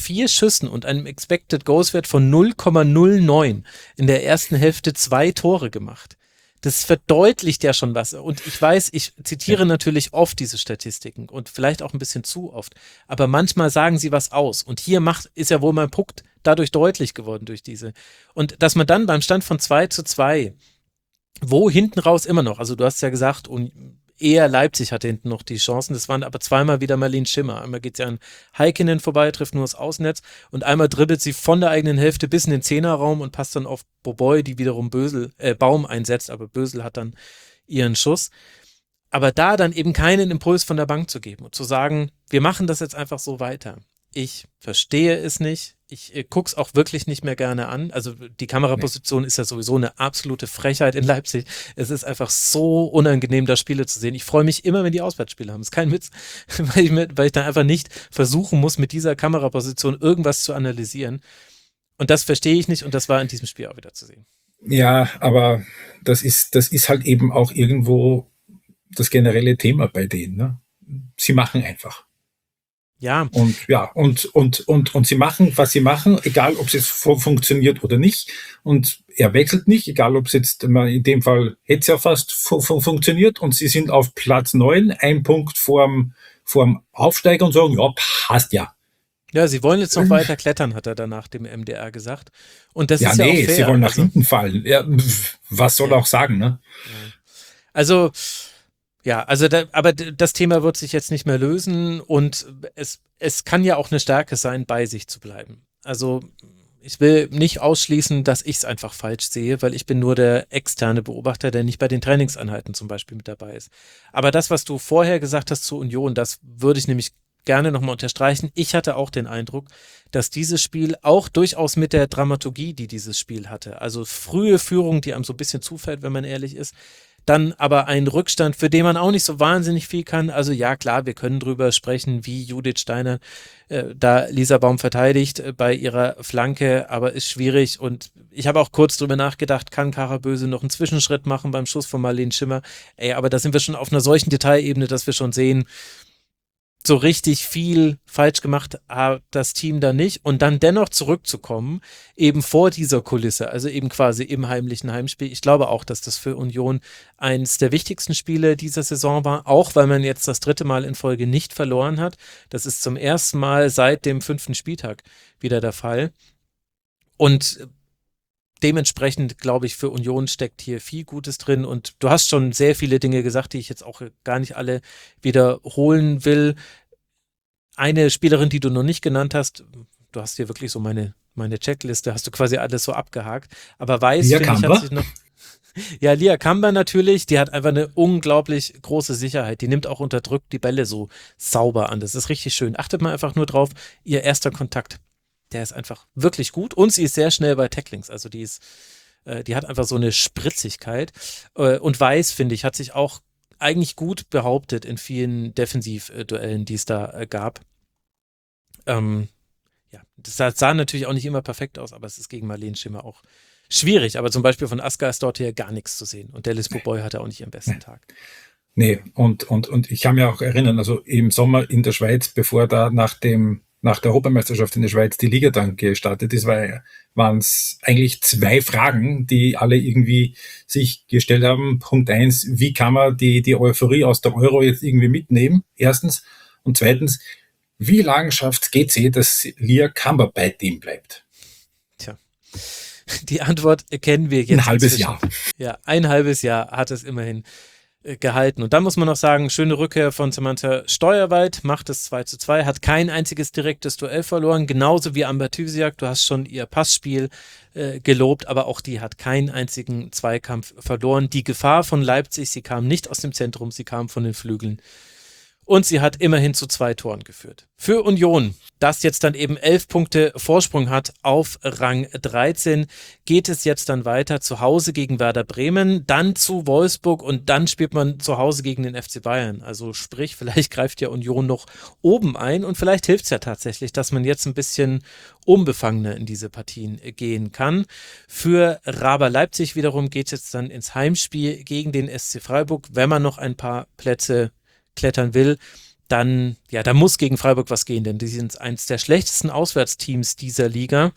vier Schüssen und einem Expected Goals Wert von null Komma null neun in der ersten Hälfte zwei Tore gemacht. Das verdeutlicht ja schon was. Und ich weiß, ich zitiere natürlich oft diese Statistiken und vielleicht auch ein bisschen zu oft. Aber manchmal sagen sie was aus. Und hier macht, ist ja wohl mein Punkt dadurch deutlich geworden durch diese. Und dass man dann beim Stand von zwei zu zwei, wo hinten raus immer noch, also du hast ja gesagt, und eher Leipzig hatte hinten noch die Chancen. Das waren aber zweimal wieder Marlene Schimmer. Einmal geht sie an Heikkinen vorbei, trifft nur das Außennetz und einmal dribbelt sie von der eigenen Hälfte bis in den Zehnerraum und passt dann auf Boboy, die wiederum Bösel, äh, Baum einsetzt, aber Bösel hat dann ihren Schuss. Aber da dann eben keinen Impuls von der Bank zu geben und zu sagen, wir machen das jetzt einfach so weiter. Ich verstehe es nicht. Ich äh, gucke es auch wirklich nicht mehr gerne an. Also die Kameraposition nee. ist ja sowieso eine absolute Frechheit in Leipzig. Es ist einfach so unangenehm, da Spiele zu sehen. Ich freue mich immer, wenn die Auswärtsspiele haben. Das ist kein Witz, weil ich, mit, weil ich dann einfach nicht versuchen muss, mit dieser Kameraposition irgendwas zu analysieren. Und das verstehe ich nicht und das war in diesem Spiel auch wieder zu sehen. Ja, aber das ist, das ist halt eben auch irgendwo das generelle Thema bei denen. Ne? Sie machen einfach. Ja. Und ja, und, und, und, und sie machen, was sie machen, egal ob es jetzt funktioniert oder nicht. Und er wechselt nicht, egal ob es jetzt, in dem Fall hätte es ja fast fu- fu- funktioniert. Und sie sind auf Platz neun, ein Punkt vorm, vorm Aufsteiger und sagen, ja, passt ja. Ja, sie wollen jetzt noch weiter klettern, hat er danach dem M D R gesagt. Und das ja, ist nee, ja auch fair. sie wollen nach also, hinten fallen. Ja, was soll er ja. auch sagen, ne? Ja. Also, ja, also da, aber das Thema wird sich jetzt nicht mehr lösen und es, es kann ja auch eine Stärke sein, bei sich zu bleiben. Also ich will nicht ausschließen, dass ich es einfach falsch sehe, weil ich bin nur der externe Beobachter, der nicht bei den Trainingseinheiten zum Beispiel mit dabei ist. Aber das, was du vorher gesagt hast zu Union, das würde ich nämlich gerne nochmal unterstreichen. Ich hatte auch den Eindruck, dass dieses Spiel auch durchaus mit der Dramaturgie, die dieses Spiel hatte, also frühe Führung, die einem so ein bisschen zufällt, wenn man ehrlich ist, dann aber ein Rückstand, für den man auch nicht so wahnsinnig viel kann. Also ja, klar, wir können drüber sprechen, wie Judith Steiner äh, da Lisa Baum verteidigt äh, bei ihrer Flanke, aber ist schwierig. Und ich habe auch kurz drüber nachgedacht, kann Kara Böse noch einen Zwischenschritt machen beim Schuss von Marlene Schimmer? Ey, aber da sind wir schon auf einer solchen Detailebene, dass wir schon sehen, so richtig viel falsch gemacht hat das Team da nicht und dann dennoch zurückzukommen, eben vor dieser Kulisse, also eben quasi im heimlichen Heimspiel. Ich glaube auch, dass das für Union eins der wichtigsten Spiele dieser Saison war, auch weil man jetzt das dritte Mal in Folge nicht verloren hat. Das ist zum ersten Mal seit dem fünften Spieltag wieder der Fall. Und dementsprechend, glaube ich, für Union steckt hier viel Gutes drin und du hast schon sehr viele Dinge gesagt, die ich jetzt auch gar nicht alle wiederholen will. Eine Spielerin, die du noch nicht genannt hast, du hast hier wirklich so meine, meine Checkliste, hast du quasi alles so abgehakt, aber Weiß, Lia finde ich, Kamba? hat sich noch... Ja, Lia Kamba natürlich, die hat einfach eine unglaublich große Sicherheit, die nimmt auch unterdrückt die Bälle so sauber an, das ist richtig schön. Achtet mal einfach nur drauf, ihr erster Kontakt. Der ist einfach wirklich gut und sie ist sehr schnell bei Tacklings. Also die ist, äh, die hat einfach so eine Spritzigkeit. Äh, und Weiß, finde ich, hat sich auch eigentlich gut behauptet in vielen Defensivduellen, die es da äh, gab. Ähm, ja, das sah, sah natürlich auch nicht immer perfekt aus, aber es ist gegen Marlene Schimmer auch schwierig. Aber zum Beispiel von Aska ist dort hier gar nichts zu sehen. Und Delis Boboy hatte auch nicht ihren besten Tag. Nee, und, und, und ich kann mich auch erinnern, also im Sommer in der Schweiz, bevor da nach dem nach der Europameisterschaft in der Schweiz die Liga dann gestartet ist, waren es eigentlich zwei Fragen, die alle irgendwie sich gestellt haben. Punkt eins, wie kann man die, die Euphorie aus der Euro jetzt irgendwie mitnehmen? Erstens. Und zweitens, wie lange schafft es G C, dass Lia Kamba bei dem bleibt? Tja, die Antwort kennen wir jetzt. Ein halbes inzwischen. Jahr. Ja, ein halbes Jahr hat es immerhin gehalten. Und dann muss man noch sagen, schöne Rückkehr von Samantha Steuerwald, macht es zwei zu zwei, hat kein einziges direktes Duell verloren, genauso wie Amber Thysiak. Du hast schon ihr Passspiel äh, gelobt, aber auch die hat keinen einzigen Zweikampf verloren. Die Gefahr von Leipzig, sie kam nicht aus dem Zentrum, sie kam von den Flügeln. Und sie hat immerhin zu zwei Toren geführt. Für Union, das jetzt dann eben elf Punkte Vorsprung hat auf Rang dreizehn, geht es jetzt dann weiter zu Hause gegen Werder Bremen, dann zu Wolfsburg und dann spielt man zu Hause gegen den F C Bayern. Also sprich, vielleicht greift ja Union noch oben ein und vielleicht hilft es ja tatsächlich, dass man jetzt ein bisschen unbefangener in diese Partien gehen kann. Für Raber Leipzig wiederum geht es jetzt dann ins Heimspiel gegen den S C Freiburg, wenn man noch ein paar Plätze klettern will. dann, ja, da muss gegen Freiburg was gehen, denn die sind eins der schlechtesten Auswärtsteams dieser Liga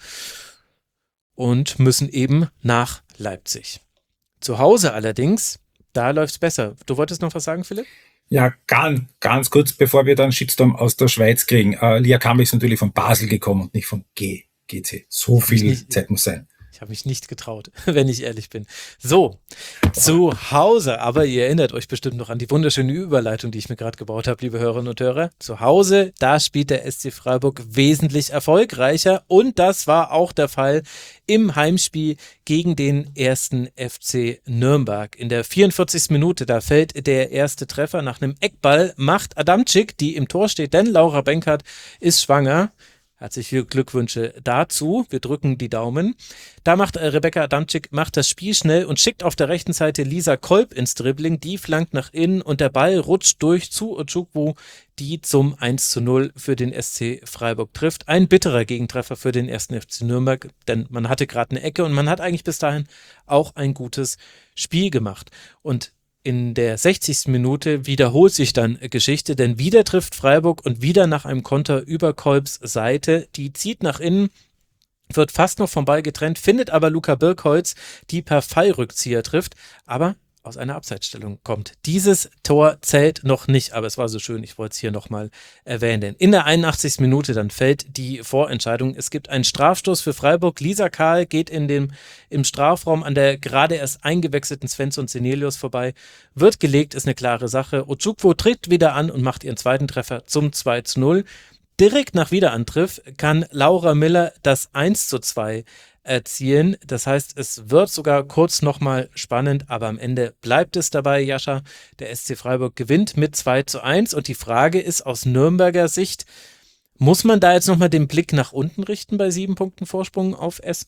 und müssen eben nach Leipzig. Zu Hause allerdings, da läuft's besser. Du wolltest noch was sagen, Philipp? Ja, ganz, ganz kurz, bevor wir dann Shitstorm aus der Schweiz kriegen. Äh, Liakam ist natürlich von Basel gekommen und nicht von G, G C. So viel nicht, Zeit muss sein. Ich habe mich nicht getraut, wenn ich ehrlich bin. So, zu Hause, aber ihr erinnert euch bestimmt noch an die wunderschöne Überleitung, die ich mir gerade gebaut habe, liebe Hörerinnen und Hörer. Zu Hause, da spielt der S C Freiburg wesentlich erfolgreicher und das war auch der Fall im Heimspiel gegen den ersten F C Nürnberg. In der vierundvierzigsten Minute, da fällt der erste Treffer nach einem Eckball, macht Adamczyk, die im Tor steht, denn Laura Benkert ist schwanger. Herzliche Glückwünsche dazu. Wir drücken die Daumen. Da macht äh, Rebecca Adamczyk macht das Spiel schnell und schickt auf der rechten Seite Lisa Kolb ins Dribbling. Die flankt nach innen und der Ball rutscht durch zu Ojukwu, die zum eins zu null für den S C Freiburg trifft. Ein bitterer Gegentreffer für den ersten F C Nürnberg, denn man hatte gerade eine Ecke und man hat eigentlich bis dahin auch ein gutes Spiel gemacht. Und in der sechzigsten Minute wiederholt sich dann Geschichte, denn wieder trifft Freiburg und wieder nach einem Konter über Kolbs Seite. Die zieht nach innen, wird fast noch vom Ball getrennt, findet aber Luca Birkholz, die per Fallrückzieher trifft, aber aus einer Abseitsstellung kommt. Dieses Tor zählt noch nicht, aber es war so schön, ich wollte es hier nochmal erwähnen. In der einundachtzigsten Minute dann fällt die Vorentscheidung. Es gibt einen Strafstoß für Freiburg. Lisa Kahl geht in dem, im Strafraum an der gerade erst eingewechselten Svensson Zenelius vorbei, wird gelegt, ist eine klare Sache. Ojukwu tritt wieder an und macht ihren zweiten Treffer zum zwei zu null. Direkt nach Wiederantriff kann Laura Miller das eins zu zwei erzielen. Das heißt, es wird sogar kurz nochmal spannend, aber am Ende bleibt es dabei, Jascha. Der S C Freiburg gewinnt mit zwei zu eins und die Frage ist aus Nürnberger Sicht, muss man da jetzt nochmal den Blick nach unten richten bei sieben Punkten Vorsprung auf Essen?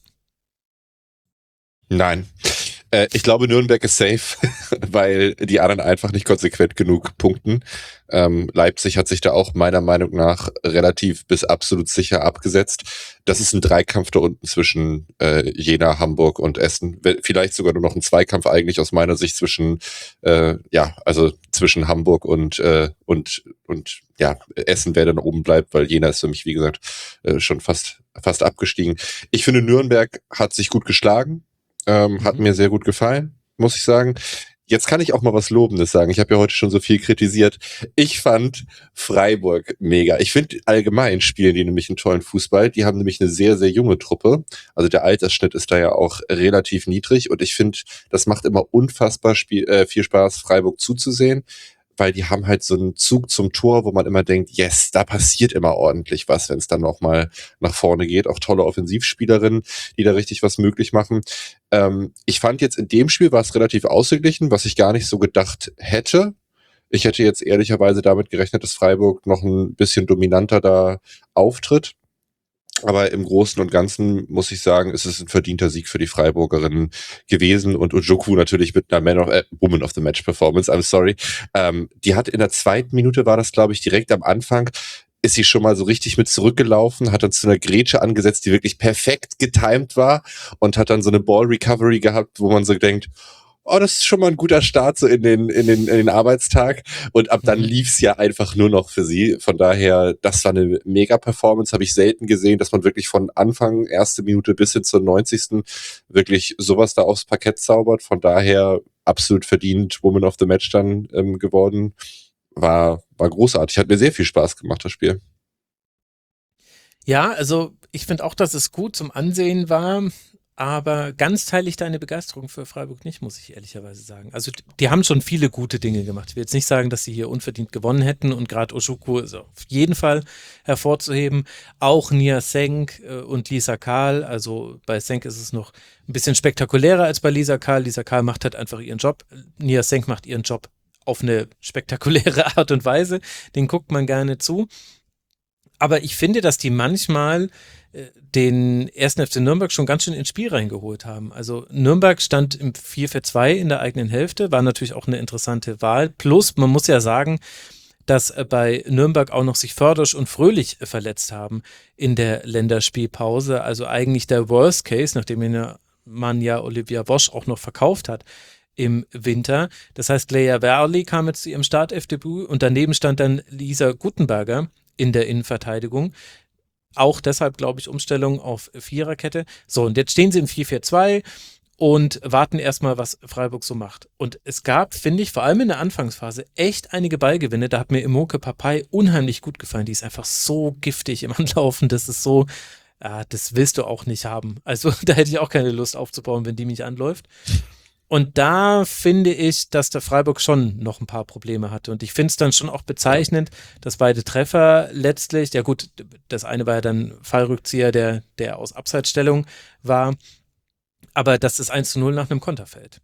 Nein. Äh, ich glaube, Nürnberg ist safe, weil die anderen einfach nicht konsequent genug punkten. Ähm, Leipzig hat sich da auch meiner Meinung nach relativ bis absolut sicher abgesetzt. Das ist ein Dreikampf da unten zwischen äh, Jena, Hamburg und Essen. Vielleicht sogar nur noch ein Zweikampf eigentlich aus meiner Sicht zwischen, äh, ja, also zwischen Hamburg und äh, und und ja, Essen, wer dann oben bleibt, weil Jena ist für mich, wie gesagt, äh, schon fast fast abgestiegen. Ich finde, Nürnberg hat sich gut geschlagen. Ähm, hat mir sehr gut gefallen, muss ich sagen. Jetzt kann ich auch mal was Lobendes sagen. Ich habe ja heute schon so viel kritisiert. Ich fand Freiburg mega. Ich finde allgemein spielen die nämlich einen tollen Fußball. Die haben nämlich eine sehr, sehr junge Truppe. Also der Altersschnitt ist da ja auch relativ niedrig. Und ich finde, das macht immer unfassbar Spiel, äh, viel Spaß, Freiburg zuzusehen. Weil die haben halt so einen Zug zum Tor, wo man immer denkt, yes, da passiert immer ordentlich was, wenn es dann noch mal nach vorne geht. Auch tolle Offensivspielerinnen, die da richtig was möglich machen. Ähm, ich fand jetzt in dem Spiel war es relativ ausgeglichen, was ich gar nicht so gedacht hätte. Ich hätte jetzt ehrlicherweise damit gerechnet, dass Freiburg noch ein bisschen dominanter da auftritt. Aber im Großen und Ganzen muss ich sagen, ist es ein verdienter Sieg für die Freiburgerinnen gewesen und Ojukwu natürlich mit einer Man of, äh, Woman of the Match Performance, I'm sorry. Ähm, die hat in der zweiten Minute, war das glaube ich direkt am Anfang, ist sie schon mal so richtig mit zurückgelaufen, hat dann zu einer Grätsche angesetzt, die wirklich perfekt getimed war und hat dann so eine Ball Recovery gehabt, wo man so denkt, oh, das ist schon mal ein guter Start so in den, in den, in den Arbeitstag. Und ab dann lief's ja einfach nur noch für sie. Von daher, das war eine Mega-Performance, habe ich selten gesehen, dass man wirklich von Anfang, erste Minute bis hin zur neunzigsten wirklich sowas da aufs Parkett zaubert. Von daher absolut verdient Woman of the Match dann ähm, geworden. War, war großartig. Hat mir sehr viel Spaß gemacht, das Spiel. Ja, also ich finde auch, dass es gut zum Ansehen war. Aber ganz teile ich deine Begeisterung für Freiburg nicht, muss ich ehrlicherweise sagen. Also die haben schon viele gute Dinge gemacht. Ich will jetzt nicht sagen, dass sie hier unverdient gewonnen hätten und gerade Ojukwu ist auf jeden Fall hervorzuheben. Auch Nia Senk und Lisa Kahl, also bei Senk ist es noch ein bisschen spektakulärer als bei Lisa Kahl. Lisa Kahl macht halt einfach ihren Job. Nia Senk macht ihren Job auf eine spektakuläre Art und Weise. Den guckt man gerne zu. Aber ich finde, dass die manchmal den ersten F C Nürnberg schon ganz schön ins Spiel reingeholt haben. Also Nürnberg stand im vier vier zwei in der eigenen Hälfte, war natürlich auch eine interessante Wahl. Plus, man muss ja sagen, dass bei Nürnberg auch noch sich Fördersch und Fröhlich verletzt haben in der Länderspielpause. Also eigentlich der Worst Case, nachdem man ja Olivia Wosch auch noch verkauft hat im Winter. Das heißt, Lea Werli kam jetzt zu ihrem Startelfdebüt und daneben stand dann Lisa Guttenberger in der Innenverteidigung. Auch deshalb, glaube ich, Umstellung auf Viererkette. So, und jetzt stehen sie im vier vier zwei und warten erstmal, was Freiburg so macht. Und es gab, finde ich, vor allem in der Anfangsphase echt einige Ballgewinne. Da hat mir Imoke Papai unheimlich gut gefallen. Die ist einfach so giftig im Anlaufen. Das ist so, ah, das willst du auch nicht haben. Also da hätte ich auch keine Lust aufzubauen, wenn die mich anläuft. Und da finde ich, dass der Freiburg schon noch ein paar Probleme hatte. Und ich finde es dann schon auch bezeichnend, dass beide Treffer letztlich, ja gut, das eine war ja dann Fallrückzieher, der, der aus Abseitsstellung war, aber dass das eins zu null nach einem Konter fällt.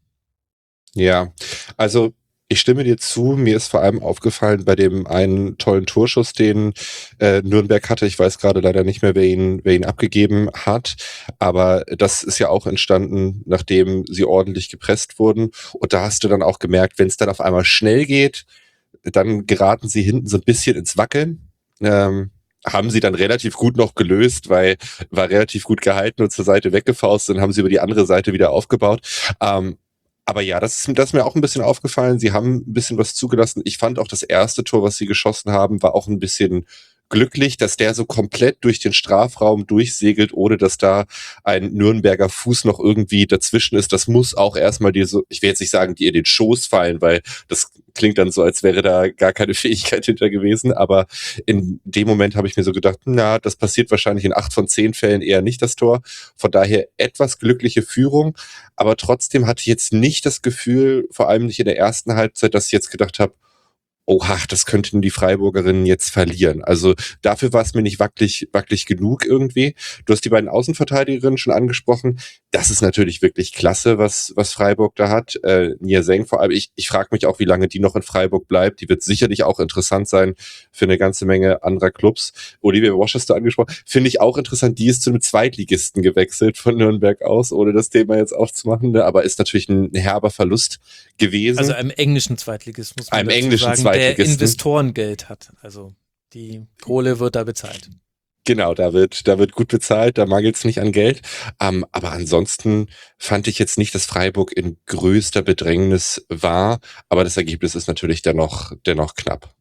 Ja, also ich stimme dir zu, mir ist vor allem aufgefallen bei dem einen tollen Torschuss, den äh, Nürnberg hatte, ich weiß gerade leider nicht mehr, wer ihn, wer ihn abgegeben hat, aber das ist ja auch entstanden, nachdem sie ordentlich gepresst wurden und da hast du dann auch gemerkt, wenn es dann auf einmal schnell geht, dann geraten sie hinten so ein bisschen ins Wackeln, ähm, haben sie dann relativ gut noch gelöst, weil war relativ gut gehalten und zur Seite weggefaust, dann haben sie über die andere Seite wieder aufgebaut, ähm, aber ja, das ist, das ist mir auch ein bisschen aufgefallen. Sie haben ein bisschen was zugelassen. Ich fand auch das erste Tor, was sie geschossen haben, war auch ein bisschen glücklich, dass der so komplett durch den Strafraum durchsegelt, ohne dass da ein Nürnberger Fuß noch irgendwie dazwischen ist. Das muss auch erstmal dir so, ich will jetzt nicht sagen, dir in den Schoß fallen, weil das klingt dann so, als wäre da gar keine Fähigkeit hinter gewesen. Aber in dem Moment habe ich mir so gedacht, na, das passiert wahrscheinlich in acht von zehn Fällen eher nicht, das Tor. Von daher etwas glückliche Führung. Aber trotzdem hatte ich jetzt nicht das Gefühl, vor allem nicht in der ersten Halbzeit, dass ich jetzt gedacht habe, oha, das könnten die Freiburgerinnen jetzt verlieren. Also dafür war es mir nicht wackelig, wackelig genug irgendwie. Du hast die beiden Außenverteidigerinnen schon angesprochen. Das ist natürlich wirklich klasse, was was Freiburg da hat. Äh, Nia Seng vor allem. Ich, ich frage mich auch, wie lange die noch in Freiburg bleibt. Die wird sicherlich auch interessant sein für eine ganze Menge anderer Clubs. Olivia Walsh hast du angesprochen. Finde ich auch interessant. Die ist zu einem Zweitligisten gewechselt von Nürnberg aus, ohne das Thema jetzt aufzumachen. Ne? Aber ist natürlich ein herber Verlust gewesen. Also einem englischen Zweitligisten muss man einem dazu englischen sagen, Zweitligisten. Der Investorengeld hat. Also die Kohle wird da bezahlt. Genau, da wird, da wird gut bezahlt, da mangelt es nicht an Geld. Ähm, aber ansonsten fand ich jetzt nicht, dass Freiburg in größter Bedrängnis war. Aber das Ergebnis ist natürlich dennoch, dennoch knapp.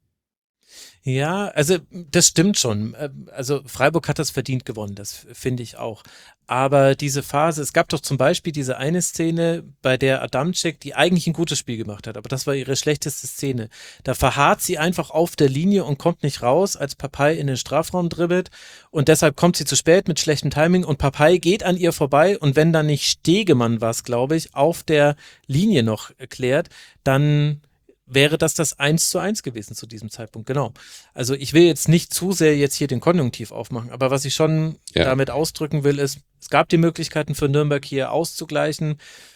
Ja, also das stimmt schon. Also Freiburg hat das verdient gewonnen, das finde ich auch. Aber diese Phase, es gab doch zum Beispiel diese eine Szene, bei der Adamczyk, die eigentlich ein gutes Spiel gemacht hat, aber das war ihre schlechteste Szene. Da verharrt sie einfach auf der Linie und kommt nicht raus, als Papai in den Strafraum dribbelt und deshalb kommt sie zu spät mit schlechtem Timing und Papai geht an ihr vorbei und wenn dann nicht Stegemann was, glaube ich, auf der Linie noch erklärt, dann wäre das das eins zu eins gewesen zu diesem Zeitpunkt, genau. Also ich will jetzt nicht zu sehr jetzt hier den Konjunktiv aufmachen, aber was ich schon ja. damit ausdrücken will, ist, es gab die Möglichkeiten für Nürnberg hier auszugleichen.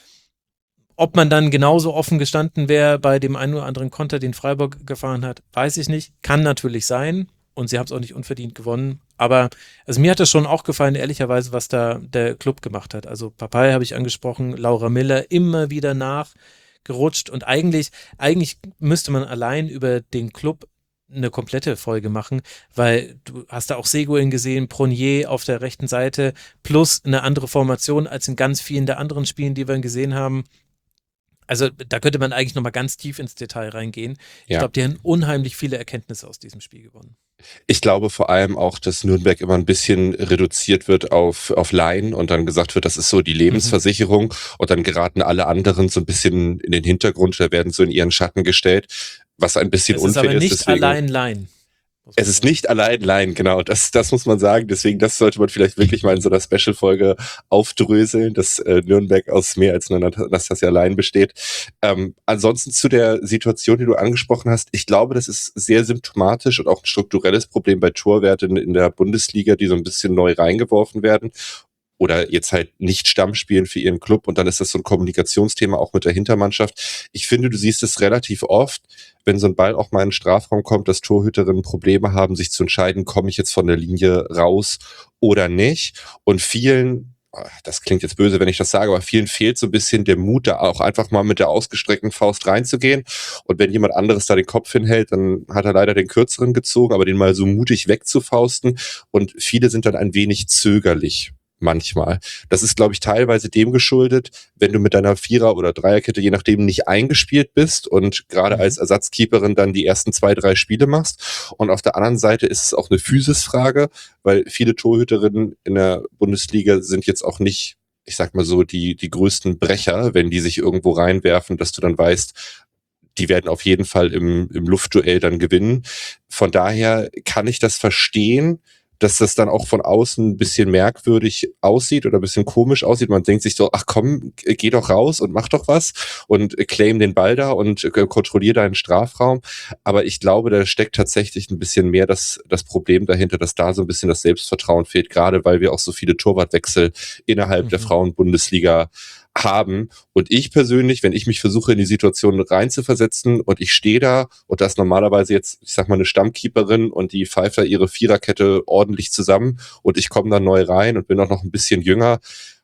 Ob man dann genauso offen gestanden wäre bei dem einen oder anderen Konter, den Freiburg gefahren hat, weiß ich nicht. Kann natürlich sein und sie haben es auch nicht unverdient gewonnen. Aber also mir hat das schon auch gefallen, ehrlicherweise, was da der Club gemacht hat. Also Papai habe ich angesprochen, Laura Miller immer wieder nach gerutscht und eigentlich, eigentlich müsste man allein über den Club eine komplette Folge machen, weil du hast da auch Seguin gesehen, Pronier auf der rechten Seite plus eine andere Formation als in ganz vielen der anderen Spielen, die wir gesehen haben. Also da könnte man eigentlich nochmal ganz tief ins Detail reingehen. Ich ja. glaube, die haben unheimlich viele Erkenntnisse aus diesem Spiel gewonnen. Ich glaube vor allem auch, dass Nürnberg immer ein bisschen reduziert wird auf, auf Laien und dann gesagt wird, das ist so die Lebensversicherung mhm. und dann geraten alle anderen so ein bisschen in den Hintergrund, da werden so in ihren Schatten gestellt, was ein bisschen unfair ist. Es ist aber nicht deswegen, allein Laien. Es ist nicht allein Laien, genau, das, das muss man sagen, deswegen das sollte man vielleicht wirklich mal in so einer Special-Folge aufdröseln, dass äh, Nürnberg aus mehr als nur Nastasia Laien besteht. Ähm, ansonsten zu der Situation, die du angesprochen hast, ich glaube, das ist sehr symptomatisch und auch ein strukturelles Problem bei Torwerten in der Bundesliga, die so ein bisschen neu reingeworfen werden oder jetzt halt nicht Stamm spielen für ihren Club und dann ist das so ein Kommunikationsthema auch mit der Hintermannschaft. Ich finde, du siehst es relativ oft, wenn so ein Ball auch mal in den Strafraum kommt, dass Torhüterinnen Probleme haben, sich zu entscheiden, komme ich jetzt von der Linie raus oder nicht. Und vielen, das klingt jetzt böse, wenn ich das sage, aber vielen fehlt so ein bisschen der Mut, da auch einfach mal mit der ausgestreckten Faust reinzugehen. Und wenn jemand anderes da den Kopf hinhält, dann hat er leider den kürzeren gezogen, aber den mal so mutig wegzufausten. Und viele sind dann ein wenig zögerlich. manchmal. Das ist, glaube ich, teilweise dem geschuldet, wenn du mit deiner Vierer- oder Dreierkette, je nachdem, nicht eingespielt bist und gerade mhm. als Ersatzkeeperin dann die ersten zwei, drei Spiele machst. Und auf der anderen Seite ist es auch eine Physisfrage, weil viele Torhüterinnen in der Bundesliga sind jetzt auch nicht, ich sag mal so, die, die größten Brecher, wenn die sich irgendwo reinwerfen, dass du dann weißt, die werden auf jeden Fall im, im Luftduell dann gewinnen. Von daher kann ich das verstehen, dass das dann auch von außen ein bisschen merkwürdig aussieht oder ein bisschen komisch aussieht. Man denkt sich so, ach komm, geh doch raus und mach doch was und claim den Ball da und äh, kontrollier deinen Strafraum. Aber ich glaube, da steckt tatsächlich ein bisschen mehr das, das Problem dahinter, dass da so ein bisschen das Selbstvertrauen fehlt, gerade weil wir auch so viele Torwartwechsel innerhalb mhm. der Frauenbundesliga haben. Und ich persönlich, wenn ich mich versuche, in die Situation reinzuversetzen und ich stehe da und da ist normalerweise jetzt, ich sag mal, eine Stammkeeperin und die pfeift da ihre Viererkette ordentlich zusammen und ich komme da neu rein und bin auch noch ein bisschen jünger,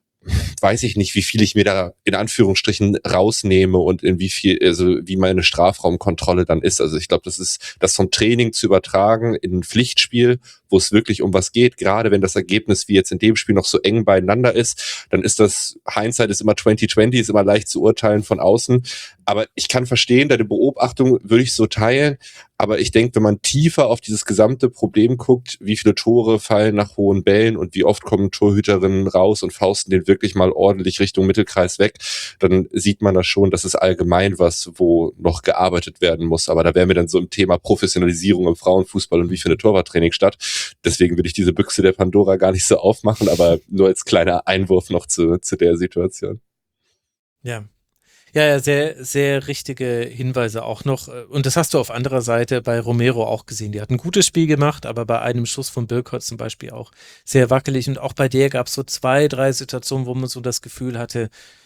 weiß ich nicht, wie viel ich mir da in Anführungsstrichen rausnehme und in wie viel, also wie meine Strafraumkontrolle dann ist. Also ich glaube, das ist, das vom Training zu übertragen in ein Pflichtspiel, wo es wirklich um was geht, gerade wenn das Ergebnis wie jetzt in dem Spiel noch so eng beieinander ist, dann ist das, Hindsight ist immer zwanzig zwanzig, ist immer leicht zu urteilen von außen. Aber ich kann verstehen, deine Beobachtung würde ich so teilen. Aber ich denke, wenn man tiefer auf dieses gesamte Problem guckt, wie viele Tore fallen nach hohen Bällen und wie oft kommen Torhüterinnen raus und fausten den wirklich mal ordentlich Richtung Mittelkreis weg, dann sieht man da schon, dass es allgemein was, wo noch gearbeitet werden muss. Aber da wären wir dann so im Thema Professionalisierung im Frauenfußball und wie findet Torwarttraining statt. Deswegen will ich diese Büchse der Pandora gar nicht so aufmachen, aber nur als kleiner Einwurf noch zu, zu der Situation. Ja. Ja, ja, sehr, sehr richtige Hinweise auch noch. Und das hast du auf anderer Seite bei Romero auch gesehen. Die hat ein gutes Spiel gemacht, aber bei einem Schuss von Birkholz zum Beispiel auch sehr wackelig. Und auch bei der gab es so zwei, drei Situationen, wo man so das Gefühl hatte,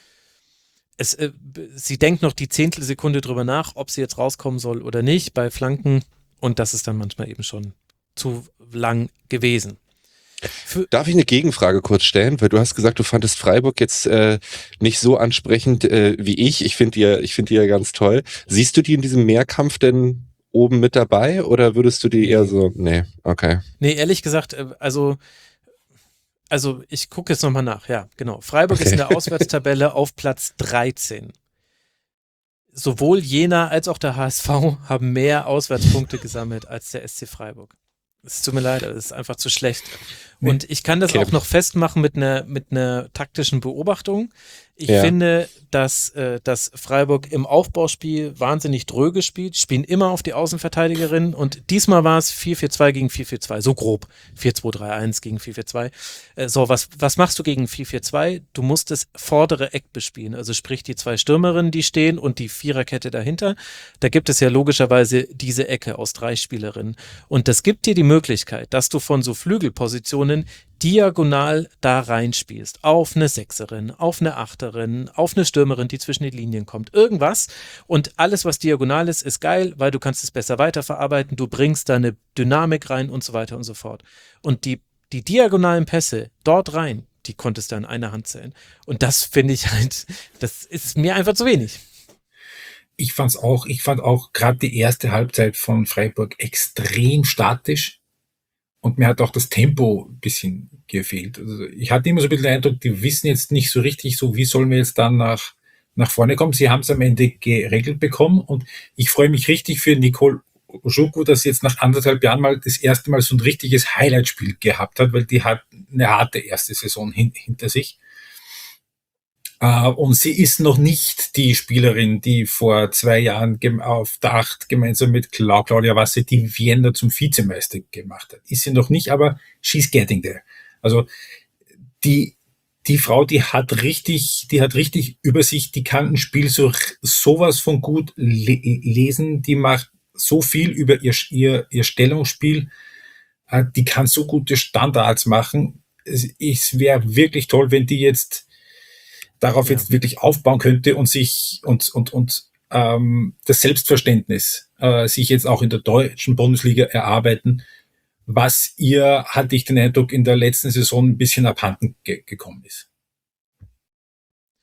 es, äh, sie denkt noch die Zehntelsekunde drüber nach, ob sie jetzt rauskommen soll oder nicht bei Flanken. Und das ist dann manchmal eben schon zu lang gewesen. Für Darf ich eine Gegenfrage kurz stellen? Weil du hast gesagt, du fandest Freiburg jetzt äh, nicht so ansprechend äh, wie ich. Ich finde die, ja, ich finde die ja ganz toll. Siehst du die in diesem Mehrkampf denn oben mit dabei oder würdest du die eher so, nee, okay. Nee, ehrlich gesagt, äh, also also ich gucke jetzt nochmal nach. Ja, genau. Freiburg okay. ist in der Auswärtstabelle auf Platz dreizehn. Sowohl Jena als auch der H S V haben mehr Auswärtspunkte gesammelt als der S C Freiburg. Es tut mir leid, das ist einfach zu schlecht. Und ich kann das okay. auch noch festmachen mit einer mit einer taktischen Beobachtung. Ich ja. finde, dass, äh, dass Freiburg im Aufbauspiel wahnsinnig dröge spielt, spielen immer auf die Außenverteidigerin und diesmal war es vier vier zwei gegen vier vier zwei, so grob. vier zwei drei eins gegen vier vier zwei. Äh, so, was, was machst du gegen vier vier zwei? Du musst das vordere Eck bespielen, also sprich die zwei Stürmerinnen, die stehen und die Viererkette dahinter. Da gibt es ja logischerweise diese Ecke aus drei Spielerinnen und das gibt dir die Möglichkeit, dass du von so Flügelpositionen diagonal da reinspielst, auf eine Sechserin, auf eine Achterin, auf eine Stürmerin, die zwischen die Linien kommt, irgendwas und alles, was diagonal ist, ist geil, weil du kannst es besser weiterverarbeiten, du bringst da eine Dynamik rein und so weiter und so fort. Und die, die diagonalen Pässe dort rein, die konntest du an einer Hand zählen. Und das finde ich halt, das ist mir einfach zu wenig. Ich fand's auch, ich fand auch gerade die erste Halbzeit von Freiburg extrem statisch. Und mir hat auch das Tempo ein bisschen gefehlt. Also ich hatte immer so ein bisschen den Eindruck, die wissen jetzt nicht so richtig, so wie sollen wir jetzt dann nach, nach vorne kommen. Sie haben es am Ende geregelt bekommen und ich freue mich richtig für Nicole Ojukwu, dass sie jetzt nach anderthalb Jahren mal das erste Mal so ein richtiges Highlight-Spiel gehabt hat, weil die hat eine harte erste Saison hin, hinter sich. Uh, und sie ist noch nicht die Spielerin, die vor zwei Jahren gem- auf der Acht gemeinsam mit Cla- Claudia Wasse die Vienna zum Vizemeister gemacht hat. Ist sie noch nicht, aber she's getting there. Also die die Frau, die hat richtig, die hat richtig Übersicht, die kann ein Spiel so sowas von gut le- lesen, die macht so viel über ihr ihr, ihr Stellungsspiel, uh, die kann so gute Standards machen. Es, es wäre wirklich toll, wenn die jetzt darauf ja. jetzt wirklich aufbauen könnte und sich und und und ähm, das Selbstverständnis äh, sich jetzt auch in der deutschen Bundesliga erarbeiten, was ihr, hatte ich den Eindruck, in der letzten Saison ein bisschen abhanden ge- gekommen ist.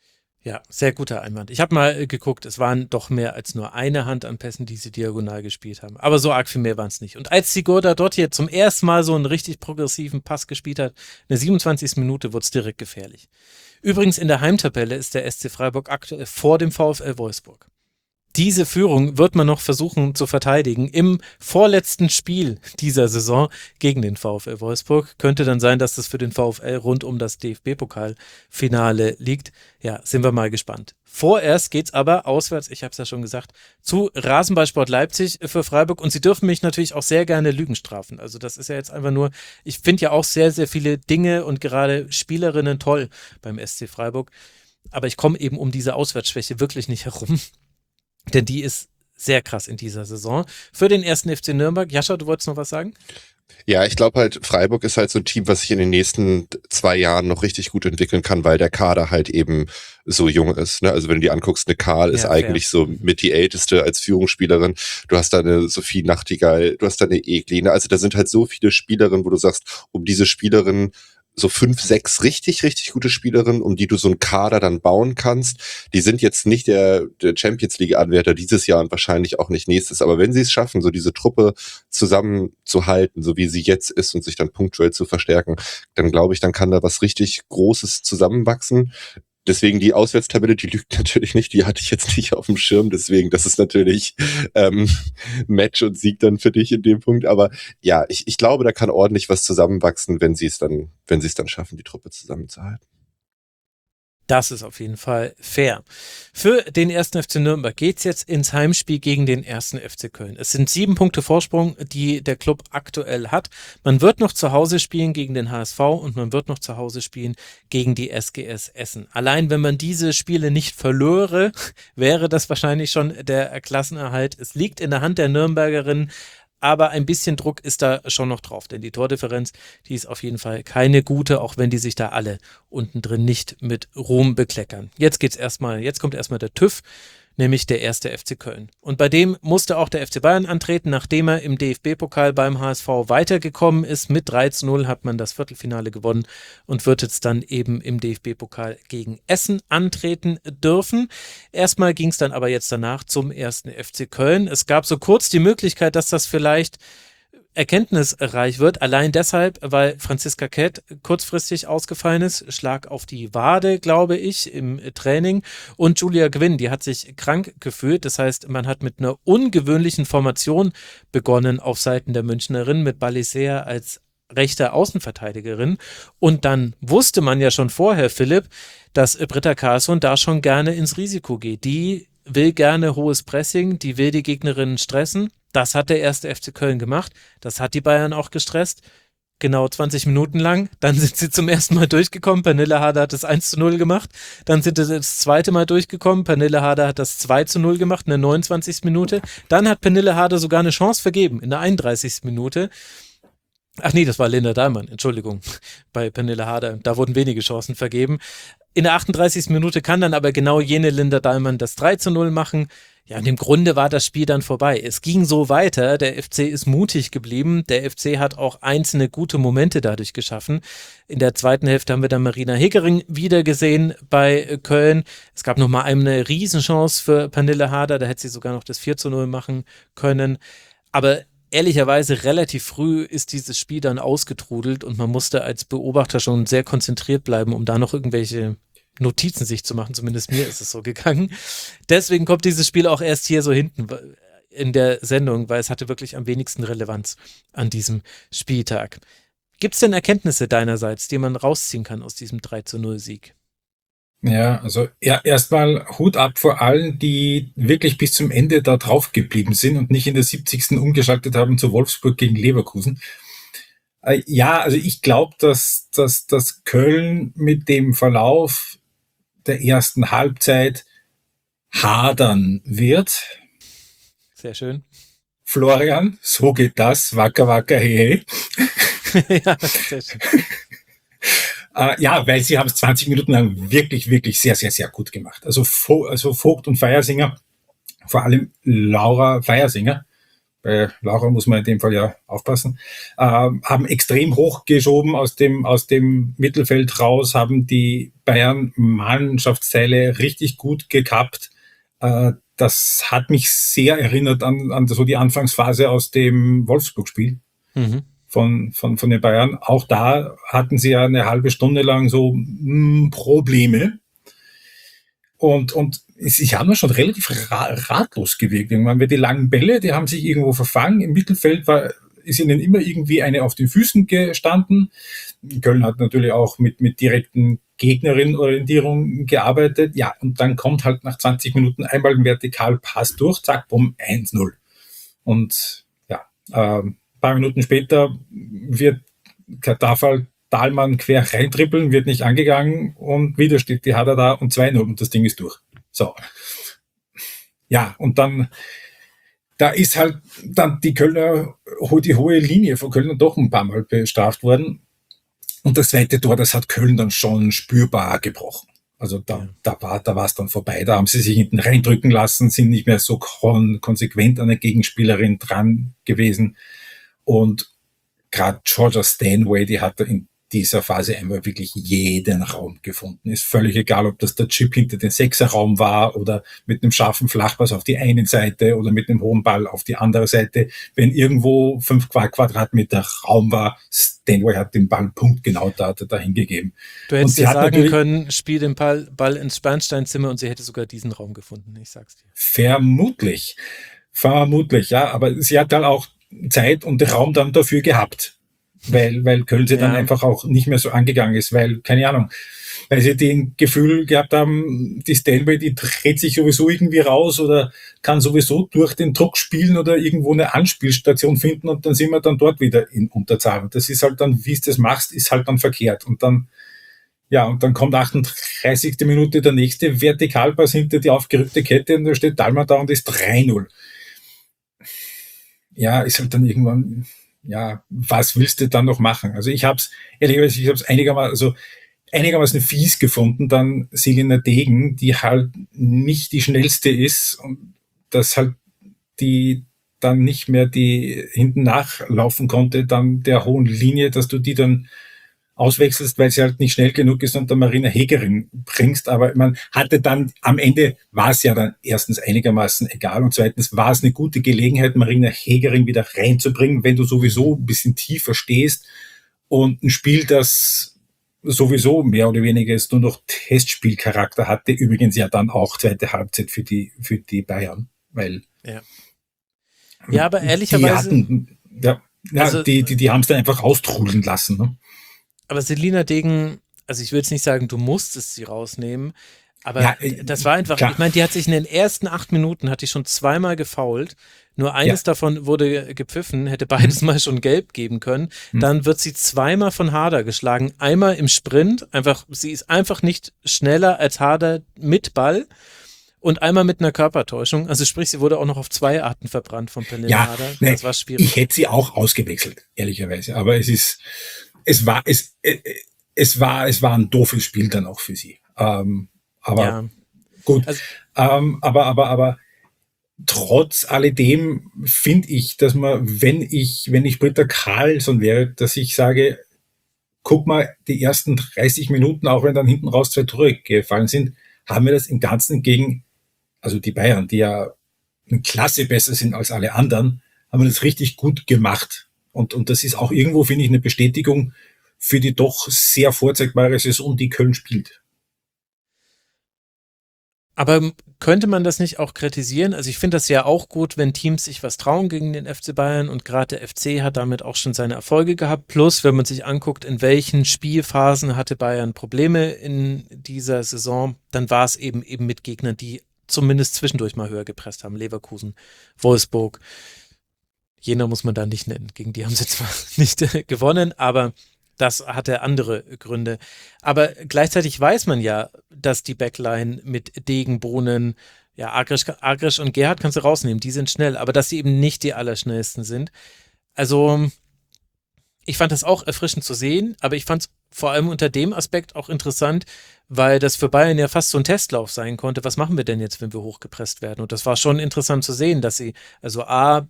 Ja, sehr guter Einwand. Ich habe mal geguckt, es waren doch mehr als nur eine Hand an Pässen, die sie diagonal gespielt haben. Aber so arg viel mehr waren es nicht. Und als Sigurda dort hier zum ersten Mal so einen richtig progressiven Pass gespielt hat, in der siebenundzwanzigsten Minute wurde es direkt gefährlich. Übrigens in der Heimtabelle ist der S C Freiburg aktuell vor dem VfL Wolfsburg. Diese Führung wird man noch versuchen zu verteidigen im vorletzten Spiel dieser Saison gegen den VfL Wolfsburg. Könnte dann sein, dass das für den VfL rund um das D F B-Pokalfinale liegt. Ja, sind wir mal gespannt. Vorerst geht's aber auswärts, ich habe es ja schon gesagt, zu Rasenballsport Leipzig für Freiburg und sie dürfen mich natürlich auch sehr gerne Lügen strafen. Also das ist ja jetzt einfach nur, ich finde ja auch sehr, sehr viele Dinge und gerade Spielerinnen toll beim S C Freiburg, aber ich komme eben um diese Auswärtsschwäche wirklich nicht herum. Denn die ist sehr krass in dieser Saison. Für den ersten F C Nürnberg. Jascha, du wolltest noch was sagen? Ja, ich glaube halt, Freiburg ist halt so ein Team, was sich in den nächsten zwei Jahren noch richtig gut entwickeln kann, weil der Kader halt eben so jung ist. Ne? Also wenn du dir anguckst, eine Karl ist ja, eigentlich so mit die Älteste als Führungsspielerin. Du hast da eine Sophie Nachtigall, du hast da eine Egline. Also da sind halt so viele Spielerinnen, wo du sagst, um diese Spielerinnen so fünf, sechs richtig, richtig gute Spielerinnen, um die du so einen Kader dann bauen kannst. Die sind jetzt nicht der, der Champions-League-Anwärter dieses Jahr und wahrscheinlich auch nicht nächstes. Aber wenn sie es schaffen, so diese Truppe zusammenzuhalten, so wie sie jetzt ist und sich dann punktuell zu verstärken, dann glaube ich, dann kann da was richtig Großes zusammenwachsen. Deswegen die Auswärtstabelle, die lügt natürlich nicht, die hatte ich jetzt nicht auf dem Schirm, deswegen, das ist natürlich ähm, Match und Sieg dann für dich in dem Punkt, aber ja, ich, ich glaube, da kann ordentlich was zusammenwachsen, wenn sie es dann, wenn sie es dann schaffen, die Truppe zusammenzuhalten. Das ist auf jeden Fall fair. Für den ersten F C Nürnberg geht's jetzt ins Heimspiel gegen den ersten F C Köln. Es sind sieben Punkte Vorsprung, die der Club aktuell hat. Man wird noch zu Hause spielen gegen den H S V und man wird noch zu Hause spielen gegen die S G S Essen. Allein wenn man diese Spiele nicht verlöre, wäre das wahrscheinlich schon der Klassenerhalt. Es liegt in der Hand der Nürnbergerinnen, aber ein bisschen Druck ist da schon noch drauf, denn die Tordifferenz, die ist auf jeden Fall keine gute, auch wenn die sich da alle unten drin nicht mit Ruhm bekleckern. Jetzt geht's erstmal, jetzt kommt erstmal der TÜV, nämlich der erste F C Köln. Und bei dem musste auch der F C Bayern antreten, nachdem er im D F B-Pokal beim H S V weitergekommen ist. Mit drei zu null hat man das Viertelfinale gewonnen und wird jetzt dann eben im D F B-Pokal gegen Essen antreten dürfen. Erstmal ging es dann aber jetzt danach zum ersten F C Köln. Es gab so kurz die Möglichkeit, dass das vielleicht erkenntnisreich wird, allein deshalb, weil Franziska Kett kurzfristig ausgefallen ist, Schlag auf die Wade, glaube ich, im Training, und Julia Gwynn, die hat sich krank gefühlt, das heißt, man hat mit einer ungewöhnlichen Formation begonnen auf Seiten der Münchnerin, mit Balisea als rechte Außenverteidigerin, und dann wusste man ja schon vorher, Philipp, dass Britta Karlsson da schon gerne ins Risiko geht, die will gerne hohes Pressing, die will die Gegnerinnen stressen. Das hat der erste F C Köln gemacht. Das hat die Bayern auch gestresst. Genau zwanzig Minuten lang. Dann sind sie zum ersten Mal durchgekommen. Pernille Harder hat das eins zu null gemacht. Dann sind sie das zweite Mal durchgekommen. Pernille Harder hat das zwei zu null gemacht in der neunundzwanzigsten Minute. Dann hat Pernille Harder sogar eine Chance vergeben in der einunddreißigsten Minute. Ach nee, das war Linda Dahlmann. Entschuldigung. Bei Pernille Harder. Da wurden wenige Chancen vergeben. In der achtunddreißigsten Minute kann dann aber genau jene Linda Dahlmann das drei zu null machen. Ja, und im Grunde war das Spiel dann vorbei. Es ging so weiter. Der F C ist mutig geblieben. Der F C hat auch einzelne gute Momente dadurch geschaffen. In der zweiten Hälfte haben wir dann Marina Hegering wieder gesehen bei Köln. Es gab nochmal eine Riesenchance für Pernille Harder. Da hätte sie sogar noch das vier zu null machen können. Aber ehrlicherweise relativ früh ist dieses Spiel dann ausgetrudelt und man musste als Beobachter schon sehr konzentriert bleiben, um da noch irgendwelche Notizen sich zu machen, zumindest mir ist es so gegangen. Deswegen kommt dieses Spiel auch erst hier so hinten in der Sendung, weil es hatte wirklich am wenigsten Relevanz an diesem Spieltag. Gibt es denn Erkenntnisse deinerseits, die man rausziehen kann aus diesem drei zu null Sieg? Ja, also ja, erstmal Hut ab vor allen, die wirklich bis zum Ende da drauf geblieben sind und nicht in der siebzigsten umgeschaltet haben zu Wolfsburg gegen Leverkusen. Äh, ja, also ich glaube, dass, dass, dass Köln mit dem Verlauf der ersten Halbzeit hadern wird. Sehr schön. Florian, so geht das. Wacker, wacker, hey, hey. Ja, sehr schön. äh, ja, weil sie haben es zwanzig Minuten lang wirklich, wirklich sehr, sehr, sehr gut gemacht. Also, Vo- also Vogt und Feiersinger, vor allem Laura Feiersinger, bei Laura muss man in dem Fall ja aufpassen, äh, haben extrem hochgeschoben aus dem, aus dem Mittelfeld raus, haben die Bayern Mannschaftsteile richtig gut gekappt. Äh, das hat mich sehr erinnert an, an so die Anfangsphase aus dem Wolfsburg-Spiel mhm. von, von, von den Bayern. Auch da hatten sie ja eine halbe Stunde lang so mh, Probleme. Und, und sie haben ja schon relativ ra- ratlos gewirkt. Irgendwann wir die langen Bälle, die haben sich irgendwo verfangen. Im Mittelfeld war, ist ihnen immer irgendwie eine auf den Füßen gestanden. Köln hat natürlich auch mit, mit direkten Gegnerinnenorientierung gearbeitet. Ja, und dann kommt halt nach zwanzig Minuten einmal ein Vertikalpass durch, zack, bumm, eins null. Und ja, äh, ein paar Minuten später wird darf halt Dahlmann quer reintrippeln, wird nicht angegangen und wieder steht die Hader da und zwei null und das Ding ist durch. So. Ja, und dann, da ist halt dann die Kölner, die hohe Linie von Köln doch ein paar Mal bestraft worden. Und das zweite Tor, das hat Köln dann schon spürbar gebrochen. Also da, ja. da war, da war es dann vorbei. Da haben sie sich hinten reindrücken lassen, sind nicht mehr so kon- konsequent an der Gegenspielerin dran gewesen. Und gerade Georgia Stanway, die hat da in dieser Phase einmal wirklich jeden Raum gefunden. Ist völlig egal, ob das der Chip hinter den Sechserraum war oder mit einem scharfen Flachpass auf die eine Seite oder mit einem hohen Ball auf die andere Seite. Wenn irgendwo fünf Quadratmeter Raum war, Stanway hat den Ball punktgenau da, da hingegeben. Du hättest dir sagen können, spiel den Ball, Ball ins Bernsteinzimmer und sie hätte sogar diesen Raum gefunden, ich sag's dir. Vermutlich. Vermutlich, ja. Aber sie hat dann auch Zeit und Raum dann dafür gehabt. Weil, weil Köln sie ja. dann einfach auch nicht mehr so angegangen ist, weil, keine Ahnung, weil sie den Gefühl gehabt haben, die Stanway, die dreht sich sowieso irgendwie raus oder kann sowieso durch den Druck spielen oder irgendwo eine Anspielstation finden und dann sind wir dann dort wieder in Unterzahl. Und das ist halt dann, wie es das machst, ist halt dann verkehrt. Und dann, ja, und dann kommt achtunddreißigste Minute der nächste Vertikalpass hinter die aufgerückte Kette und da steht Dahlmann da und ist drei null. Ja, ist halt dann irgendwann, ja, was willst du dann noch machen? Also ich hab's, ehrlicherweise, ich hab's einigermaßen, also einigermaßen fies gefunden, dann Selina Degen, die halt nicht die schnellste ist und das halt die dann nicht mehr die hinten nachlaufen konnte, dann der hohen Linie, dass du die dann auswechselst, weil sie halt nicht schnell genug ist und dann Marina Hegering bringst. Aber man hatte dann, am Ende war es ja dann erstens einigermaßen egal und zweitens war es eine gute Gelegenheit, Marina Hegering wieder reinzubringen, wenn du sowieso ein bisschen tiefer stehst und ein Spiel, das sowieso mehr oder weniger jetzt nur noch Testspielcharakter hatte, übrigens ja dann auch zweite Halbzeit für die, für die Bayern, weil ja, ja aber ehrlicherweise die hatten, ja, ja also, die, die, die haben es dann einfach austrudeln lassen, ne? Aber Selina Degen, also ich will jetzt nicht sagen, du musstest sie rausnehmen, aber ja, äh, das war einfach, klar. Ich meine, die hat sich in den ersten acht Minuten, hat die schon zweimal gefoult, nur eines ja. davon wurde gepfiffen, hätte beides mhm. mal schon gelb geben können, mhm. dann wird sie zweimal von Hader geschlagen, einmal im Sprint, einfach, sie ist einfach nicht schneller als Hader mit Ball und einmal mit einer Körpertäuschung, also sprich, sie wurde auch noch auf zwei Arten verbrannt von Pernille ja, Harder, nee, das war schwierig. Ich hätte sie auch ausgewechselt, ehrlicherweise, aber es ist Es war, es, es war, es war ein doofes Spiel dann auch für sie. Ähm, aber ja. gut. Also, ähm, aber, aber, aber trotz alledem finde ich, dass man, wenn ich, wenn ich Britta Karlsson wäre, dass ich sage, guck mal, die ersten dreißig Minuten, auch wenn dann hinten raus zwei Tore gefallen sind, haben wir das im Ganzen gegen, also die Bayern, die ja eine Klasse besser sind als alle anderen, haben wir das richtig gut gemacht. Und, und das ist auch irgendwo, finde ich, eine Bestätigung für die doch sehr vorzeigbare Saison, die Köln spielt. Aber könnte man das nicht auch kritisieren? Also ich finde das ja auch gut, wenn Teams sich was trauen gegen den F C Bayern und gerade der F C hat damit auch schon seine Erfolge gehabt. Plus, wenn man sich anguckt, in welchen Spielphasen hatte Bayern Probleme in dieser Saison, dann war es eben eben mit Gegnern, die zumindest zwischendurch mal höher gepresst haben. Leverkusen, Wolfsburg, Jena muss man da nicht nennen. Gegen die haben sie zwar nicht äh, gewonnen, aber das hatte andere Gründe. Aber gleichzeitig weiß man ja, dass die Backline mit Degen, Bohnen, ja, Agrisch, Agrisch und Gerhard kannst du rausnehmen, die sind schnell, aber dass sie eben nicht die allerschnellsten sind. Also ich fand das auch erfrischend zu sehen, aber ich fand es vor allem unter dem Aspekt auch interessant, weil das für Bayern ja fast so ein Testlauf sein konnte. Was machen wir denn jetzt, wenn wir hochgepresst werden? Und das war schon interessant zu sehen, dass sie, also A,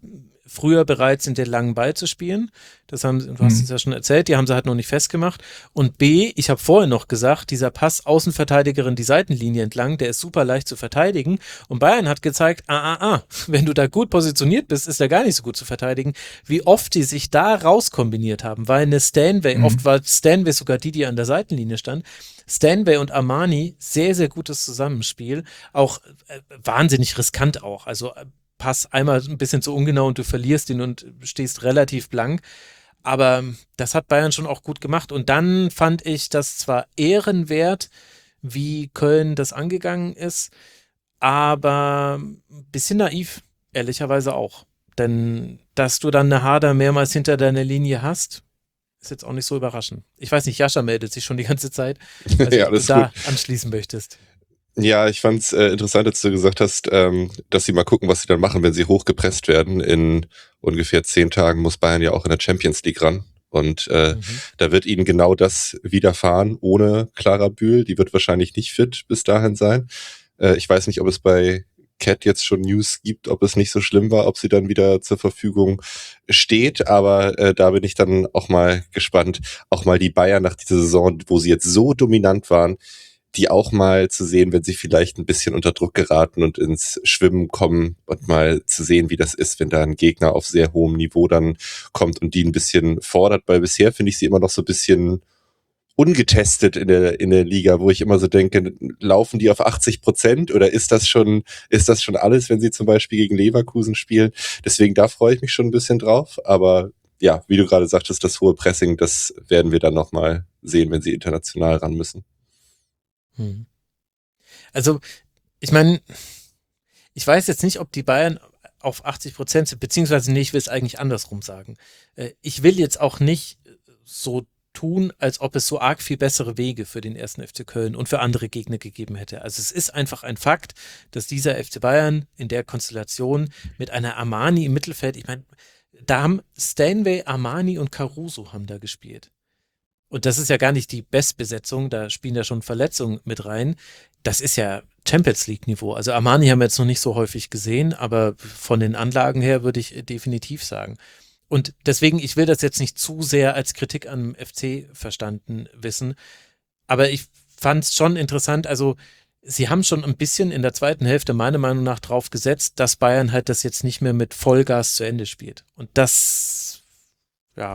früher bereit sind, den langen Ball zu spielen. Das haben, du hast es ja schon erzählt, die haben sie halt noch nicht festgemacht. Und B, ich habe vorher noch gesagt, dieser Pass Außenverteidigerin die Seitenlinie entlang, der ist super leicht zu verteidigen. Und Bayern hat gezeigt, ah, ah, ah, wenn du da gut positioniert bist, ist er gar nicht so gut zu verteidigen. Wie oft die sich da rauskombiniert haben, weil eine Stanway, mhm. oft war Stanway sogar die, die an der Seitenlinie stand. Stanway und Armani, sehr, sehr gutes Zusammenspiel. Auch äh, wahnsinnig riskant auch. Also Pass einmal ein bisschen zu ungenau und du verlierst ihn und stehst relativ blank. Aber das hat Bayern schon auch gut gemacht. Und dann fand ich das zwar ehrenwert, wie Köln das angegangen ist, aber ein bisschen naiv, ehrlicherweise auch. Denn dass du dann eine Hader mehrmals hinter deiner Linie hast, ist jetzt auch nicht so überraschend. Ich weiß nicht, Jascha meldet sich schon die ganze Zeit, also ja, ob du gut. da anschließen möchtest. Ja, ich fand's äh, interessant, dass du gesagt hast, ähm, dass sie mal gucken, was sie dann machen, wenn sie hochgepresst werden. In ungefähr zehn Tagen muss Bayern ja auch in der Champions League ran. Und äh, mhm. da wird ihnen genau das widerfahren, ohne Clara Bühl. Die wird wahrscheinlich nicht fit bis dahin sein. Äh, ich weiß nicht, ob es bei Cat jetzt schon News gibt, ob es nicht so schlimm war, ob sie dann wieder zur Verfügung steht. Aber äh, da bin ich dann auch mal gespannt, auch mal die Bayern nach dieser Saison, wo sie jetzt so dominant waren, die auch mal zu sehen, wenn sie vielleicht ein bisschen unter Druck geraten und ins Schwimmen kommen und mal zu sehen, wie das ist, wenn da ein Gegner auf sehr hohem Niveau dann kommt und die ein bisschen fordert, weil bisher finde ich sie immer noch so ein bisschen ungetestet in der, in der Liga, wo ich immer so denke, laufen die auf achtzig Prozent oder ist das schon, ist das schon alles, wenn sie zum Beispiel gegen Leverkusen spielen? Deswegen, da freue ich mich schon ein bisschen drauf, aber ja, wie du gerade sagtest, das hohe Pressing, das werden wir dann nochmal sehen, wenn sie international ran müssen. Also, ich meine, ich weiß jetzt nicht, ob die Bayern auf achtzig Prozent sind, beziehungsweise nee, ich will es eigentlich andersrum sagen. Ich will jetzt auch nicht so tun, als ob es so arg viel bessere Wege für den ersten F C Köln und für andere Gegner gegeben hätte. Also es ist einfach ein Fakt, dass dieser F C Bayern in der Konstellation mit einer Armani im Mittelfeld, ich meine, da haben Stanway, Armani und Caruso haben da gespielt. Und das ist ja gar nicht die Bestbesetzung, da spielen ja schon Verletzungen mit rein. Das ist ja Champions League-Niveau. Also Armani haben wir jetzt noch nicht so häufig gesehen, aber von den Anlagen her würde ich definitiv sagen. Und deswegen, ich will das jetzt nicht zu sehr als Kritik am F C verstanden wissen, aber ich fand es schon interessant, also sie haben schon ein bisschen in der zweiten Hälfte meiner Meinung nach drauf gesetzt, dass Bayern halt das jetzt nicht mehr mit Vollgas zu Ende spielt. Und das, ja...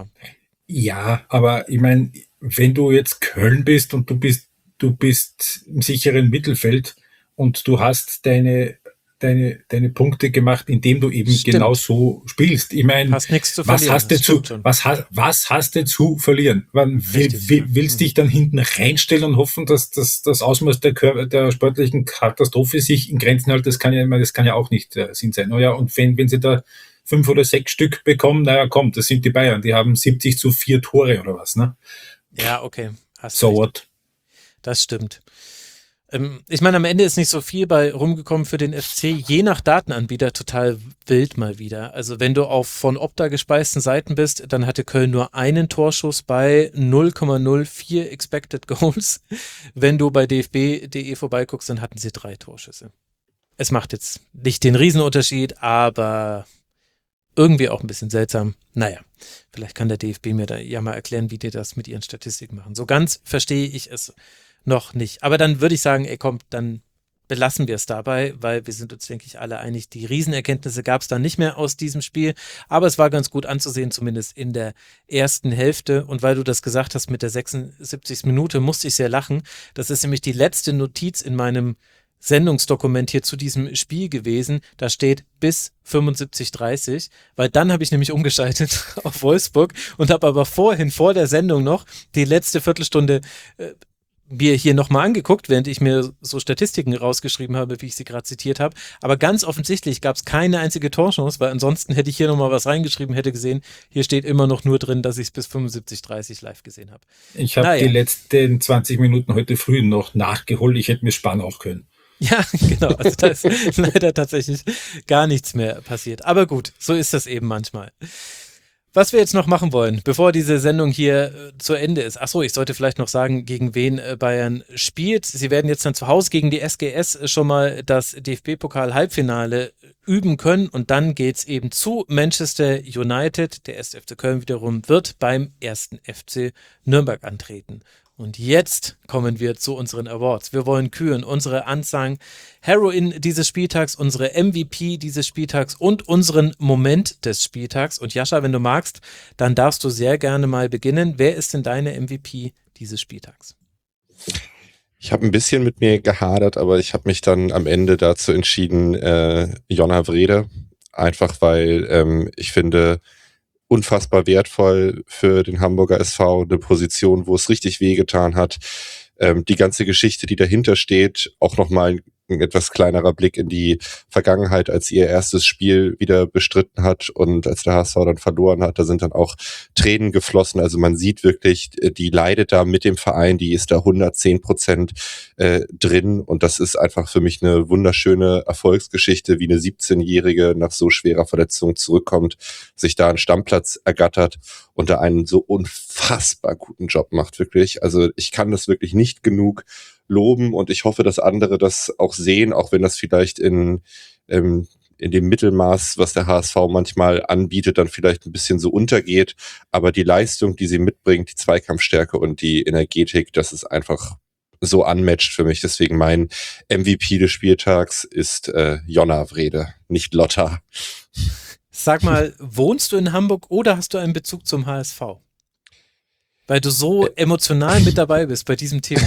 Ja, aber ich meine, wenn du jetzt Köln bist und du bist, du bist im sicheren Mittelfeld und du hast deine, deine, deine Punkte gemacht, indem du eben Stimmt. genau so spielst. Ich meine, hast nichts zu was verlieren. hast du zu, was hast, was hast du zu verlieren? Man will, Richtig, will, ja. willst dich dann hinten reinstellen und hoffen, dass das, das Ausmaß der, Kör- der sportlichen Katastrophe sich in Grenzen hält? Das kann ja, das kann ja auch nicht äh, Sinn sein. Naja, und wenn, wenn sie da fünf oder sechs Stück bekommen, naja, komm, das sind die Bayern, die haben siebzig zu vier Tore oder was, ne? Ja, okay. Hast So recht. what? Das stimmt. Ähm, ich meine, am Ende ist nicht so viel bei rumgekommen für den F C, je nach Datenanbieter total wild mal wieder. Also wenn du auf von Opta gespeisten Seiten bist, dann hatte Köln nur einen Torschuss bei null Komma null vier Expected Goals. Wenn du bei d f b punkt d e vorbeiguckst, dann hatten sie drei Torschüsse. Es macht jetzt nicht den Riesenunterschied, aber irgendwie auch ein bisschen seltsam. Naja, vielleicht kann der D F B mir da ja mal erklären, wie die das mit ihren Statistiken machen. So ganz verstehe ich es noch nicht. Aber dann würde ich sagen, ey komm, dann belassen wir es dabei, weil wir sind uns, denke ich, alle einig, die Riesenerkenntnisse gab es dann nicht mehr aus diesem Spiel. Aber es war ganz gut anzusehen, zumindest in der ersten Hälfte. Und weil du das gesagt hast mit der sechsundsiebzigsten Minute, musste ich sehr lachen. Das ist nämlich die letzte Notiz in meinem Sendungsdokument hier zu diesem Spiel gewesen, da steht bis fünfundsiebzig dreißig, weil dann habe ich nämlich umgeschaltet auf Wolfsburg und habe aber vorhin, vor der Sendung noch, die letzte Viertelstunde äh, mir hier nochmal angeguckt, während ich mir so Statistiken rausgeschrieben habe, wie ich sie gerade zitiert habe, aber ganz offensichtlich gab es keine einzige Torchance, weil ansonsten hätte ich hier nochmal was reingeschrieben, hätte gesehen, hier steht immer noch nur drin, dass ich es bis fünfundsiebzig dreißig live gesehen habe. Ich habe naja. die letzten zwanzig Minuten heute früh noch nachgeholt, ich hätte mir sparen auch können. Ja, genau. Also da ist leider tatsächlich gar nichts mehr passiert. Aber gut, so ist das eben manchmal. Was wir jetzt noch machen wollen, bevor diese Sendung hier äh, zu Ende ist. Achso, ich sollte vielleicht noch sagen, gegen wen äh, Bayern spielt. Sie werden jetzt dann zu Hause gegen die S G S schon mal das D F B-Pokal-Halbfinale üben können und dann geht's eben zu Manchester United. Der erste F C Köln wiederum wird beim ersten F C Nürnberg antreten. Und jetzt kommen wir zu unseren Awards. Wir wollen küren unsere Unsung Heroine dieses Spieltags, unsere M V P dieses Spieltags und unseren Moment des Spieltags. Und Jascha, wenn du magst, dann darfst du sehr gerne mal beginnen. Wer ist denn deine M V P dieses Spieltags? Ich habe ein bisschen mit mir gehadert, aber ich habe mich dann am Ende dazu entschieden, äh, Jonna Wrede. Einfach weil ähm, ich finde, unfassbar wertvoll für den Hamburger S V, eine Position, wo es richtig wehgetan hat. Ähm, die ganze Geschichte, die dahinter steht, auch nochmal ein etwas kleinerer Blick in die Vergangenheit, als ihr erstes Spiel wieder bestritten hat und als der H S V dann verloren hat, da sind dann auch Tränen geflossen. Also man sieht wirklich, die leidet da mit dem Verein, die ist da hundertzehn Prozent äh, drin und das ist einfach für mich eine wunderschöne Erfolgsgeschichte, wie eine siebzehnjährige nach so schwerer Verletzung zurückkommt, sich da einen Stammplatz ergattert und da einen so unfassbar guten Job macht, wirklich. Also ich kann das wirklich nicht genug loben und ich hoffe, dass andere das auch sehen, auch wenn das vielleicht in, ähm, in dem Mittelmaß, was der H S V manchmal anbietet, dann vielleicht ein bisschen so untergeht. Aber die Leistung, die sie mitbringt, die Zweikampfstärke und die Energetik, das ist einfach so unmatched für mich. Deswegen mein M V P des Spieltags ist äh, Jonna Wrede, nicht Lotta. Sag mal, wohnst du in Hamburg oder hast du einen Bezug zum H S V? Weil du so emotional mit dabei bist bei diesem Thema.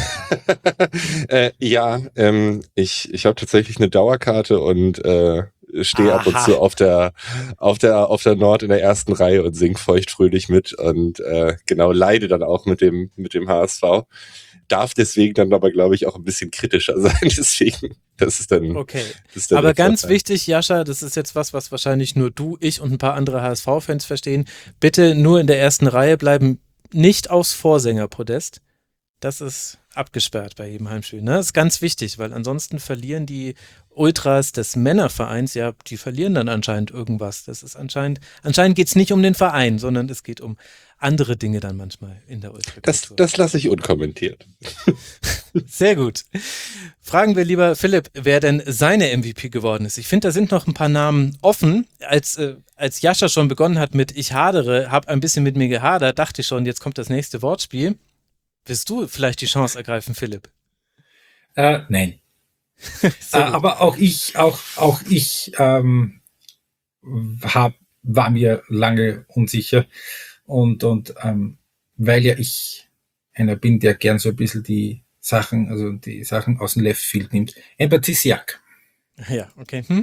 äh, ja, ähm, ich, ich habe tatsächlich eine Dauerkarte und äh, stehe ab und zu auf der auf der auf der Nord in der ersten Reihe und sing feuchtfröhlich mit und äh, genau leide dann auch mit dem mit dem H S V. Darf deswegen dann aber, glaube ich, auch ein bisschen kritischer sein. Deswegen, das ist dann. Okay. Das ist dann aber ganz Vorteil. wichtig, Jascha, das ist jetzt was, was wahrscheinlich nur du, ich und ein paar andere H S V-Fans verstehen. Bitte nur in der ersten Reihe bleiben, nicht aufs Vorsängerpodest. Das ist abgesperrt bei jedem Heimspiel. Ne? Das ist ganz wichtig, weil ansonsten verlieren die Ultras des Männervereins, ja, die verlieren dann anscheinend irgendwas. Das ist anscheinend, anscheinend geht es nicht um den Verein, sondern es geht um andere Dinge dann manchmal in der Ultrakultur. Das, das lasse ich unkommentiert. Sehr gut. Fragen wir lieber Philipp, wer denn seine M V P geworden ist. Ich finde, da sind noch ein paar Namen offen. Als, äh, als Jascha schon begonnen hat mit Ich hadere, habe ein bisschen mit mir gehadert, dachte ich schon, jetzt kommt das nächste Wortspiel. Willst du vielleicht die Chance ergreifen, Philipp? Äh, nein. äh, aber auch ich, auch, auch ich ähm, hab, war mir lange unsicher. Und, und ähm, weil ja ich einer bin, der gern so ein bisschen die Sachen, also die Sachen aus dem Left Field nimmt. Ember Tisiak. Ja, okay. Hm?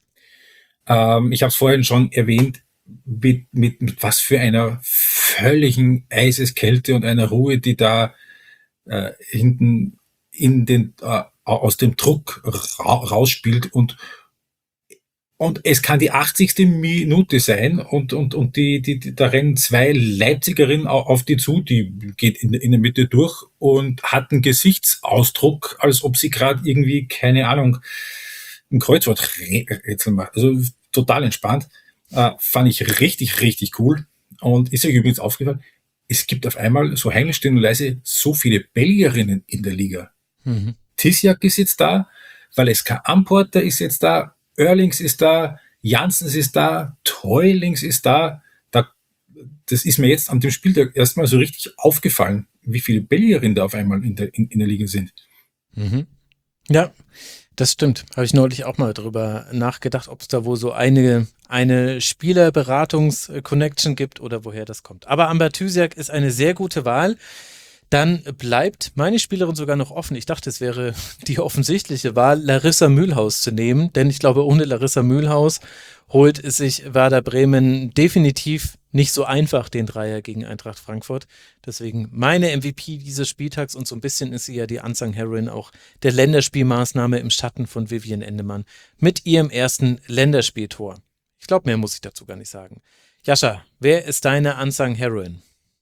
Ähm, ich habe es vorhin schon erwähnt, mit, mit, mit was für einer völligen Eiseskälte und einer Ruhe, die da äh, hinten in den äh, aus dem Druck ra rausspielt und und es kann die achtzigste Minute sein und und und die die, die da rennen zwei Leipzigerinnen auf die zu, die geht in, in der Mitte durch und hat einen Gesichtsausdruck, als ob sie gerade irgendwie, keine Ahnung, ein Kreuzworträtsel macht. Also total entspannt. Äh, fand ich richtig, richtig cool. Und ist euch übrigens aufgefallen, es gibt auf einmal so heimlich still und leise so viele Belgierinnen in der Liga. Mhm. Tisiak ist jetzt da, Valeska Amporter ist jetzt da, Oerlings ist da, Janssens ist da, Teulings ist da. da. Das ist mir jetzt an dem Spieltag erstmal so richtig aufgefallen, wie viele Belgierinnen da auf einmal in der, in, in der Liga sind. Mhm. Ja, das stimmt. Habe ich neulich auch mal drüber nachgedacht, ob es da wohl so eine, eine Spielerberatungs-Connection gibt oder woher das kommt. Aber Amber Tisiak ist eine sehr gute Wahl. Dann bleibt meine Spielerin sogar noch offen. Ich dachte, es wäre die offensichtliche Wahl, Larissa Mühlhaus zu nehmen, denn ich glaube, ohne Larissa Mühlhaus holt es sich Werder Bremen definitiv nicht so einfach den Dreier gegen Eintracht Frankfurt. Deswegen meine M V P dieses Spieltags und so ein bisschen ist sie ja die Unsung Heroine auch der Länderspielmaßnahme im Schatten von Vivian Endemann mit ihrem ersten Länderspieltor. Ich glaube, mehr muss ich dazu gar nicht sagen. Jascha, wer ist deine Unsung Heroine?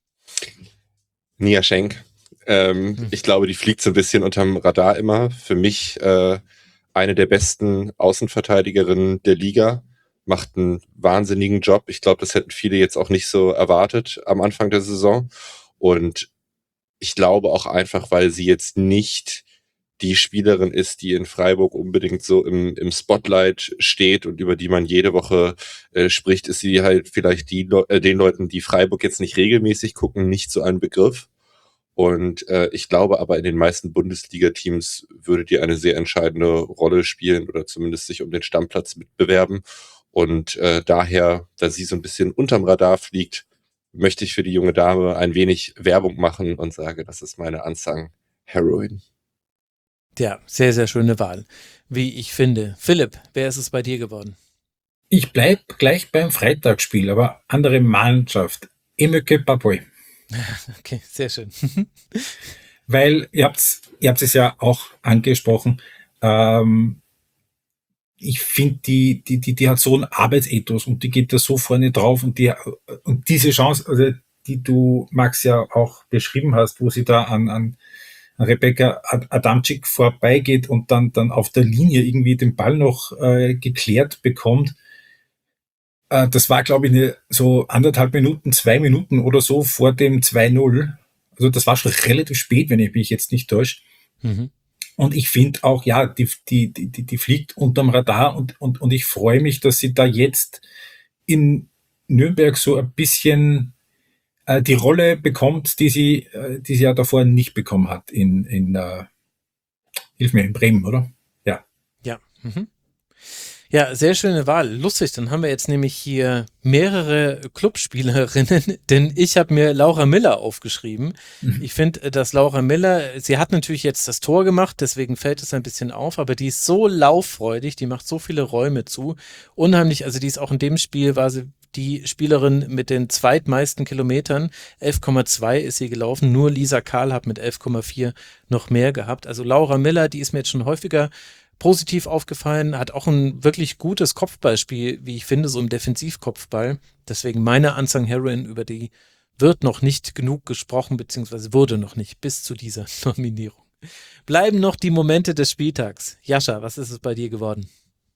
Nia Schenk. Ähm, hm. Ich glaube, die fliegt so ein bisschen unterm Radar immer. Für mich äh, eine der besten Außenverteidigerinnen der Liga. Macht einen wahnsinnigen Job. Ich glaube, das hätten viele jetzt auch nicht so erwartet am Anfang der Saison. Und ich glaube auch einfach, weil sie jetzt nicht die Spielerin ist, die in Freiburg unbedingt so im, im Spotlight steht und über die man jede Woche äh, spricht, ist sie halt vielleicht die Le- äh, den Leuten, die Freiburg jetzt nicht regelmäßig gucken, nicht so ein Begriff. Und äh, ich glaube aber, in den meisten Bundesliga-Teams würde die eine sehr entscheidende Rolle spielen oder zumindest sich um den Stammplatz mitbewerben. Und äh, daher, da sie so ein bisschen unterm Radar fliegt, möchte ich für die junge Dame ein wenig Werbung machen und sage, das ist meine Unsung Heroine. Ja, sehr, sehr schöne Wahl, wie ich finde. Philipp, wer ist es bei dir geworden? Ich bleib gleich beim Freitagsspiel, aber andere Mannschaft. Emeke Papoi. Okay, sehr schön. Weil, ihr habt ihr habt es ja auch angesprochen, ähm, ich finde, die, die, die, die hat so einen Arbeitsethos und die geht da so vorne drauf und die, und diese Chance, also, die du, Max, ja auch beschrieben hast, wo sie da an, an Rebecca Adamczyk vorbeigeht und dann, dann auf der Linie irgendwie den Ball noch äh, geklärt bekommt. Äh, das war, glaube ich, eine, so anderthalb Minuten, zwei Minuten oder so vor dem zwei null. Also das war schon relativ spät, wenn ich mich jetzt nicht täusche. Mhm. Und ich finde auch, ja, die, die, die, die fliegt unterm Radar und, und, und ich freue mich, dass sie da jetzt in Nürnberg so ein bisschen äh, die Rolle bekommt, die sie, äh, die sie ja davor nicht bekommen hat in, in äh, hilf mir, in Bremen, oder? Ja. Ja. Mhm. Ja, sehr schöne Wahl. Lustig, dann haben wir jetzt nämlich hier mehrere Clubspielerinnen, denn ich habe mir Laura Miller aufgeschrieben. Mhm. Ich finde, dass Laura Miller, sie hat natürlich jetzt das Tor gemacht, deswegen fällt es ein bisschen auf, aber die ist so lauffreudig, die macht so viele Räume zu. Unheimlich, also die ist auch in dem Spiel, war sie die Spielerin mit den zweitmeisten Kilometern. elf Komma zwei ist sie gelaufen, nur Lisa Kahl hat mit elf Komma vier noch mehr gehabt. Also Laura Miller, die ist mir jetzt schon häufiger positiv aufgefallen, hat auch ein wirklich gutes Kopfballspiel, wie ich finde, so im Defensivkopfball. Deswegen meine Unsung Heroine, über die wird noch nicht genug gesprochen, beziehungsweise wurde noch nicht bis zu dieser Nominierung. Bleiben noch die Momente des Spieltags. Jascha, was ist es bei dir geworden?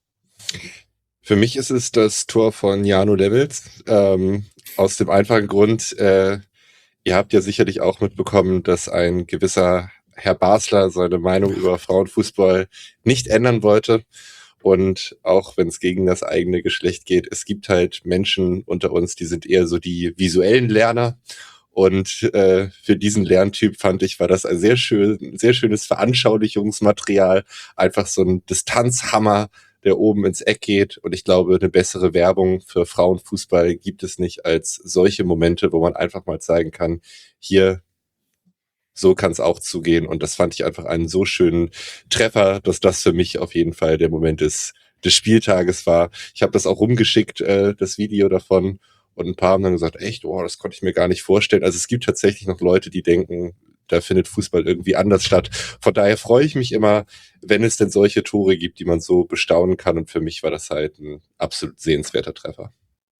Für mich ist es das Tor von Jano Levels. Ähm, aus dem einfachen Grund, äh, ihr habt ja sicherlich auch mitbekommen, dass ein gewisser Herr Basler seine Meinung über Frauenfußball nicht ändern wollte. Und auch wenn es gegen das eigene Geschlecht geht, es gibt halt Menschen unter uns, die sind eher so die visuellen Lerner. Und äh, für diesen Lerntyp fand ich, war das ein sehr schön, sehr schönes Veranschaulichungsmaterial. Einfach so ein Distanzhammer, der oben ins Eck geht. Und ich glaube, eine bessere Werbung für Frauenfußball gibt es nicht als solche Momente, wo man einfach mal zeigen kann, hier, so kann es auch zugehen. Und das fand ich einfach einen so schönen Treffer, dass das für mich auf jeden Fall der Moment des, des Spieltages war. Ich habe das auch rumgeschickt, äh, das Video davon. Und ein paar haben dann gesagt, echt, oh, das konnte ich mir gar nicht vorstellen. Also es gibt tatsächlich noch Leute, die denken, da findet Fußball irgendwie anders statt. Von daher freue ich mich immer, wenn es denn solche Tore gibt, die man so bestaunen kann. Und für mich war das halt ein absolut sehenswerter Treffer.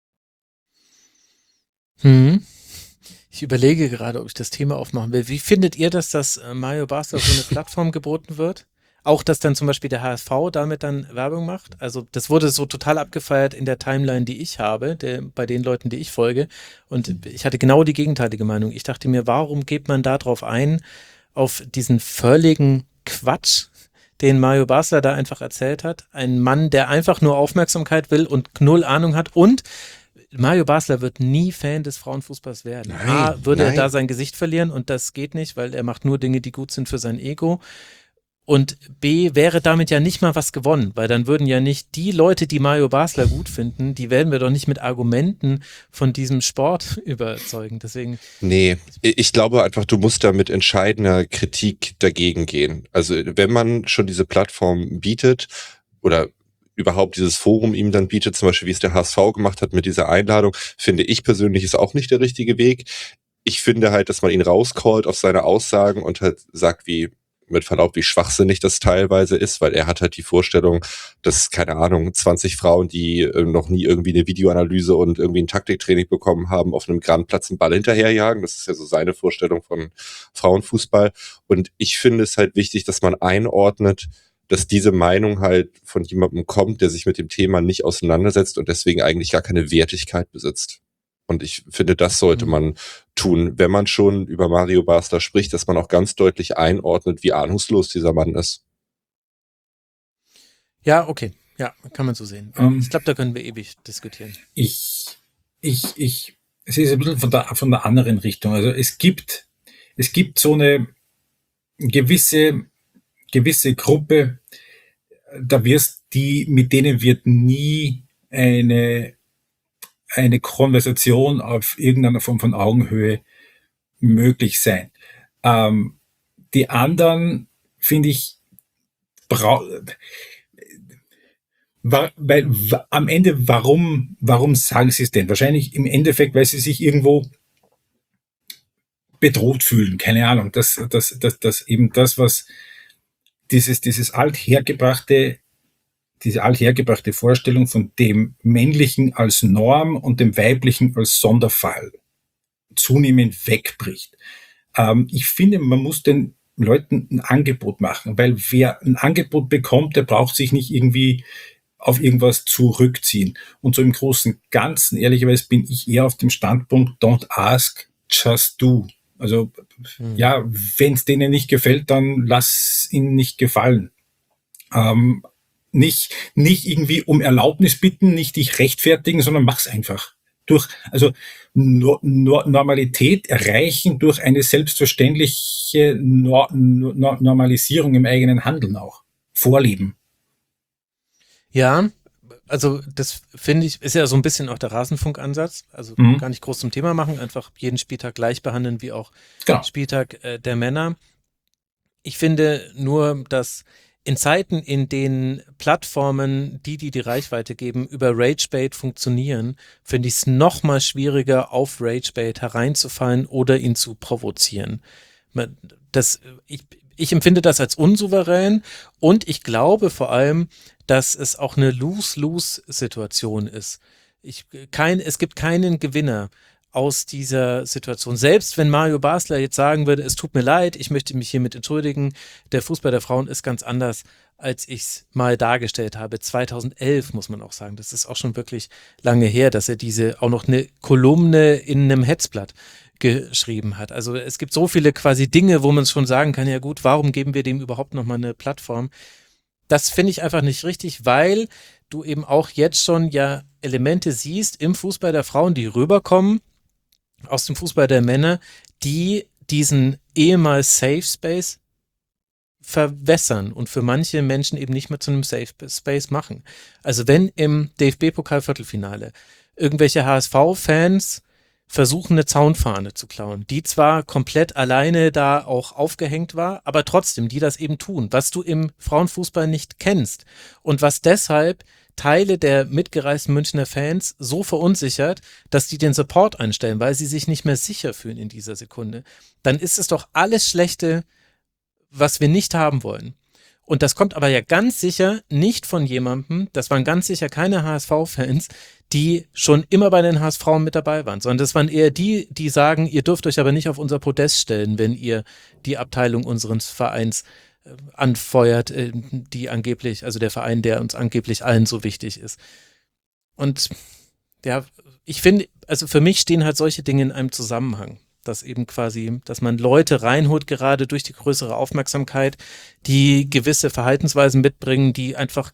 Hm. Ich überlege gerade, ob ich das Thema aufmachen will. Wie findet ihr, dass das äh, Mario Basler so eine Plattform geboten wird? Auch, dass dann zum Beispiel der H S V damit dann Werbung macht? Also das wurde so total abgefeiert in der Timeline, die ich habe, der, bei den Leuten, die ich folge. Und ich hatte genau die gegenteilige Meinung. Ich dachte mir, warum geht man da drauf ein, auf diesen völligen Quatsch, den Mario Basler da einfach erzählt hat? Ein Mann, der einfach nur Aufmerksamkeit will und null Ahnung hat. Und Mario Basler wird nie Fan des Frauenfußballs werden. Nein, A, würde nein. er da sein Gesicht verlieren und das geht nicht, weil er macht nur Dinge, die gut sind für sein Ego. Und B, wäre damit ja nicht mal was gewonnen, weil dann würden ja nicht die Leute, die Mario Basler gut finden, die werden wir doch nicht mit Argumenten von diesem Sport überzeugen. Deswegen. Nee, ich glaube einfach, du musst da mit entscheidender Kritik dagegen gehen. Also wenn man schon diese Plattform bietet oder überhaupt dieses Forum ihm dann bietet, zum Beispiel wie es der H S V gemacht hat mit dieser Einladung, finde ich persönlich ist auch nicht der richtige Weg. Ich finde halt, dass man ihn rauscallt auf seine Aussagen und halt sagt, wie mit Verlaub, wie schwachsinnig das teilweise ist, weil er hat halt die Vorstellung, dass, keine Ahnung, zwanzig Frauen, die äh, noch nie irgendwie eine Videoanalyse und irgendwie ein Taktiktraining bekommen haben, auf einem Grandplatz einen Ball hinterherjagen. Das ist ja so seine Vorstellung von Frauenfußball. Und ich finde es halt wichtig, dass man einordnet, dass diese Meinung halt von jemandem kommt, der sich mit dem Thema nicht auseinandersetzt und deswegen eigentlich gar keine Wertigkeit besitzt. Und ich finde, das sollte Mhm. man tun, wenn man schon über Mario Basler spricht, dass man auch ganz deutlich einordnet, wie ahnungslos dieser Mann ist. Ja, okay. Ja, kann man so sehen. Ähm, Ich glaube, da können wir ewig diskutieren. ich, ich, ich, es ist ein bisschen von der, von der anderen Richtung. Also es gibt, es gibt so eine gewisse, gewisse Gruppe, da wirst die, mit denen wird nie eine, eine Konversation auf irgendeiner Form von Augenhöhe möglich sein. Ähm, die anderen, finde ich, brau Wa- weil wa- am Ende, warum, warum sagen sie es denn? Wahrscheinlich im Endeffekt, weil sie sich irgendwo bedroht fühlen. Keine Ahnung. Das, das, das, das eben das, was dieses, dieses althergebrachte, diese althergebrachte Vorstellung von dem Männlichen als Norm und dem Weiblichen als Sonderfall zunehmend wegbricht. Ähm, ich finde, man muss den Leuten ein Angebot machen, weil wer ein Angebot bekommt, der braucht sich nicht irgendwie auf irgendwas zurückziehen. Und so im Großen und Ganzen, ehrlicherweise, bin ich eher auf dem Standpunkt, don't ask, just do. Also, Mhm. ja, wenn es denen nicht gefällt, dann lass ihnen nicht gefallen. Ähm, nicht, nicht irgendwie um Erlaubnis bitten, nicht dich rechtfertigen, sondern mach's einfach. Durch, also no, no, Normalität erreichen durch eine selbstverständliche no, no, Normalisierung im eigenen Handeln auch. Vorleben. Ja, also das finde ich, ist ja so ein bisschen auch der Rasenfunkansatz. Also Mhm. gar nicht groß zum Thema machen, einfach jeden Spieltag gleich behandeln wie auch Genau. Spieltag äh, der Männer. Ich finde nur, dass in Zeiten, in denen Plattformen, die, die die Reichweite geben, über Ragebait funktionieren, finde ich es noch mal schwieriger, auf Ragebait hereinzufallen oder ihn zu provozieren. Man- Das, ich, ich empfinde das als unsouverän und ich glaube vor allem, dass es auch eine Lose-Lose-Situation ist. Ich, kein, es gibt keinen Gewinner aus dieser Situation. Selbst wenn Mario Basler jetzt sagen würde, es tut mir leid, ich möchte mich hiermit entschuldigen, der Fußball der Frauen ist ganz anders, als ich es mal dargestellt habe. zweitausendelf muss man auch sagen, das ist auch schon wirklich lange her, dass er diese, auch noch eine Kolumne in einem Hetzblatt geschrieben hat. Also es gibt so viele quasi Dinge, wo man schon sagen kann, ja gut, warum geben wir dem überhaupt nochmal eine Plattform? Das finde ich einfach nicht richtig, weil du eben auch jetzt schon ja Elemente siehst im Fußball der Frauen, die rüberkommen aus dem Fußball der Männer, die diesen ehemals Safe Space verwässern und für manche Menschen eben nicht mehr zu einem Safe Space machen. Also wenn im D F B-Pokal-Viertelfinale irgendwelche H S V-Fans versuchen, eine Zaunfahne zu klauen, die zwar komplett alleine da auch aufgehängt war, aber trotzdem, die das eben tun, was du im Frauenfußball nicht kennst und was deshalb Teile der mitgereisten Münchner Fans so verunsichert, dass die den Support einstellen, weil sie sich nicht mehr sicher fühlen in dieser Sekunde, dann ist es doch alles Schlechte, was wir nicht haben wollen. Und das kommt aber ja ganz sicher nicht von jemandem, das waren ganz sicher keine H S V-Fans, die schon immer bei den H S V mit dabei waren, sondern das waren eher die, die sagen, ihr dürft euch aber nicht auf unser Podest stellen, wenn ihr die Abteilung unseres Vereins äh, anfeuert, äh, die angeblich, also der Verein, der uns angeblich allen so wichtig ist. Und ja, ich finde, also für mich stehen halt solche Dinge in einem Zusammenhang, dass eben quasi, dass man Leute reinholt, gerade durch die größere Aufmerksamkeit, die gewisse Verhaltensweisen mitbringen, die einfach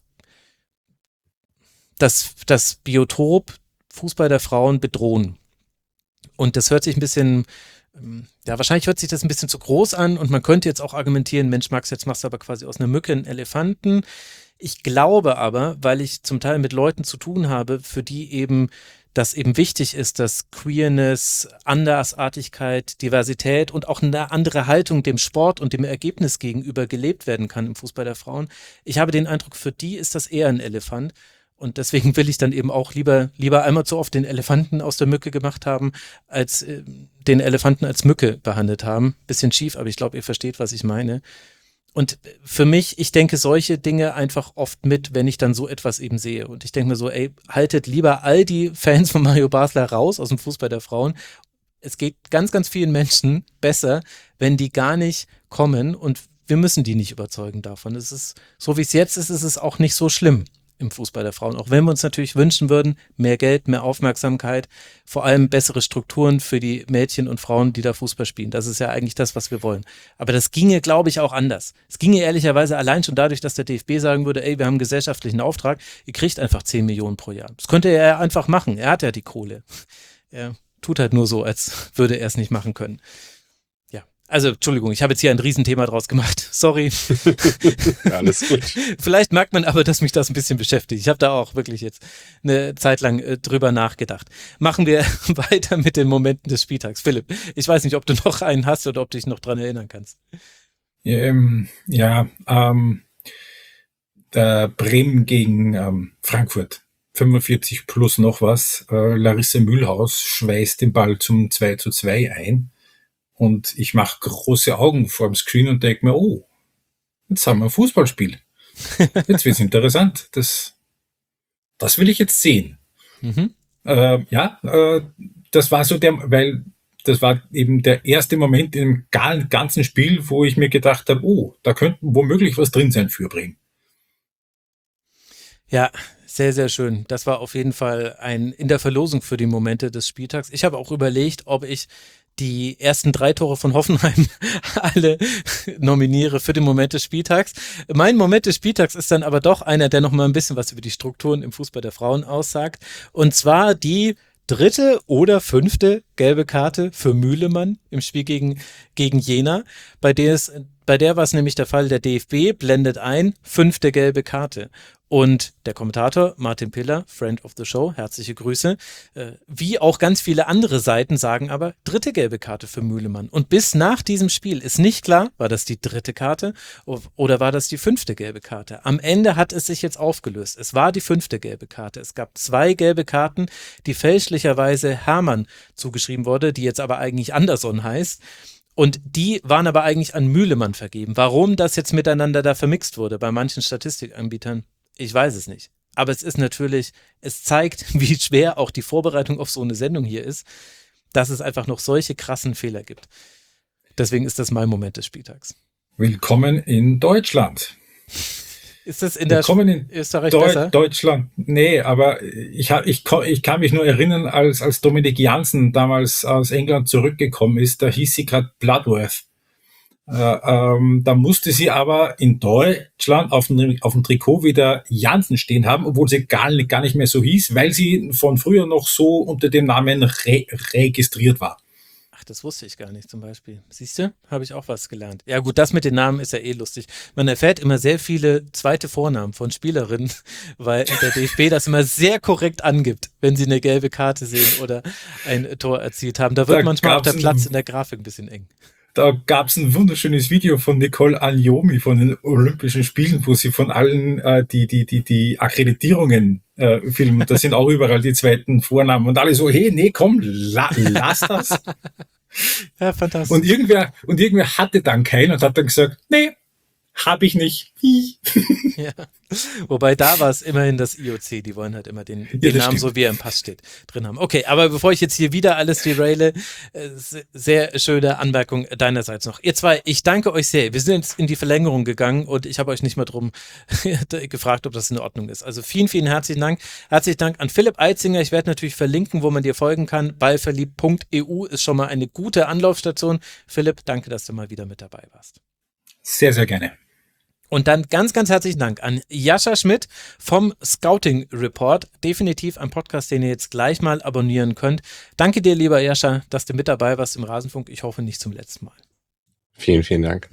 das, das Biotop Fußball der Frauen bedrohen. Und das hört sich ein bisschen, ähm, ja, wahrscheinlich hört sich das ein bisschen zu groß an und man könnte jetzt auch argumentieren, Mensch, Max, jetzt machst du aber quasi aus einer Mücke einen Elefanten. Ich glaube aber, weil ich zum Teil mit Leuten zu tun habe, für die eben das eben wichtig ist, dass Queerness, Andersartigkeit, Diversität und auch eine andere Haltung dem Sport und dem Ergebnis gegenüber gelebt werden kann im Fußball der Frauen. Ich habe den Eindruck, für die ist das eher ein Elefant. Und deswegen will ich dann eben auch lieber, lieber einmal zu oft den Elefanten aus der Mücke gemacht haben, als äh, den Elefanten als Mücke behandelt haben. Bisschen schief, aber ich glaube, ihr versteht, was ich meine. Und für mich, ich denke solche Dinge einfach oft mit, wenn ich dann so etwas eben sehe. Und ich denke mir so, ey, haltet lieber all die Fans von Mario Basler raus aus dem Fußball der Frauen. Es geht ganz, ganz vielen Menschen besser, wenn die gar nicht kommen und wir müssen die nicht überzeugen davon. Es ist, so wie es jetzt ist, ist es auch nicht so schlimm im Fußball der Frauen. Auch wenn wir uns natürlich wünschen würden, mehr Geld, mehr Aufmerksamkeit, vor allem bessere Strukturen für die Mädchen und Frauen, die da Fußball spielen. Das ist ja eigentlich das, was wir wollen. Aber das ginge, glaube ich, auch anders. Es ginge ehrlicherweise allein schon dadurch, dass der D F B sagen würde, ey, wir haben einen gesellschaftlichen Auftrag, ihr kriegt einfach zehn Millionen pro Jahr. Das könnte er einfach machen. Er hat ja die Kohle. Er tut halt nur so, als würde er es nicht machen können. Ja, also Entschuldigung, ich habe jetzt hier ein Riesenthema draus gemacht. Sorry. Ja, alles gut. Vielleicht merkt man aber, dass mich das ein bisschen beschäftigt. Ich habe da auch wirklich jetzt eine Zeit lang äh, drüber nachgedacht. Machen wir weiter mit den Momenten des Spieltags. Philipp, ich weiß nicht, ob du noch einen hast oder ob du dich noch dran erinnern kannst. Ähm, ja, ähm, der Bremen gegen ähm, Frankfurt. fünfundvierzig plus noch was. Äh, Larissa Mühlhaus schweißt den Ball zum zwei zu zwei ein. Und ich mache große Augen vor dem Screen und denke mir, oh, jetzt haben wir ein Fußballspiel. Jetzt wird's interessant. Das, das will ich jetzt sehen. Mhm. Äh, ja, äh, das war so der, weil das war eben der erste Moment im ganzen Spiel, wo ich mir gedacht habe, oh, da könnte womöglich was drin sein für Bremen. Ja, sehr, sehr schön. Das war auf jeden Fall ein in der Verlosung für die Momente des Spieltags. Ich habe auch überlegt, ob ich die ersten drei Tore von Hoffenheim alle nominiere für den Moment des Spieltags. Mein Moment des Spieltags ist dann aber doch einer, der noch mal ein bisschen was über die Strukturen im Fußball der Frauen aussagt. Und zwar die dritte oder fünfte gelbe Karte für Mühlemann im Spiel gegen, gegen Jena, bei der es, bei der war es nämlich der Fall, der D F B blendet ein, fünfte gelbe Karte. Und der Kommentator Martin Piller, Friend of the Show, herzliche Grüße, äh, wie auch ganz viele andere Seiten sagen aber, dritte gelbe Karte für Mühlemann. Und bis nach diesem Spiel ist nicht klar, war das die dritte Karte oder war das die fünfte gelbe Karte. Am Ende hat es sich jetzt aufgelöst. Es war die fünfte gelbe Karte. Es gab zwei gelbe Karten, die fälschlicherweise Hermann zugeschrieben wurde, die jetzt aber eigentlich Anderson heißt. Und die waren aber eigentlich an Mühlemann vergeben. Warum das jetzt miteinander da vermixt wurde bei manchen Statistikanbietern, ich weiß es nicht. Aber es ist natürlich, es zeigt, wie schwer auch die Vorbereitung auf so eine Sendung hier ist, dass es einfach noch solche krassen Fehler gibt. Deswegen ist das mein Moment des Spieltags. Willkommen in Deutschland. Ist das in der Willkommen in Österreich Deu- besser? Deutschland. Nee, aber ich, hab, ich, ich kann mich nur erinnern, als, als Dominik Janssen damals aus England zurückgekommen ist, da hieß sie gerade Bloodworth. Äh, ähm, da musste sie aber in Deutschland auf dem, auf dem Trikot wieder Janssen stehen haben, obwohl sie gar nicht, gar nicht mehr so hieß, weil sie von früher noch so unter dem Namen re- registriert war. Ach, das wusste ich gar nicht zum Beispiel. Siehst du, habe ich auch was gelernt. Ja gut, das mit den Namen ist ja eh lustig. Man erfährt immer sehr viele zweite Vornamen von Spielerinnen, weil der D F B das immer sehr korrekt angibt, wenn sie eine gelbe Karte sehen oder ein Tor erzielt haben. Da wird Da manchmal auch der gab's Platz ein- in der Grafik ein bisschen eng. Da gab es ein wunderschönes Video von Nicole Agnomi von den Olympischen Spielen, wo sie von allen äh, die die die die Akkreditierungen äh, filmen. Da sind auch überall die zweiten Vornamen und alle so, hey, nee, komm, la, lass das. Ja, fantastisch. Und irgendwer und irgendwer hatte dann keinen und hat dann gesagt, nee, hab ich nicht. Ja. Wobei da war es immerhin das I O C, die wollen halt immer den, den das Namen, stimmt. so wie er im Pass steht, drin haben. Okay, aber bevor ich jetzt hier wieder alles deraile, äh, se- sehr schöne Anmerkung deinerseits noch. Ihr zwei, ich danke euch sehr. Wir sind jetzt in die Verlängerung gegangen und ich habe euch nicht mal drum gefragt, ob das in Ordnung ist. Also vielen, vielen herzlichen Dank. Herzlichen Dank an Philipp Eitzinger. Ich werde natürlich verlinken, wo man dir folgen kann. ballverliebt punkt e u ist schon mal eine gute Anlaufstation. Philipp, danke, dass du mal wieder mit dabei warst. Sehr, sehr gerne. Und dann ganz, ganz herzlichen Dank an Jascha Schmidt vom Scouting Report. Definitiv ein Podcast, den ihr jetzt gleich mal abonnieren könnt. Danke dir, lieber Jascha, dass du mit dabei warst im Rasenfunk. Ich hoffe nicht zum letzten Mal. Vielen, vielen Dank.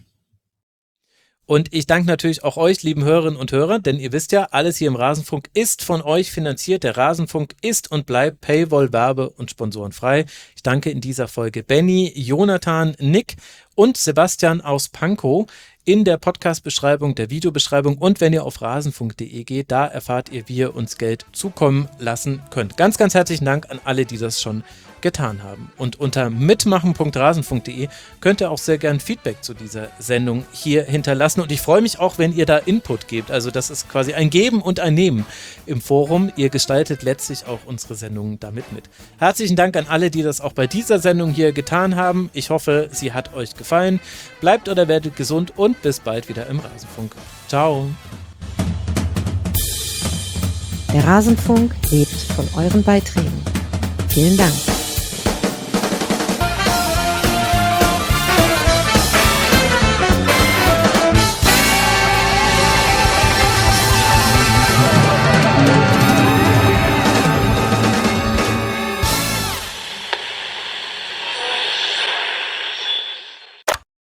Und ich danke natürlich auch euch, lieben Hörerinnen und Hörer, denn ihr wisst ja, alles hier im Rasenfunk ist von euch finanziert. Der Rasenfunk ist und bleibt Paywall, Werbe und sponsorenfrei. Ich danke in dieser Folge Benny, Jonathan, Nick und Sebastian aus Pankow. In der Podcast-Beschreibung, der Videobeschreibung und wenn ihr auf rasenfunk punkt de geht, da erfahrt ihr, wie ihr uns Geld zukommen lassen könnt. Ganz, ganz herzlichen Dank an alle, die das schon getan haben. Und unter mitmachen punkt rasenfunk punkt de könnt ihr auch sehr gern Feedback zu dieser Sendung hier hinterlassen. Und ich freue mich auch, wenn ihr da Input gebt. Also das ist quasi ein Geben und ein Nehmen im Forum. Ihr gestaltet letztlich auch unsere Sendungen damit mit. Herzlichen Dank an alle, die das auch bei dieser Sendung hier getan haben. Ich hoffe, sie hat euch gefallen. Bleibt oder werdet gesund und bis bald wieder im Rasenfunk. Ciao. Der Rasenfunk lebt von euren Beiträgen. Vielen Dank.